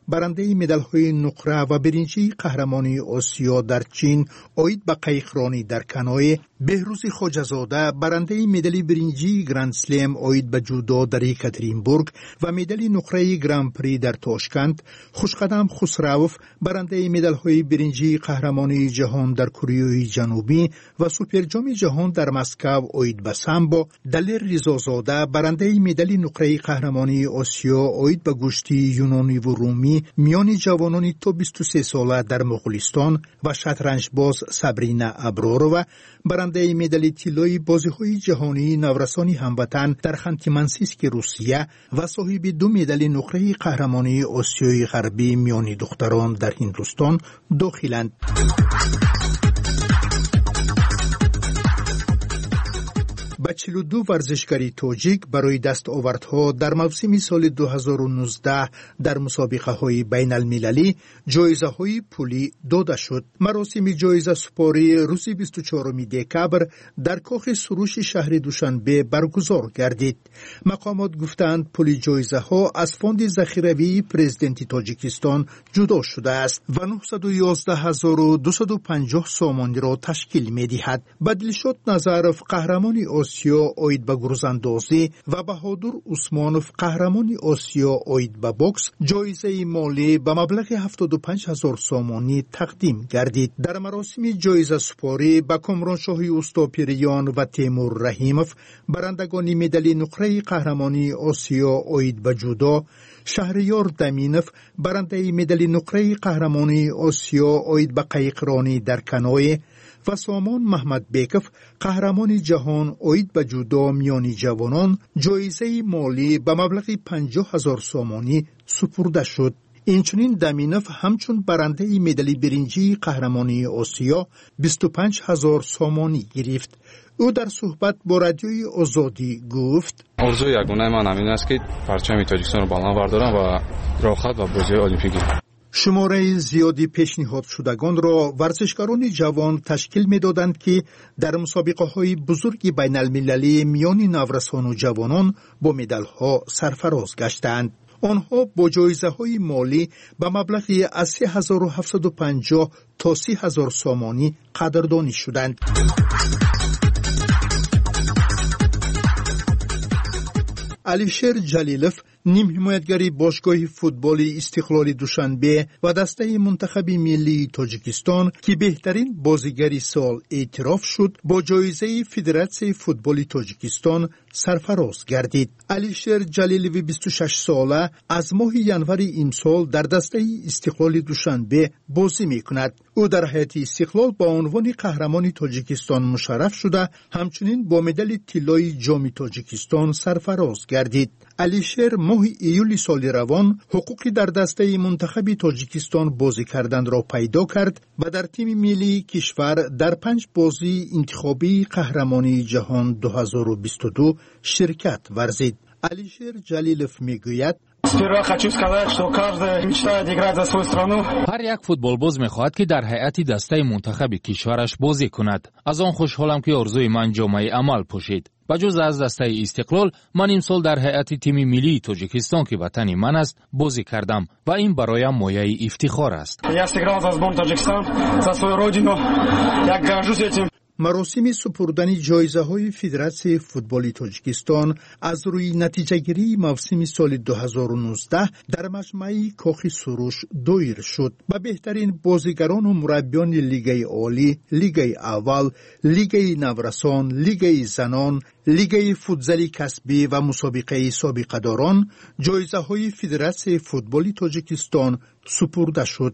برنده مدال‌های نقره و برنجی قهرمانی آسیا در چین اوید به قایقرانی در کنوی، بهروز خواجه‌زاده برنده مدال برنجی گرند سلم اوید به جودو در یکاترینبورگ و مدال نقره گرند پری در تاشکند، خوشقدم خسروف برنده مدال‌های برنجی قهرمانی جهان در کره جنوبی و سوپر جام جهان در مسکو اوید به سامبو، دلیر رضازاده برنده مدال نقره قهرمانی آسیا اوید به گشتی یونانی و رومی میان جوانان تا بیست و سه ساله در مغولستان و شطرنج باز سابرینا ابرارова برنده مدال طلای بازی‌های جهانی نورسانی هموطن در خانتی-مانسیسک روسیه و صاحب دو مدال نقره قهرمانی آسیای غربی میان دختران در هندوستان داخلند. با چهل و دو ورزشکاری تاجیک برای دستاوردها در موسم سال دو هزار و نوزده در مسابقه های بین المللی جایزه های پولی داده شد. مراسم جایزه سپاری روز بیست و چهارم دکبر در کاخ سروش شهر دوشنبه برگزار گردید. مقامات گفتند پول جایزه ها از فوند ذخیروی پرزیدنت تاجیکستان جدا شده است و نهصد و یازده هزار و دویست و پنجاه سامانی را تشکیل می دهد. بدلشاد نظرف قهرمانی آسیا اوید به گروزاندازی و بهادر عثمانوف قهرمانی آسیا اوید به بوکس جایزه مالی به مبلغ هفتاد و پنج هزار سامانی تقدیم گردید. در مراسم جایزه سپاری به کامرانشاهی اوستاپیریان و تیمور رحیموف برندگان مدال نقره قهرمانی آسیا اوید به جودو، شهریار دمینوف برنده مدال نقره قهرمانی آسیا اوید به قایقرانی در کنوی و سامان محمد بیکف قهرمان جهان اوید به جودو میانی جوانان جایزه مالی به مبلغ پنجاه هزار سامانی سپرده شد. اینچنین دمینوف همچون برنده مدال برنجی قهرمانی آسیا بیست و پنج هزار سامانی گرفت. او در صحبت با رادیوی آزادی گفت: آرزوی یگانه من همین است که پرچم تاجیکستان را بلند بردارم و راحت و بازی‌های المپیکی. شماره زیادی پیشنهاد شدگان را ورزشکاران جوان تشکیل می‌دادند که در مسابقه‌های بزرگ بین المللی میان نورسان و جوانان با مدال‌ها سرفراز گشتند. آنها با جایزه‌های مالی به مبلغی از سه هزار و هفتصد و پنجاه تا سی هزار سامانی قدردانی شدند. علیشیر جلیلوف نیم حمایتگری باشگاه فوتبال استقلال دوشنبه و دسته منتخب ملی تاجیکستان که بهترین بازیگر سال اعتراف شد با جایزه فدراسیون فوتبال تاجیکستان سرفراز گردید. علیشیر جلیلوی بیست و شش ساله از ماه ینور امسال در دسته استقلال دوشنبه بازی میکند. او در هیئت استقلال با عنوان قهرمان تاجیکستان مشرف شده، همچنین با مدال طلای جام تاجیکستان سرفراز گردید. علیشیر ماه ایول سال روان حقوقی در دسته منتخب تاجیکستان بازی کردن را پیدا کرد و در تیم ملی کشور در پنج بازی انتخابی قهرمانی جهان دو هزار و بیست و دو شرکت ورزید. علیشیر جلیلوف میگوید: هر یک فوتبالباز میخواهد که در هیئت دسته منتخب کشورش بازی کند. از آن خوشحالم که آرزوی من جامعه عمل پوشید. بجز از دسته استقلال، من امسال در هیئت تیم ملی تاجیکستان که وطن من است بازی کردم و این برایم مایه افتخار است. مراسم سپردن جایزه های فدراسیون فوتبال تاجیکستان از روی نتیجه گیری موسم سال دو هزار و نوزده در مجمع کاخ سروش دایر شد. با بهترین بازیگران و مربیان لیگ عالی، لیگ اول، لیگ نورسان، لیگ زنان، لیگ فوتزال کسبی و مسابقه سابقه داران جایزه های فدراسیون فوتبال تاجیکستان سپرده شد.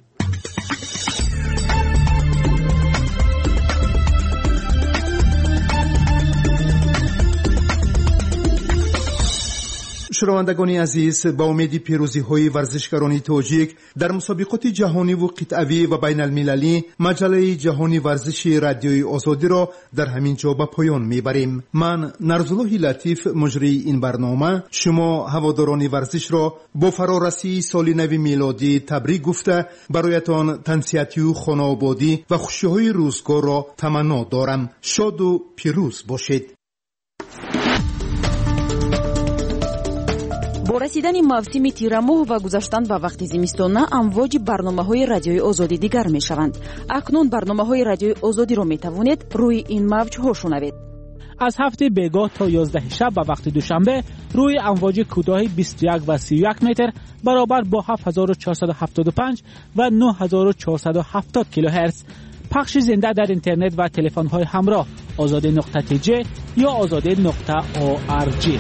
شنوندگان عزیز، با امید پیروزی های ورزشکاران تاجیک در مسابقات جهانی و قطعوی و بین المللی، مجله جهانی ورزش رادیوی آزادی را در همین جا به پایان میبریم. من نرزالله لطیف مجری این برنامه شما هواداران ورزش را با فرارسی سال نو میلادی تبریک گفته برایتان تنصیحاتی و خانوادگی و خوشی‌های روزگار را تمنا دارم. شاد و پیروز باشید. با رسیدن موسم تیرماه و گذشتن به وقت زمستان امواج برنامه‌های رادیوی آزادی دیگر می‌شوند. اکنون برنامه‌های رادیوی آزادی را می‌توانید روی این موج‌ها شنوید. از هفته بیگاه تا یازده شب به وقت دوشنبه روی امواج کوتاه بیست و یک و سی و یک متر برابر با هفت هزار و چهارصد و هفتاد و پنج و نه هزار و چهارصد و هفتاد کیلوهرتز پخش زنده در اینترنت و تلفن‌های همراه آزاده نقطه تی جی یا آزاده نقطه او آر جی.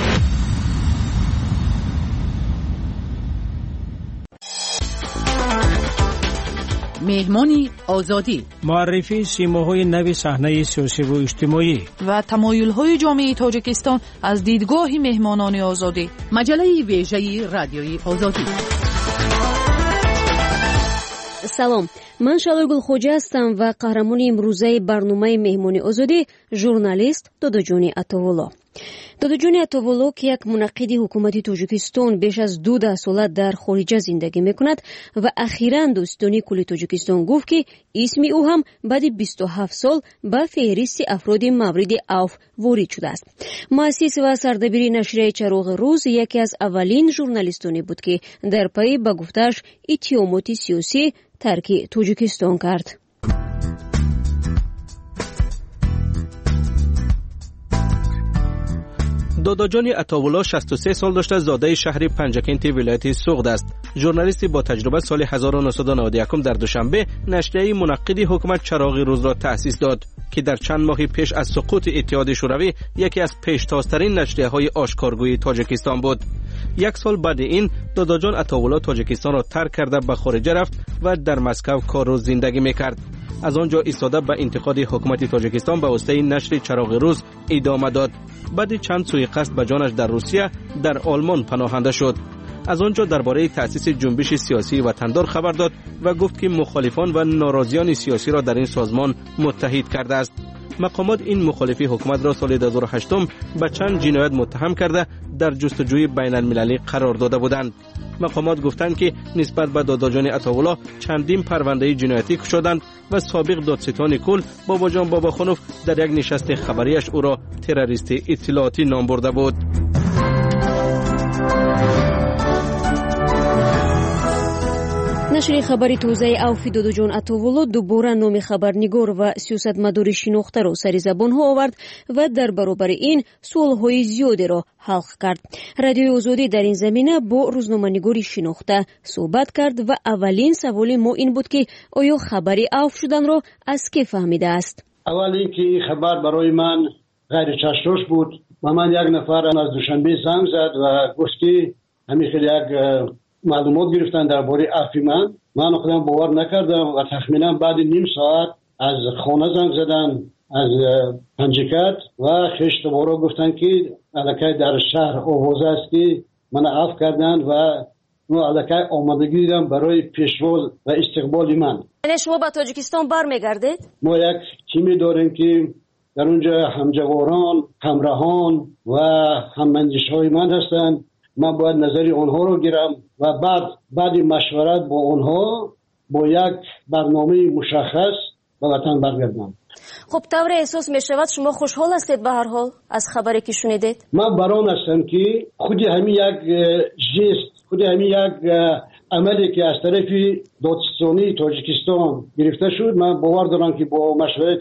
مهمانی آزادی، معرفی سیماهای نو صحنه سیاسی و اجتماعی و تمایل‌های جامعه تاجیکستان از دیدگاه مهمانان آزادی. مجله ویژه رادیوی آزادی. سلام، من شالوی گلخوجه هستم و قهرمان امروزه برنامه مهمانی آزادی ژورنالیست داداجانی عطاوالله. داداجانی عطاوالله که یک منقد حکومتی تاجیکستان بیش از دو ده ساله در خارج زندگی میکند و اخیراً دوستانی کل تاجیکستان گفت که اسم او هم بعد بیست و هفت سال به فهرست افراد مورد عفو وارد شده است. مؤسس و سردبیر نشریه چراغ روز یکی از اولین ژورنالیستانی بود که در پی به گفتش اتهامات سیاسی ترک تاجیکستان کرد. داداجانی عطاوالله شصت و سه سال داشته، زاده شهر پنجکنت ولایت سوغد است. ژورنالیستی با تجربه سال هزار و نهصد و نود و یک در دوشنبه نشریه منقدی حکومت چراغ روز را تأسیس داد که در چند ماه پیش از سقوط اتحاد شوروی یکی از پیشتازترین نشریه‌های آشکارگوی تاجیکستان بود. یک سال بعد این داداجان عطاوالله تاجیکستان را ترک کرده به خارج رفت و در مسکو کار و زندگی میکرد. از آنجا ایستاده به انتقاد حکومت تاجیکستان به واسطه نشر چراغ روز ادامه داد. بعد چند سوءقصد به جانش در روسیه در آلمان پناهنده شد. از آنجا درباره تأسیس جنبش سیاسی وطندار خبر داد و گفت که مخالفان و ناراضیان سیاسی را در این سازمان متحد کرده است. مقامات این مخالفی حکومت را سال دو هزار و هشت به چند جنایت متهم کرده در جستجوی بین المللی قرار داده بودند. مقامات گفتند که نسبت به داداجان عطاوالله چندین پرونده جنایتی گشودند و سابق دادستان کل بابا جان باباخانوف در یک نشست خبریش او را تروریست اطلاعاتی نام برده بود. نشر خبری توزیع عفو داداجان عطاوالله دوباره نام خبرنگار و سیاستمدار شناخته را سر زبان ها آورد و در برابر این سوال های زیادی را حل کرد. رادیوی آزادی در این زمینه با روزنامه‌نگاری شناخته صحبت کرد و اولین سوال ما این بود که آیا خبری عفو شدن را از کی فهمیده است؟ اول اینکه این خبر برای من غیر چشم‌دوش بود و من یک نفر از دوشنبه زنگ زد و گفت که همین خیلی یک معلومات گرفتن درباره عفو من. من خودم باور نکردم و تخمینا بعد نیم ساعت از خانه زنگ زدن از پنجکت و خشتبارا گفتن که الکی در شهر آوازه است که من عفو کردن و نو الکی آمادگی دیدم برای پیشروز و استقبال من. یعنی شما به تاجیکستان برمیگردید؟ ما یک تیمی داریم که در اونجا همجواران، همراهان و هماندیش‌های من هستند. من باید نظری آنها رو گیرم و بعد بعد مشورت با آنها با یک برنامه مشخص به وطن برگردم. خب طور احساس می شود شما خوشحال هستید به هر حال از خبری که شنیدید؟ من بران هستم که خودی همین یک جست، خودی همین یک عملی که از طرف دادستانی تاجیکستان گرفته شد، من باور دارم که با مشورت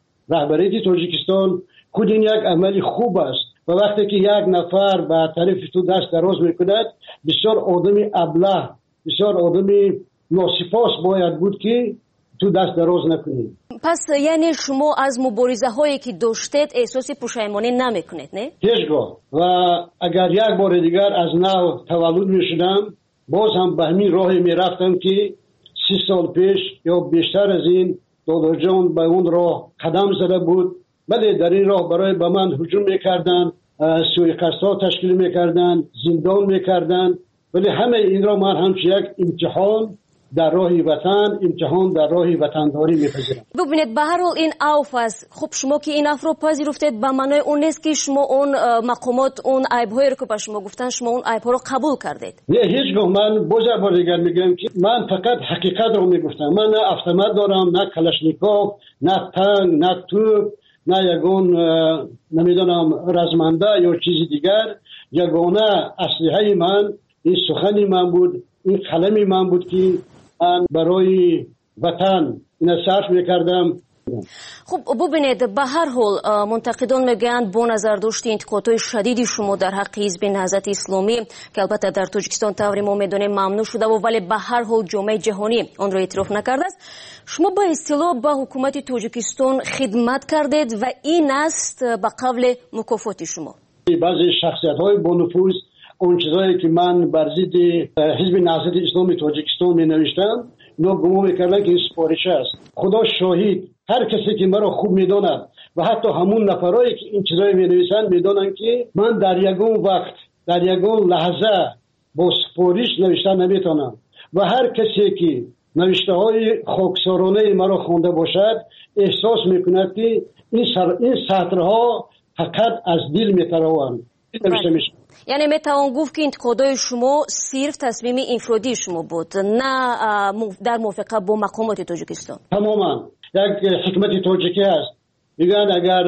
رهبری تاجیکستان خود این یک عملی خوب است. و وقتی که یک نفر به طرف تو دست دراز میکند بسیار آدمی ابله، بسیار آدمی ناسپاس باید بود که تو دست دراز نکنید. پس یعنی شما از مبارزه هایی که داشتید احساس پشیمانی نمیکنید نه؟ هیچگاه. و اگر یک بار دیگر از نو تولد میشدم باز هم به همین راهی میرفتم که سی سال پیش یا بیشتر از این داداجان به اون راه قدم زده بود. ولی در این راه برای به من هجوم میکردن، سوءقصدها تشکیل میکردن، زندان میکردن، ولی همه این را من همچه یک امتحان در راه وطن، امتحان در راه وطنداری میپذیرم. ببینید به هر حال این عفو است. خب شما که این عفو رو پذیرفتید به معنای اون نیست که شما اون مقامات اون عیب‌هایی رو که به شما گفتن شما اون عیب‌ها رو قبول کردید. نه هیچگاه. من باز بار دیگر میگم که من فقط حقیقت رو میگفتم. من نه автомат دارم، نه کلاشنیکوف، نه تانک، نه توپ، نه یگون نمیدونم رزمنده یا چیزی دیگر. یگانه اسلحه من این سخن من بود، این قلم من بود که من برای وطن این صرف میکردم. خب ببینید، به هر حال منتقدان میگن با نظر داشت انتقادهای شدیدی شما در حق حزب نهضت اسلامی که البته در تاجیکستان طوری ما میدونیم ممنوع شده و ولی به هر حال جامعه جهانی آن را اعتراف نکرده است، شما به اصطلاح به حکومت تاجیکستان خدمت کردید و این است به قول مکافات شما. بعضی شخصیت های با نفوذ اون چیزایی که من بر ضد حزب نهضت اسلامی تاجیکستان می نوشتم اینا گمان میکردن که این سفارش است. خدا شاهد، هر کسی که مرا خوب میداند و حتی همون نفرایی که این چیزایی می نویسند میدانند که من در یگان وقت در یگان لحظه با سفارش نوشتن نمیتونم و هر کسی که نوشته های خاکسارانه مرا خوانده باشد احساس میکند که این سر این سطرها فقط از دل میتراوند. یعنی میتوان گفت که انتقادهای شما صرف تصمیم انفرادی شما بود، نه در موافقت با مقامات تاجیکستان؟ تماما یک حکمت تاجیکی است، میگن اگر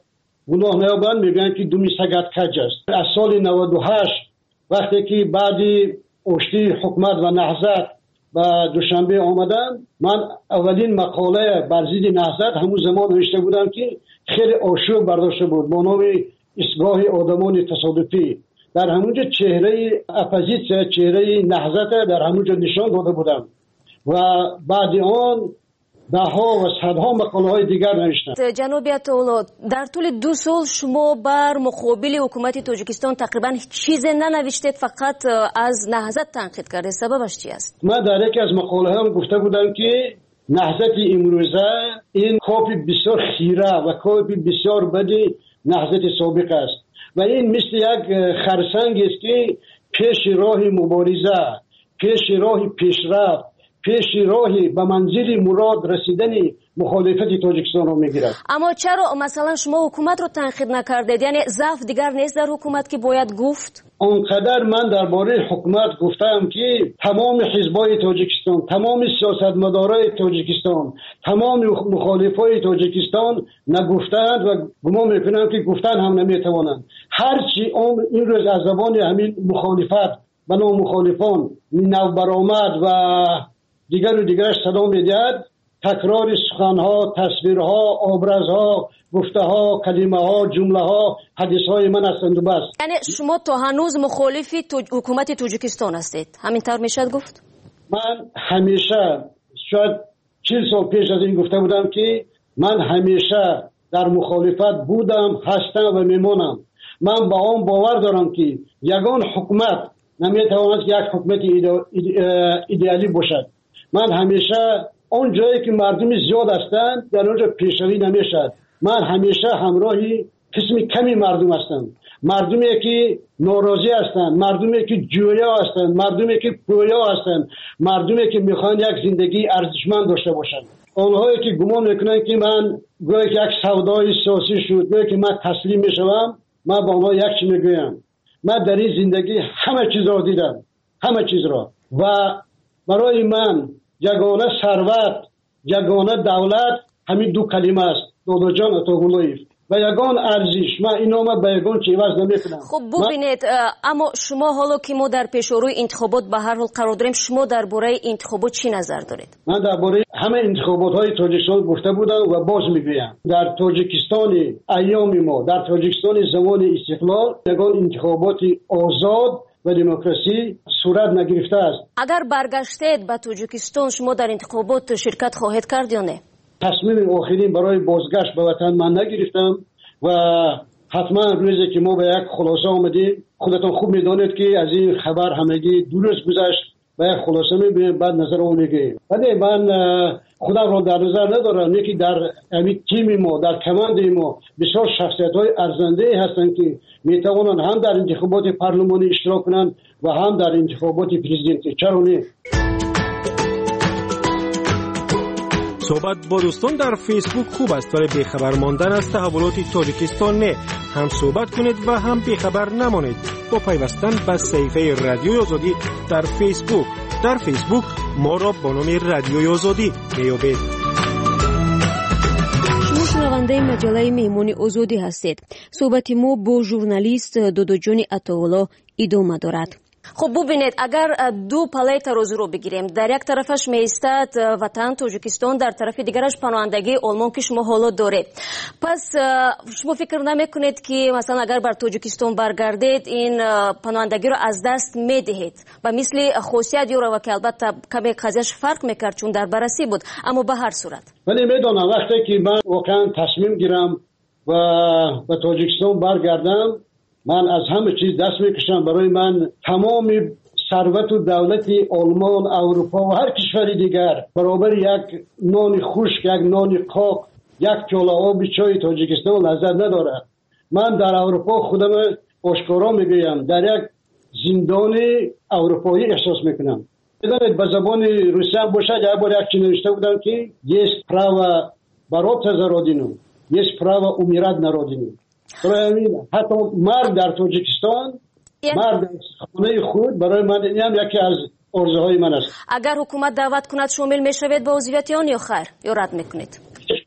گناه نیابند میگن که دومی سگت کج است. از سال نود و هشت وقتی که بعدی آشتی حکومت و نهضت به دوشنبه آمدن، من اولین مقاله بر ضد نهضت همون زمان نوشته بودم که خیلی آشوب برداشته بود با نام اصلاح آدمان تصادفی. در همونجا چهره اپوزیسیون، چهره نهضت در همونجا نشان داده بودم و بعد آن ده ها و صدها مقاله های دیگر نوشتم. جناب عطاالله، در طول دو سال شما بر مقابل حکومت تاجیکستان تقریبا چیزی ننوشتید، فقط از نهضت تنقید کردید. سببش چی است؟ من در یکی از مقاله هم گفته بودم که نهضت امروزه این کاپی بسیار خیره و کاپی بسیار بدی نهضت سابق است و این مثل یک خرسنگ است که پیش راه مبارزه، پیش راه پیشرفت، پیش راه به منزل مراد رسیدن مخالفت تاجیکستان رو میگیرد. اما چرا مثلا شما حکومت رو تنقید نکردید؟ یعنی ضعف دیگر نیست در حکومت که باید گفت؟ آنقدر من درباره حکومت گفتم که تمام حزبای تاجیکستان، تمام سیاستمدارای تاجیکستان، تمام مخالفای تاجیکستان نگفتند و گمان میکنم که گفتن هم نمیتوانند. هرچی این روز از زبان همین مخالفت و نام مخالفان نو برآمد و دیگر و دیگرش صدا میدهد، تکرار سخنها، تصویرها، آبرزها، گفته‌ها، کلمه‌ها، جمله‌ها، حدیث‌های من هستند و بس. یعنی شما تا هنوز مخالفی تو... حکومت تاجیکستان هستید؟ همینطور میشد گفت؟ من همیشه شاید چهل سال پیش از این گفته بودم که من همیشه در مخالفت بودم، هستم و میمونم. من با آن باور دارم که یگان حکومت نمیتواند یک حکومت ایدئالی باشد. من همیشه اون جایی که مردم زیاد هستند در اونجا پیشروی نمیشد. من همیشه همراهی قسم کمی مردم هستم، مردمی که ناراضی هستند، مردمی که جویا هستند، مردمی که پویا هستند، مردمی که میخوان یک زندگی ارزشمند داشته باشند. اونهایی که گمان میکنن که من گویا که یک سودای سیاسی شد، گویا که من تسلیم میشوم، من با اونها یک چی میگویم. من در این زندگی همه چیز را دیدم، همه چیز را، و برای من یگانه ثروت، یگانه دولت همین دو کلمه است، دادا جان عطاالله، و یگان ارزش. من اینا ما به یگان چی عوض نمیکنم. خب ببینید، اما شما حالا که ما در پیشروی انتخابات به هر حال قرار داریم، شما درباره انتخابات چی نظر دارید؟ من درباره همه انتخابات های تاجیکستان گفته بودم و باز میگویم. در تاجیکستان ایام ما، در تاجیکستان زمان استقلال، یگان انتخابات آزاد و دموکراسی صورت نگرفته است. اگر برگشتید به تاجیکستان، شما در انتخابات شرکت خواهید کرد یا نه؟ تصمیم آخرین برای بازگشت به وطن من نگرفتم و حتما روزی که ما به یک خلاصه آمدیم، خودتان خوب میدانید که از این خبر همگی دو روز گذشت و یک خلاصه میبینیم، بعد نظر اون میگیم. ولی من خودم را در نظر ندارم، یکی در همین تیم ما، در کماند ما بسیار شخصیت های ارزنده هستند که میتوانند هم در انتخابات پارلمانی اشتراک کنند و هم در انتخابات پرزیدنتی. چرا نه؟ صحبت با دوستان در فیسبوک خوب است، ولی بیخبر ماندن از تحولات تاجیکستان نه. هم صحبت کنید و هم بیخبر نمانید با پیوستن به صفحه رادیوی آزادی در فیسبوک. در فیسبوک ما را با نام رادیوی آزادی بیابید. шунавандаи маҷаллаи меҳмони озодӣ ҳастед. суҳбати мо бо журналист додоҷони атовулло идома дорад. خب ببینید اگر دو پله ترازو رو بگیریم، در یک طرفش میستد وطن تاجیکستان، در طرف دیگرش پناهندگی آلمان که شما حالا دارید. پس شما فکر نمیکنید که مثلا اگر بر تاجیکستان برگردید این پناهندگی رو از دست میدهید؟ و مثل خاصیت یورو که البته کمی قضیهش فرق میکرد چون در بررسی بود، اما به هر صورت ولی میدونم وقتی که من واقعا تصمیم گیرم و به تاجیکستان برگردم، من از همه چیز دست میکشم. برای من تمام ثروت و دولت آلمان، اروپا و هر کشور دیگر برابر یک نان خشک، یک نان قاق، یک پیاله آب چای تاجیکستان لذت ندارد. من در اروپا خودم آشکارا میگویم در یک زندان اروپایی احساس میکنم. بدانید به زبان روسی هم باشد، یک بار یک چیز نوشته بودم که есть право бороться за родину, есть право умирать на родину. حتی مرد در تاجیکستان، مرد در خانه خود، برای من این هم یکی از آرزوهای من است. اگر حکومت دعوت کند شامل میشوید به عضویت آن یا خیر یا رد میکنید؟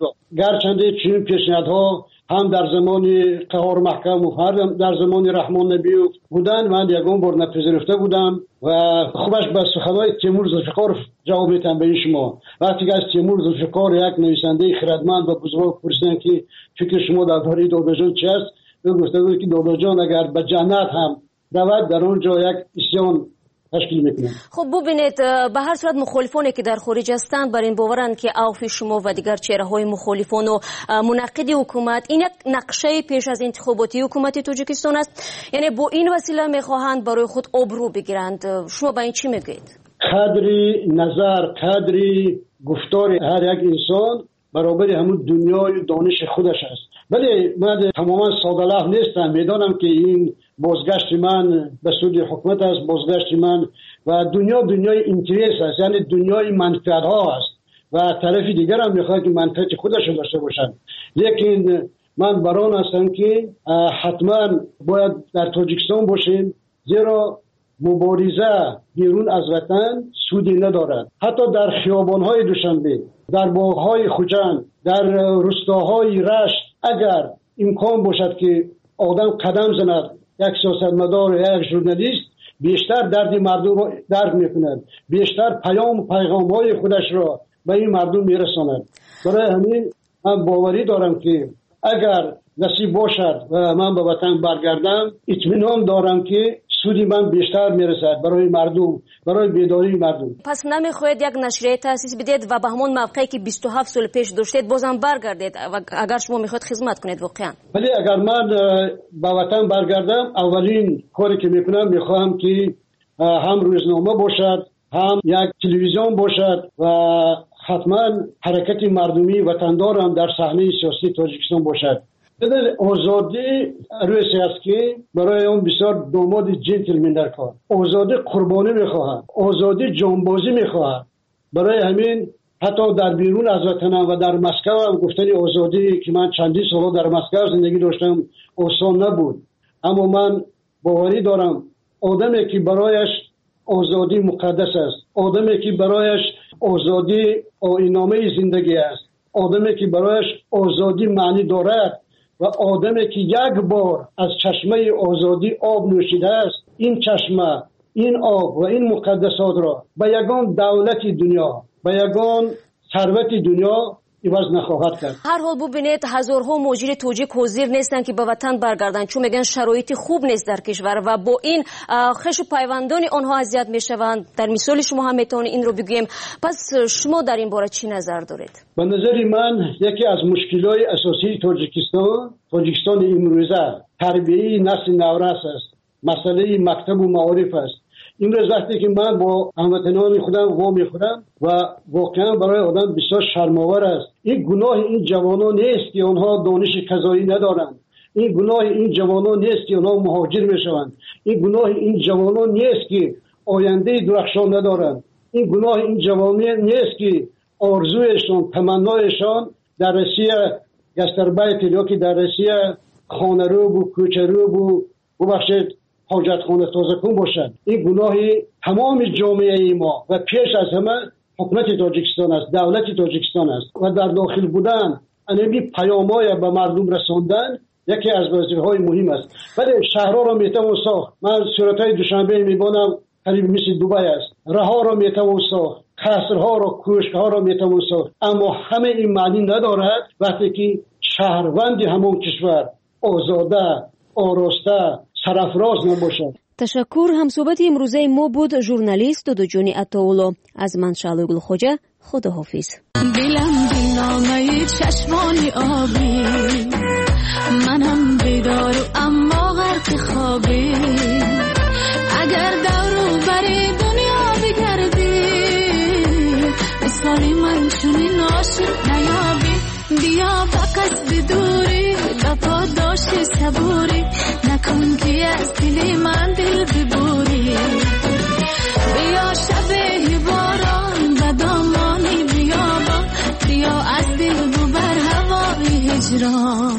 گرچنده چنین پیشنهادها هم در زمان قهار محکم و هم در زمان رحمان نبیوف بودن، من یگان بار نپذیرفته بودم و خوبش به سخنهای تیمور ذوالفقار جواب میدم به شما. وقتی که از تیمور ذوالفقار یک نویسنده خردمند و بزرگ پرسیدن که فکر شما درباره داداجان چی است، او گفته بود که داداجان اگر به جنت هم رود در اونجا یک اسیان تشکیل میکنه. خب ببینید به هر صورت مخالفانی که در خارج هستند بر این باورند که اوفی شما و دیگر چهره‌های مخالفان و مناقض حکومت این یک نقشه پیش از انتخاباتی حکومت تاجیکستان است، یعنی با این وسیله میخواهند برای خود آبرو بگیرند. شما با این چی میگویید؟ قدری نظر، قدری گفتار هر یک انسان برابر همون دنیای دانش خودش است. ولی من تماما ساده لوح نیستم. میدانم که این بازگشت من به سود حکومت است، بازگشت من و دنیا دنیای اینترس است، یعنی دنیای منفعت ها است و طرف دیگر هم میخواد که منفعت خودش رو داشته باشند. لیکن من بران هستم که حتما باید در تاجیکستان باشیم، زیرا مبارزه بیرون از وطن سودی ندارد. حتی در خیابان‌های دوشنبه، در باغ‌های خوجند، در روستاهای رشت، اگر امکان باشد که آدم قدم زند، یک سیاستمدار یا یک ژورنالیست بیشتر درد مردم را درک میکند، بیشتر پیام و پیغام‌های خودش را به این مردم میرساند. برای همین من باوری دارم که اگر نصیب باشد و من به وطن برگردم، اطمینان دارم که سودی من بیشتر میرسد برای مردم، برای بیداری مردم. پس نمیخواید یک نشریه تأسیس بدید و به همون موقعی که بیست و هفت سال پیش داشتید بازم برگردید و اگر شما میخواید خدمت کنید واقعا؟ ولی اگر من به وطن برگردم، اولین کاری که میکنم میخواهم که هم روزنامه باشد، هم یک تلویزیون باشد و حتما حرکت مردمی وطندارم در صحنه سیاسی تاجیکستان باشد. بدل آزادی روی است که برای اون بسیار داماد جنتلمن در کار. آزادی قربانی میخواهد، آزادی جانبازی میخواهد. برای همین حتی در بیرون از وطنم و در مسکو هم گفتن آزادی که من چندین سال در مسکو زندگی داشتم آسان نبود، اما من باوری دارم آدمی که برایش آزادی مقدس است، آدمی که برایش آزادی آیین‌نامه زندگی است، آدمی که برایش آزادی معنی دارد و آدمی که یک بار از چشمه آزادی آب نوشیده است، این چشمه، این آب و این مقدسات را به یگان دولت دنیا، به یگان ثروت دنیا عوض نخواهد کرد. هر حال ببینید هزارها مهاجر تاجیک حاضر نیستن که به وطن برگردن چون میگن شرایط خوب نیست در کشور و با این خوش و پیوندان آنها اذیت میشوند. در مثال شما هم میتونید این رو بگویم. پس شما در این باره چی نظر دارید؟ به نظر من یکی از مشکلات اساسی تاجیکستان، تاجیکستان امروزه تربیه نسل نورس است. مسئله مکتب و معارف است. این روز وقتی که من با هموطنان خودم وا میخورم و واقعا برای آدم بسیار شرم‌آور است. این گناه این جوانان نیست که آنها دانش قضایی ندارند. این گناه این جوانان نیست که آنها مهاجر میشوند. این گناه این جوانان نیست که آینده درخشان ندارند. این گناه این جوانان نیست که آرزویشان، تمنایشان در روسیه گستربیت یا که در روسیه خانه رو و کوچه رو و ببخشید حاجت خانه تازه کن باشد. این گناه تمام جامعه ما و پیش از همه حکومت تاجیکستان است، دولت تاجیکستان است و در داخل بودن انمی پیامای به مردم رساندن یکی از وظیفه‌های مهم است. ولی شهرها را میتوان ساخت. من صورتهای دوشنبه میبینم قریب مثل دوبی است. راه را میتوان ساخت، قصرها را، کوشک‌ها را میتوان ساخت، اما همه این معنی ندارد وقتی که شهروند همون کشور آزاده، آراسته، سرافراز نباشد. تشکر. همصحبت امروزه ما بود ژورنالیست دودجون عطاالله. از من شعلو خوجه. خداحافظ. دلم دلنامه چشمانی آبی، منم بیدار اما غرق خوابی. اگر دورو بری دنیا بگردی، مثالی من چنین عاشق نیابی. بیا با قصد دوری، با پاداش صبوری، نکن که از دل من دل ببوری. بیا شب باران و دامانی بیابان، بیا از دل ببر هوای هجران.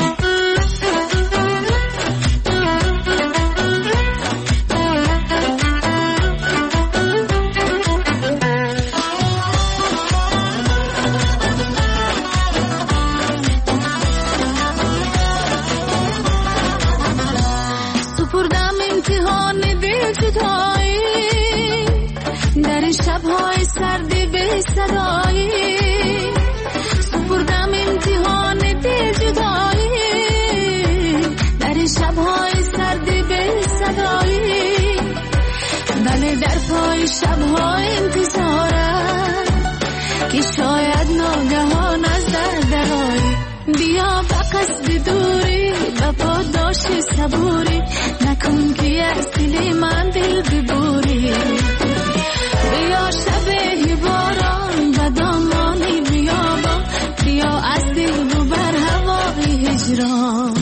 شب‌های سردی به صدایی، سپردم امتحان دل جدایی. در شب‌های سردی به صدایی، بله در پای شب‌های انتظارم که شاید ناگهان از در درایی. بیا با قصد دوری، با پاداش صبوری، نکن که از دل من دل ببوری. بیا شب باران و دامانی بیابان، بیا از دل ببر هوای هجران.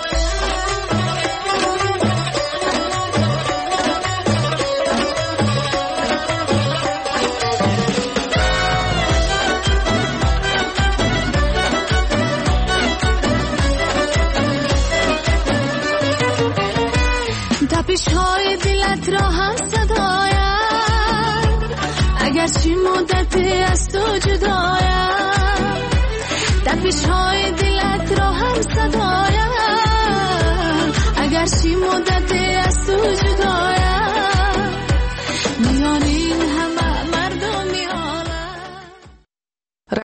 تپش های دلت را هم صدایم، اگرچه مدت از تو جدا